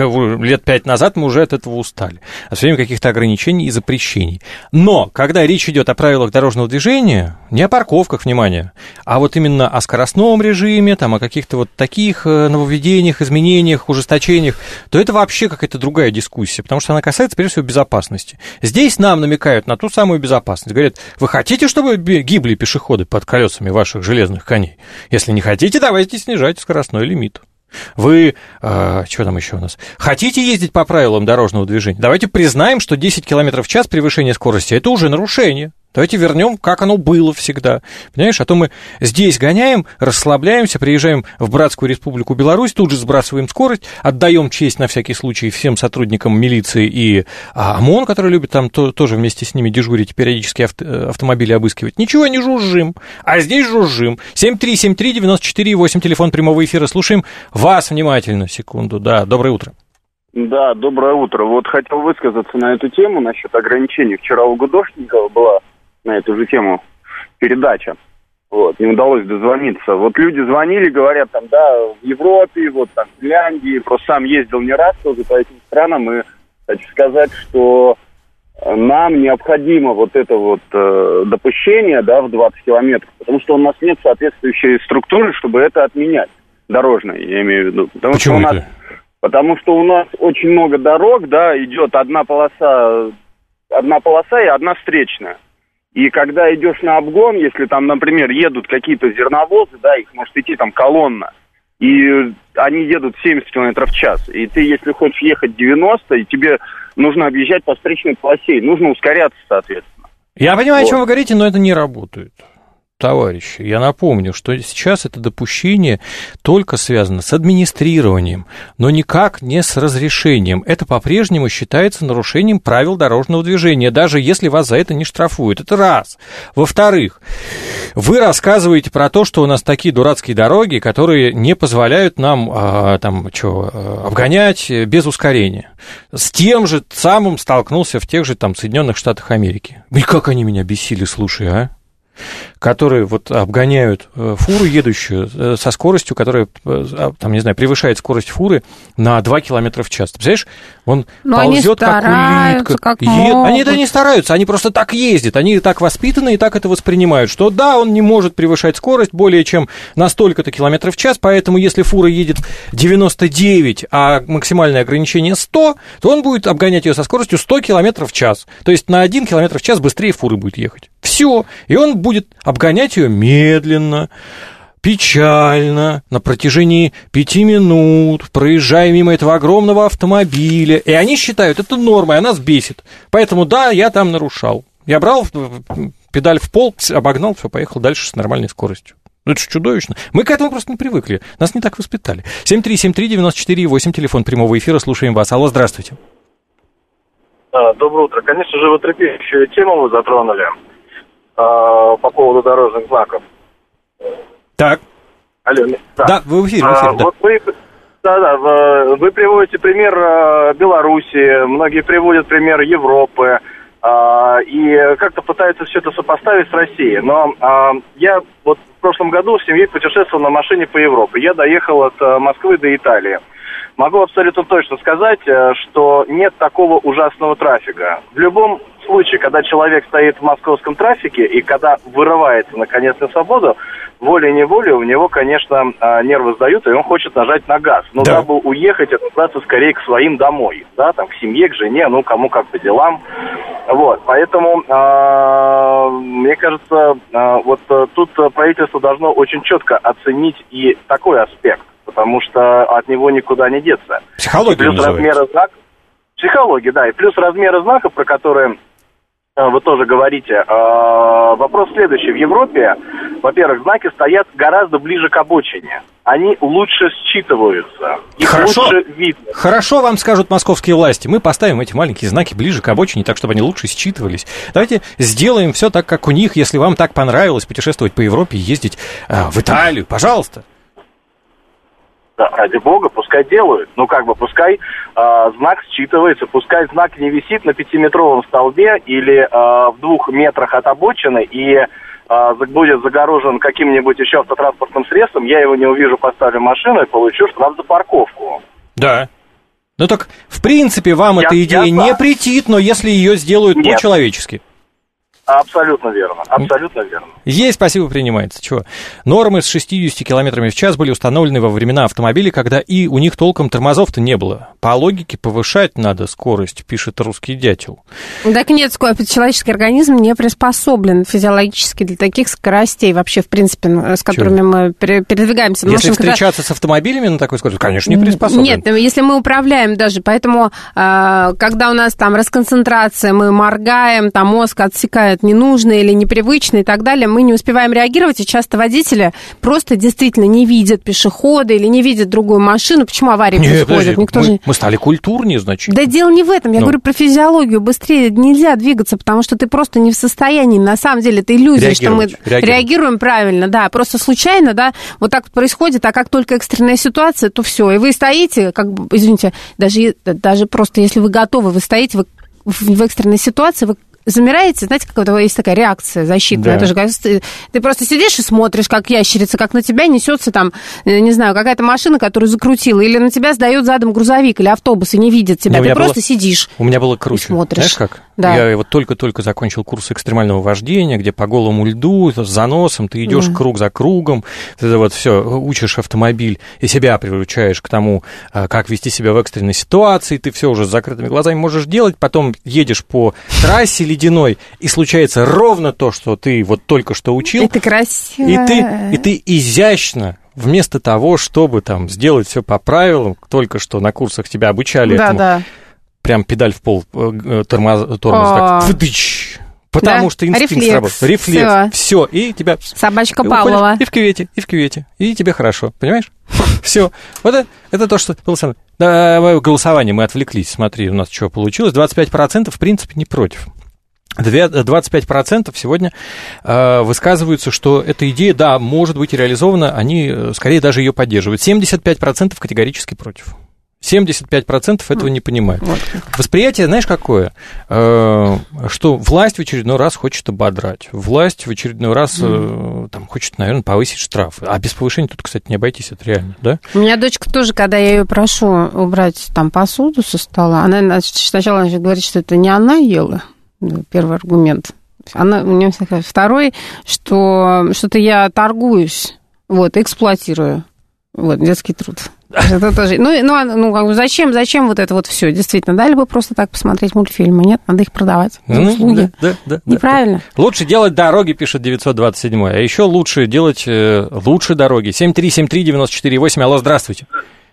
Лет пять назад мы уже от этого устали. От все время каких-то ограничений и запрещений. Но, когда речь идет о правилах дорожного движения, не о парковках, внимание, а вот именно о скоростном режиме, там, о каких-то вот таких нововведениях, изменениях, ужесточениях, то это вообще какая-то другая дискуссия, потому что она касается, прежде всего, безопасности. Здесь нам намекают на ту самую безопасность. Говорят, вы хотите, чтобы гибли пешеходы под колесами ваших железных коней? Если не хотите, давайте снижать скоростной лимит. Вы, э, что там еще у нас, хотите ездить по правилам дорожного движения? Давайте признаем, что десять километров в час превышение скорости – это уже нарушение. Давайте вернем, как оно было всегда. Понимаешь, а то мы здесь гоняем, расслабляемся, приезжаем в братскую республику Беларусь, тут же сбрасываем скорость, отдаем честь на всякий случай всем сотрудникам милиции и ОМОН, которые любят там то, тоже вместе с ними дежурить, периодически авто, автомобили обыскивать. Ничего не жужжим, а здесь жужжим. семь три семь три девять четыре восемь, телефон прямого эфира. Слушаем вас внимательно. Секунду, да, доброе утро. Да, доброе утро. Вот хотел высказаться на эту тему насчет ограничений. Вчера у Гудошникова была на эту же тему передача. Вот, не удалось дозвониться. Вот люди звонили, говорят, там, да, в Европе, вот там, в Финляндии. Просто сам ездил не раз тоже по этим странам. И хочу сказать, что нам необходимо вот это вот э, допущение, да, в двадцать километров, потому что у нас нет соответствующей структуры, чтобы это отменять. Дорожной, я имею в виду. Потому Почему что у это? нас, потому что у нас очень много дорог, да, идет одна полоса, одна полоса и одна встречная. И когда идешь на обгон, если там, например, едут какие-то зерновозы, да, их может идти там колонна, и они едут семьдесят километров в час, и ты, если хочешь ехать девяносто, и тебе нужно объезжать по встречной полосе, нужно ускоряться, соответственно. Я понимаю, вот. о чем вы говорите, но это не работает. товарищи, я напомню, что сейчас это допущение только связано с администрированием, но никак не с разрешением. Это по-прежнему считается нарушением правил дорожного движения, даже если вас за это не штрафуют. Это раз. Во-вторых, вы рассказываете про то, что у нас такие дурацкие дороги, которые не позволяют нам а, там, что, обгонять без ускорения. С тем же самым столкнулся в тех же там, Соединенных Штатах Америки. И как они меня бесили, слушай, а? Которые вот обгоняют фуру, едущую со скоростью, которая, там, не знаю, превышает скорость фуры на два километра в час. Ты представляешь, он Но ползет как улитка. Как Е... Они это не стараются, они просто так ездят, они так воспитаны и так это воспринимают, что да, он не может превышать скорость более чем на столько-то километров в час, поэтому если фура едет девяносто девять, а максимальное ограничение сто, то он будет обгонять ее со скоростью сто километров в час. То есть на один километр в час быстрее фуры будет ехать. Все. И он будет обгонять ее медленно, печально, на протяжении пяти минут, проезжая мимо этого огромного автомобиля. И они считают это нормой, а нас бесит. Поэтому да, я там нарушал. Я брал педаль в пол, обогнал, все, поехал дальше с нормальной скоростью. Ну, это же чудовищно. Мы к этому просто не привыкли. Нас не так воспитали. семь три семь три девять четыре восемь, телефон прямого эфира. Слушаем вас. Алло, здравствуйте. Доброе утро. Конечно, животрепещущую тему вы затронули. По поводу дорожных знаков. Так. Алло, да. Да, вы в эфире, в эфире, а, да. Вот вы, да, да, вы, вы приводите пример Беларуси, многие приводят пример Европы, а, и как-то пытаются все это сопоставить с Россией. Но а, я вот в прошлом году с семьей путешествовал на машине по Европе. Я доехал от Москвы до Италии. Могу абсолютно точно сказать, что нет такого ужасного трафика. В любом случае, когда человек стоит в московском трафике и когда вырывается наконец на свободу, волей-неволей у него, конечно, нервы сдают, и он хочет нажать на газ. Но да. Дабы уехать, отправиться скорее к своим домой, да, там, к семье, к жене, ну, кому как по делам. Вот, поэтому, э, мне кажется, э, вот тут правительство должно очень четко оценить и такой аспект, потому что от него никуда не деться. Психология плюс размеры знаков. Психология, да, и плюс размеры знаков, про которые вы тоже говорите. Вопрос следующий. В Европе, во-первых, знаки стоят гораздо ближе к обочине. Они лучше считываются. Их Хорошо. лучше видно. Хорошо вам скажут московские власти. Мы поставим эти маленькие знаки ближе к обочине, так, чтобы они лучше считывались. Давайте сделаем все так, как у них. Если вам так понравилось путешествовать по Европе и ездить э, в Италию, пожалуйста. Да, ради бога, пускай делают. Ну, как бы, пускай э, знак считывается, пускай знак не висит на пятиметровом столбе или э, в двух метрах от обочины и э, будет загорожен каким-нибудь еще автотранспортным средством, я его не увижу, поставлю машину и получу штраф за парковку. Да. Ну, так, в принципе, вам я, эта идея не претит, но если ее сделают Нет. по-человечески. Абсолютно верно, абсолютно верно. Есть, спасибо, принимается. Чего? Нормы с шестьдесят километрами в час были установлены во времена автомобилей, когда и у них толком тормозов-то не было. По логике повышать надо скорость, пишет русский дятел. Так нет, человеческий организм не приспособлен физиологически для таких скоростей вообще, в принципе, с которыми Чего? мы передвигаемся. Если общем, встречаться когда... с автомобилями на такой скорости, конечно, не приспособлен. Нет, если мы управляем даже, поэтому, когда у нас там расконцентрация, мы моргаем, там мозг отсекает ненужное или непривычное и так далее, мы не успеваем реагировать, и часто водители просто действительно не видят пешехода или не видят другую машину. Почему аварии Нет, происходят? Никто мы, же... мы стали культурнее, значит. Да дело не в этом, я ну. говорю про физиологию. Быстрее нельзя двигаться, потому что ты просто не в состоянии. На самом деле это иллюзия, что мы реагируем правильно, да, просто случайно, да, вот так происходит, а как только экстренная ситуация, то все, и вы стоите, как бы, извините, даже, даже просто если вы готовы, вы стоите вы, в экстренной ситуации, вы замираете, знаете, как это есть такая реакция защитная. Да. Тоже, ты, ты просто сидишь и смотришь, как ящерица, как на тебя несется там, не знаю, какая-то машина, которую закрутила, или на тебя сдает задом грузовик или автобус и не видит тебя. Не, ты просто было, сидишь. У меня было круче. Смотришь. Знаешь как? Да. Я вот только-только закончил курс экстремального вождения, где по голому льду, с заносом, ты идешь да. круг за кругом, ты вот все, учишь автомобиль и себя приучаешь к тому, как вести себя в экстренной ситуации, ты все уже с закрытыми глазами можешь делать, потом едешь по трассе ледяной, и случается ровно то, что ты вот только что учил. Это красиво. И ты, и ты изящно, вместо того, чтобы там сделать все по правилам, только что на курсах тебя обучали да, этому. Да. Прям педаль в пол, тормоз, тормоз так, вдыч, Потому да? что инстинкт Рефлекс. сработал. Рефлекс. Все. И тебя... Собачка и Павлова. И в кювете, и в кювете. И тебе хорошо. Понимаешь? Все. Вот это, это то, что было со мной. Да, голосование мы отвлеклись. Смотри, у нас что получилось. двадцать пять процентов, в принципе, не против. двадцать пять процентов сегодня э, высказываются, что эта идея, да, может быть реализована, они скорее даже ее поддерживают. семьдесят пять процентов категорически против. семьдесят пять процентов этого не понимают. Вот. Восприятие, знаешь, какое? Э, что власть в очередной раз хочет ободрать. Власть в очередной раз э, там, хочет, наверное, повысить штрафы. А без повышения тут, кстати, не обойтись, это реально, да? У меня дочка тоже, когда я ее прошу убрать там посуду со стола, она значит, сначала значит, говорит, что это не она ела. Первый аргумент. Она, у нее второй, что что-то я торгуюсь, вот, эксплуатирую. Вот, детский труд. Это тоже. Ну, ну, ну как бы зачем, зачем вот это вот все? Действительно, дали бы просто так посмотреть мультфильмы. Нет, надо их продавать. Ну, услуги. Да, да, да, неправильно. Да. Лучше делать дороги, пишет девятьсот двадцать семь. А еще лучше делать э, лучше дороги. семь три семь три девять четыре восемь. Алло, здравствуйте.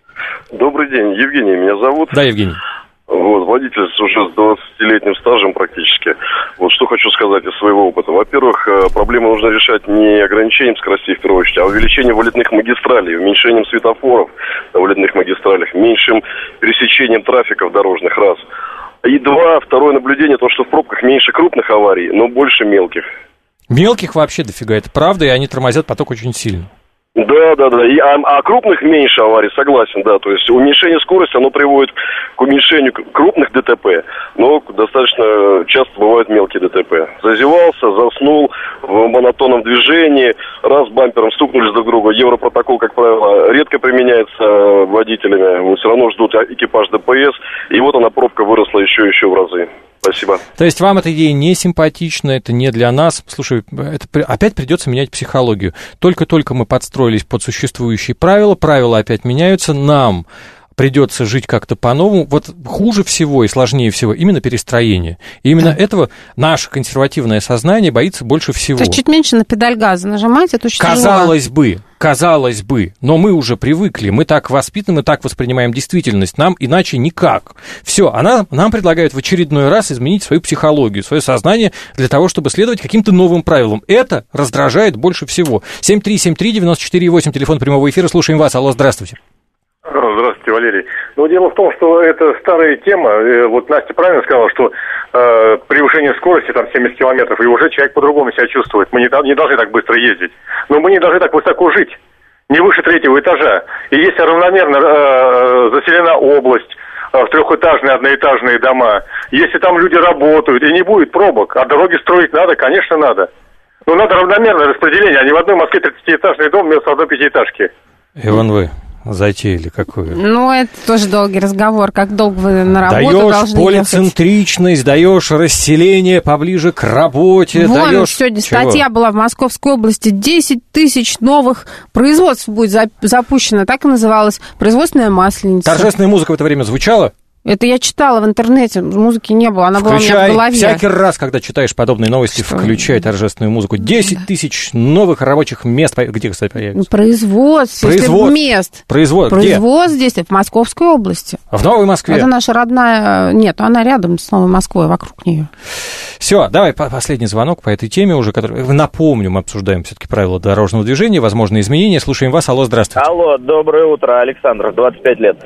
Добрый день, Евгений меня зовут. Да, Евгений. Вот, водитель уже с двадцатилетним стажем практически. Вот что хочу сказать из своего опыта. Во-первых, проблему нужно решать не ограничением скоростей в первую очередь, а увеличением вылетных магистралей, уменьшением светофоров на вылетных магистралях, меньшим пересечением трафиков дорожных, раз. И два, второе наблюдение, то, что в пробках меньше крупных аварий, но больше мелких. Мелких вообще дофига, это правда, и они тормозят поток очень сильно. Да, да, да. И, а, а крупных меньше аварий, согласен, да. То есть уменьшение скорости, оно приводит к уменьшению крупных ДТП, но достаточно часто бывают мелкие ДТП. Зазевался, заснул в монотонном движении, раз бампером стукнулись друг друга. Европротокол, как правило, редко применяется водителями, все равно ждут экипаж ДПС, и вот она, пробка выросла еще еще в разы. Спасибо. То есть вам эта идея не симпатична, это не для нас. Слушай, это опять придется менять психологию. Только-только мы подстроились под существующие правила, правила опять меняются, нам придется жить как-то по-новому. Вот хуже всего и сложнее всего именно перестроение. И именно да. этого наше консервативное сознание боится больше всего. То есть чуть меньше на педаль газа нажимать, это очень Казалось тяжело. бы, казалось бы, но мы уже привыкли, мы так воспитаны, мы так воспринимаем действительность, нам иначе никак. Все, она, нам предлагают в очередной раз изменить свою психологию, свое сознание для того, чтобы следовать каким-то новым правилам. Это раздражает больше всего. семь три семь три девять четыре восемь, телефон прямого эфира, слушаем вас. Алло, здравствуйте. Здравствуйте, Валерий. Ну, дело в том, что это старая тема. Вот Настя правильно сказала, что э, превышение скорости, там, семьдесят километров, и уже человек по-другому себя чувствует. Мы не, не должны так быстро ездить. Но мы не должны так высоко жить, не выше третьего этажа. И если равномерно э, заселена область, э, трехэтажные, одноэтажные дома, если там люди работают, и не будет пробок, а дороги строить надо, конечно, надо. Но надо равномерное распределение, а не в одной Москве тридцатиэтажный дом вместо одной пятиэтажки. Иван, вы затеяли какую? Ну, это тоже долгий разговор. Как долго вы на работу даешь должны полицентричность, даешь расселение поближе к работе. Вон, даешь... сегодня Чего? статья была в Московской области. десять тысяч новых производств будет запущено. Так и называлось. Производственная масленица. Торжественная музыка в это время звучала? Это я читала в интернете, музыки не было, она включай, была у меня в голове. Всякий раз, когда читаешь подобные новости, что? Включай торжественную музыку. десять да. тысяч новых рабочих мест. Где, кстати, появятся? Производство, Производ... мест. Производ... Производство здесь, в Московской области. В Новой Москве? Это наша родная... Нет, она рядом с Новой Москвой, вокруг нее. Все, давай последний звонок по этой теме уже, который... Напомню, мы обсуждаем все-таки правила дорожного движения, возможные изменения. Слушаем вас. Алло, здравствуйте. Алло, доброе утро, Александр, двадцать пять лет.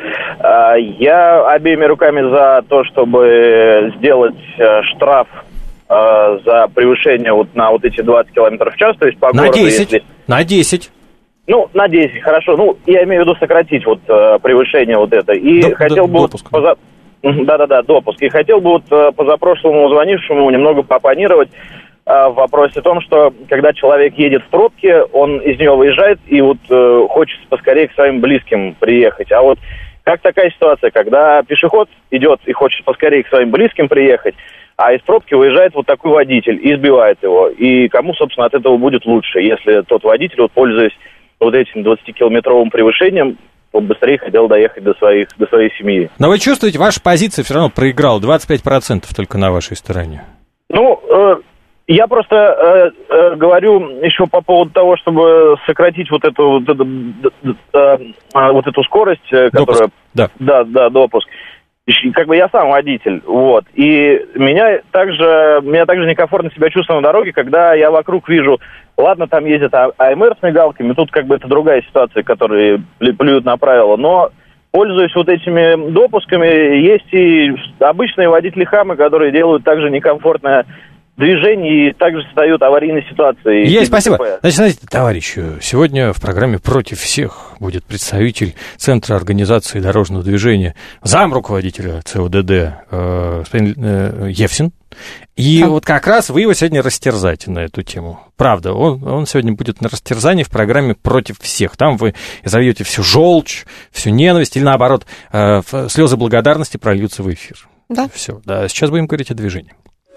Я обеими руками за то, чтобы сделать штраф за превышение вот на вот эти двадцать километров в час, то есть по на городу... десять, если... на десять. Ну, на десять, хорошо. Ну, я имею в виду сократить вот превышение вот это. И Д- хотел бы... Допуск. Поза... Да-да-да, допуск. И хотел бы вот позапрошлому звонившему немного поопонировать в вопросе о том, что когда человек едет в пробке, он из нее выезжает и вот хочется поскорее к своим близким приехать. А вот как такая ситуация, когда пешеход идет и хочет поскорее к своим близким приехать, а из пробки выезжает вот такой водитель и сбивает его. И кому, собственно, от этого будет лучше, если тот водитель, вот, пользуясь вот этим двадцатикилометровым превышением, быстрее хотел доехать до, своих, до своей семьи. Но вы чувствуете, ваша позиция все равно проиграла, двадцать пять процентов только на вашей стороне. Ну, э, я просто э, э, говорю еще по поводу того, чтобы сократить вот эту, вот эту, э, вот эту скорость, которая... Допуск, да. Да, да, допуск. как бы я сам водитель, вот, и меня также, меня также некомфортно себя чувствую на дороге, когда я вокруг вижу, ладно, там ездят АМР с мигалками, тут как бы это другая ситуация, которые плюют на правила, но пользуясь вот этими допусками, есть и обычные водители-хамы, которые делают также некомфортное движение и также создают аварийные ситуации. Есть, спасибо. Значит, знаете, товарищ, сегодня в программе «Против всех» будет представитель Центра организации дорожного движения, зам руководителя ЦОДД э, э, Евсин. И а? вот как раз вы его сегодня растерзаете на эту тему. Правда, он, он сегодня будет на растерзании в программе «Против всех». Там вы изольете всю желчь, всю ненависть, или наоборот, э, слезы благодарности прольются в эфир. Да. Все, да. Сейчас будем говорить о движении.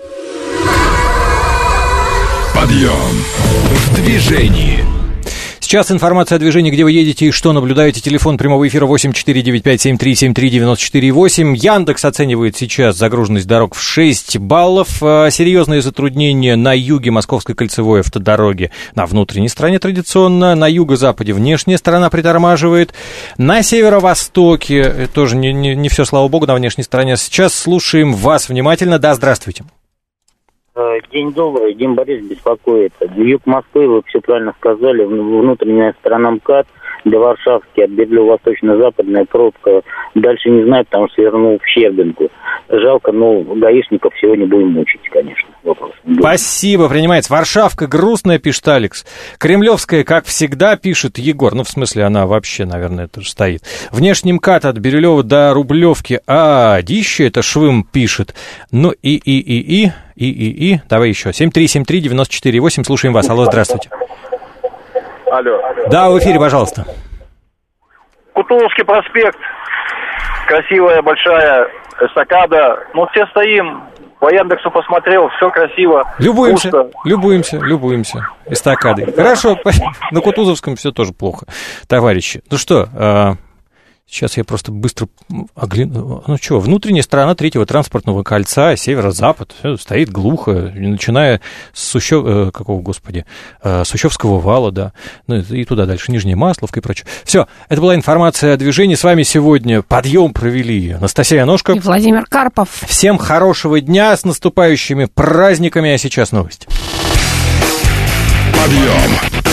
Подъем в движении. Сейчас информация о движении, где вы едете и что наблюдаете. Телефон прямого эфира восемь четыре девять пять семь три семь три девять четыре восемь. Яндекс оценивает сейчас загруженность дорог в шесть баллов. Серьезные затруднения на юге Московской кольцевой автодороги. На внутренней стороне традиционно. На юго-западе внешняя сторона притормаживает. На северо-востоке тоже не, не, не все, слава богу, на внешней стороне. Сейчас слушаем вас внимательно. Да, здравствуйте. День добрый, Дим Борис беспокоит. Юг Москвы, вы все правильно сказали, внутренняя сторона МКАД, до Варшавски, от Берлёва-Восточно-Западная пробка. Дальше не знаю, потому что свернул в Щербинку. Жалко, но гаишников сегодня будем мучить, конечно. Вопрос. Спасибо, принимается. Варшавка грустная, пишет Алекс. Кремлевская, как всегда, пишет Егор. Ну, в смысле, она вообще, наверное, тоже стоит. Внешний МКАД от Бирюлева до Рублевки. А, дище, это Швым пишет. Ну, и, и, и, и, и, и, и. Давай еще. семь три семь три девять четыре восемь. Слушаем вас. Алло, здравствуйте. Алло. Да, в эфире, пожалуйста. Кутузовский проспект. Красивая, большая эстакада. Ну, все стоим. По Яндексу посмотрел, все красиво. Любуемся, пусто. любуемся, любуемся. Эстакадой. Хорошо, на Кутузовском все тоже плохо, товарищи. Ну что, сейчас я просто быстро огляну. Ну что, внутренняя сторона третьего транспортного кольца, северо-запад, стоит глухо, начиная с Сущев... какого, господи, Сущевского вала, да, ну и туда дальше, Нижняя Масловка и прочее. Все, это была информация о движении. С вами сегодня подъем провели Анастасия Ножко и Владимир Карпов. Всем хорошего дня, с наступающими праздниками, а сейчас новости. Подъем!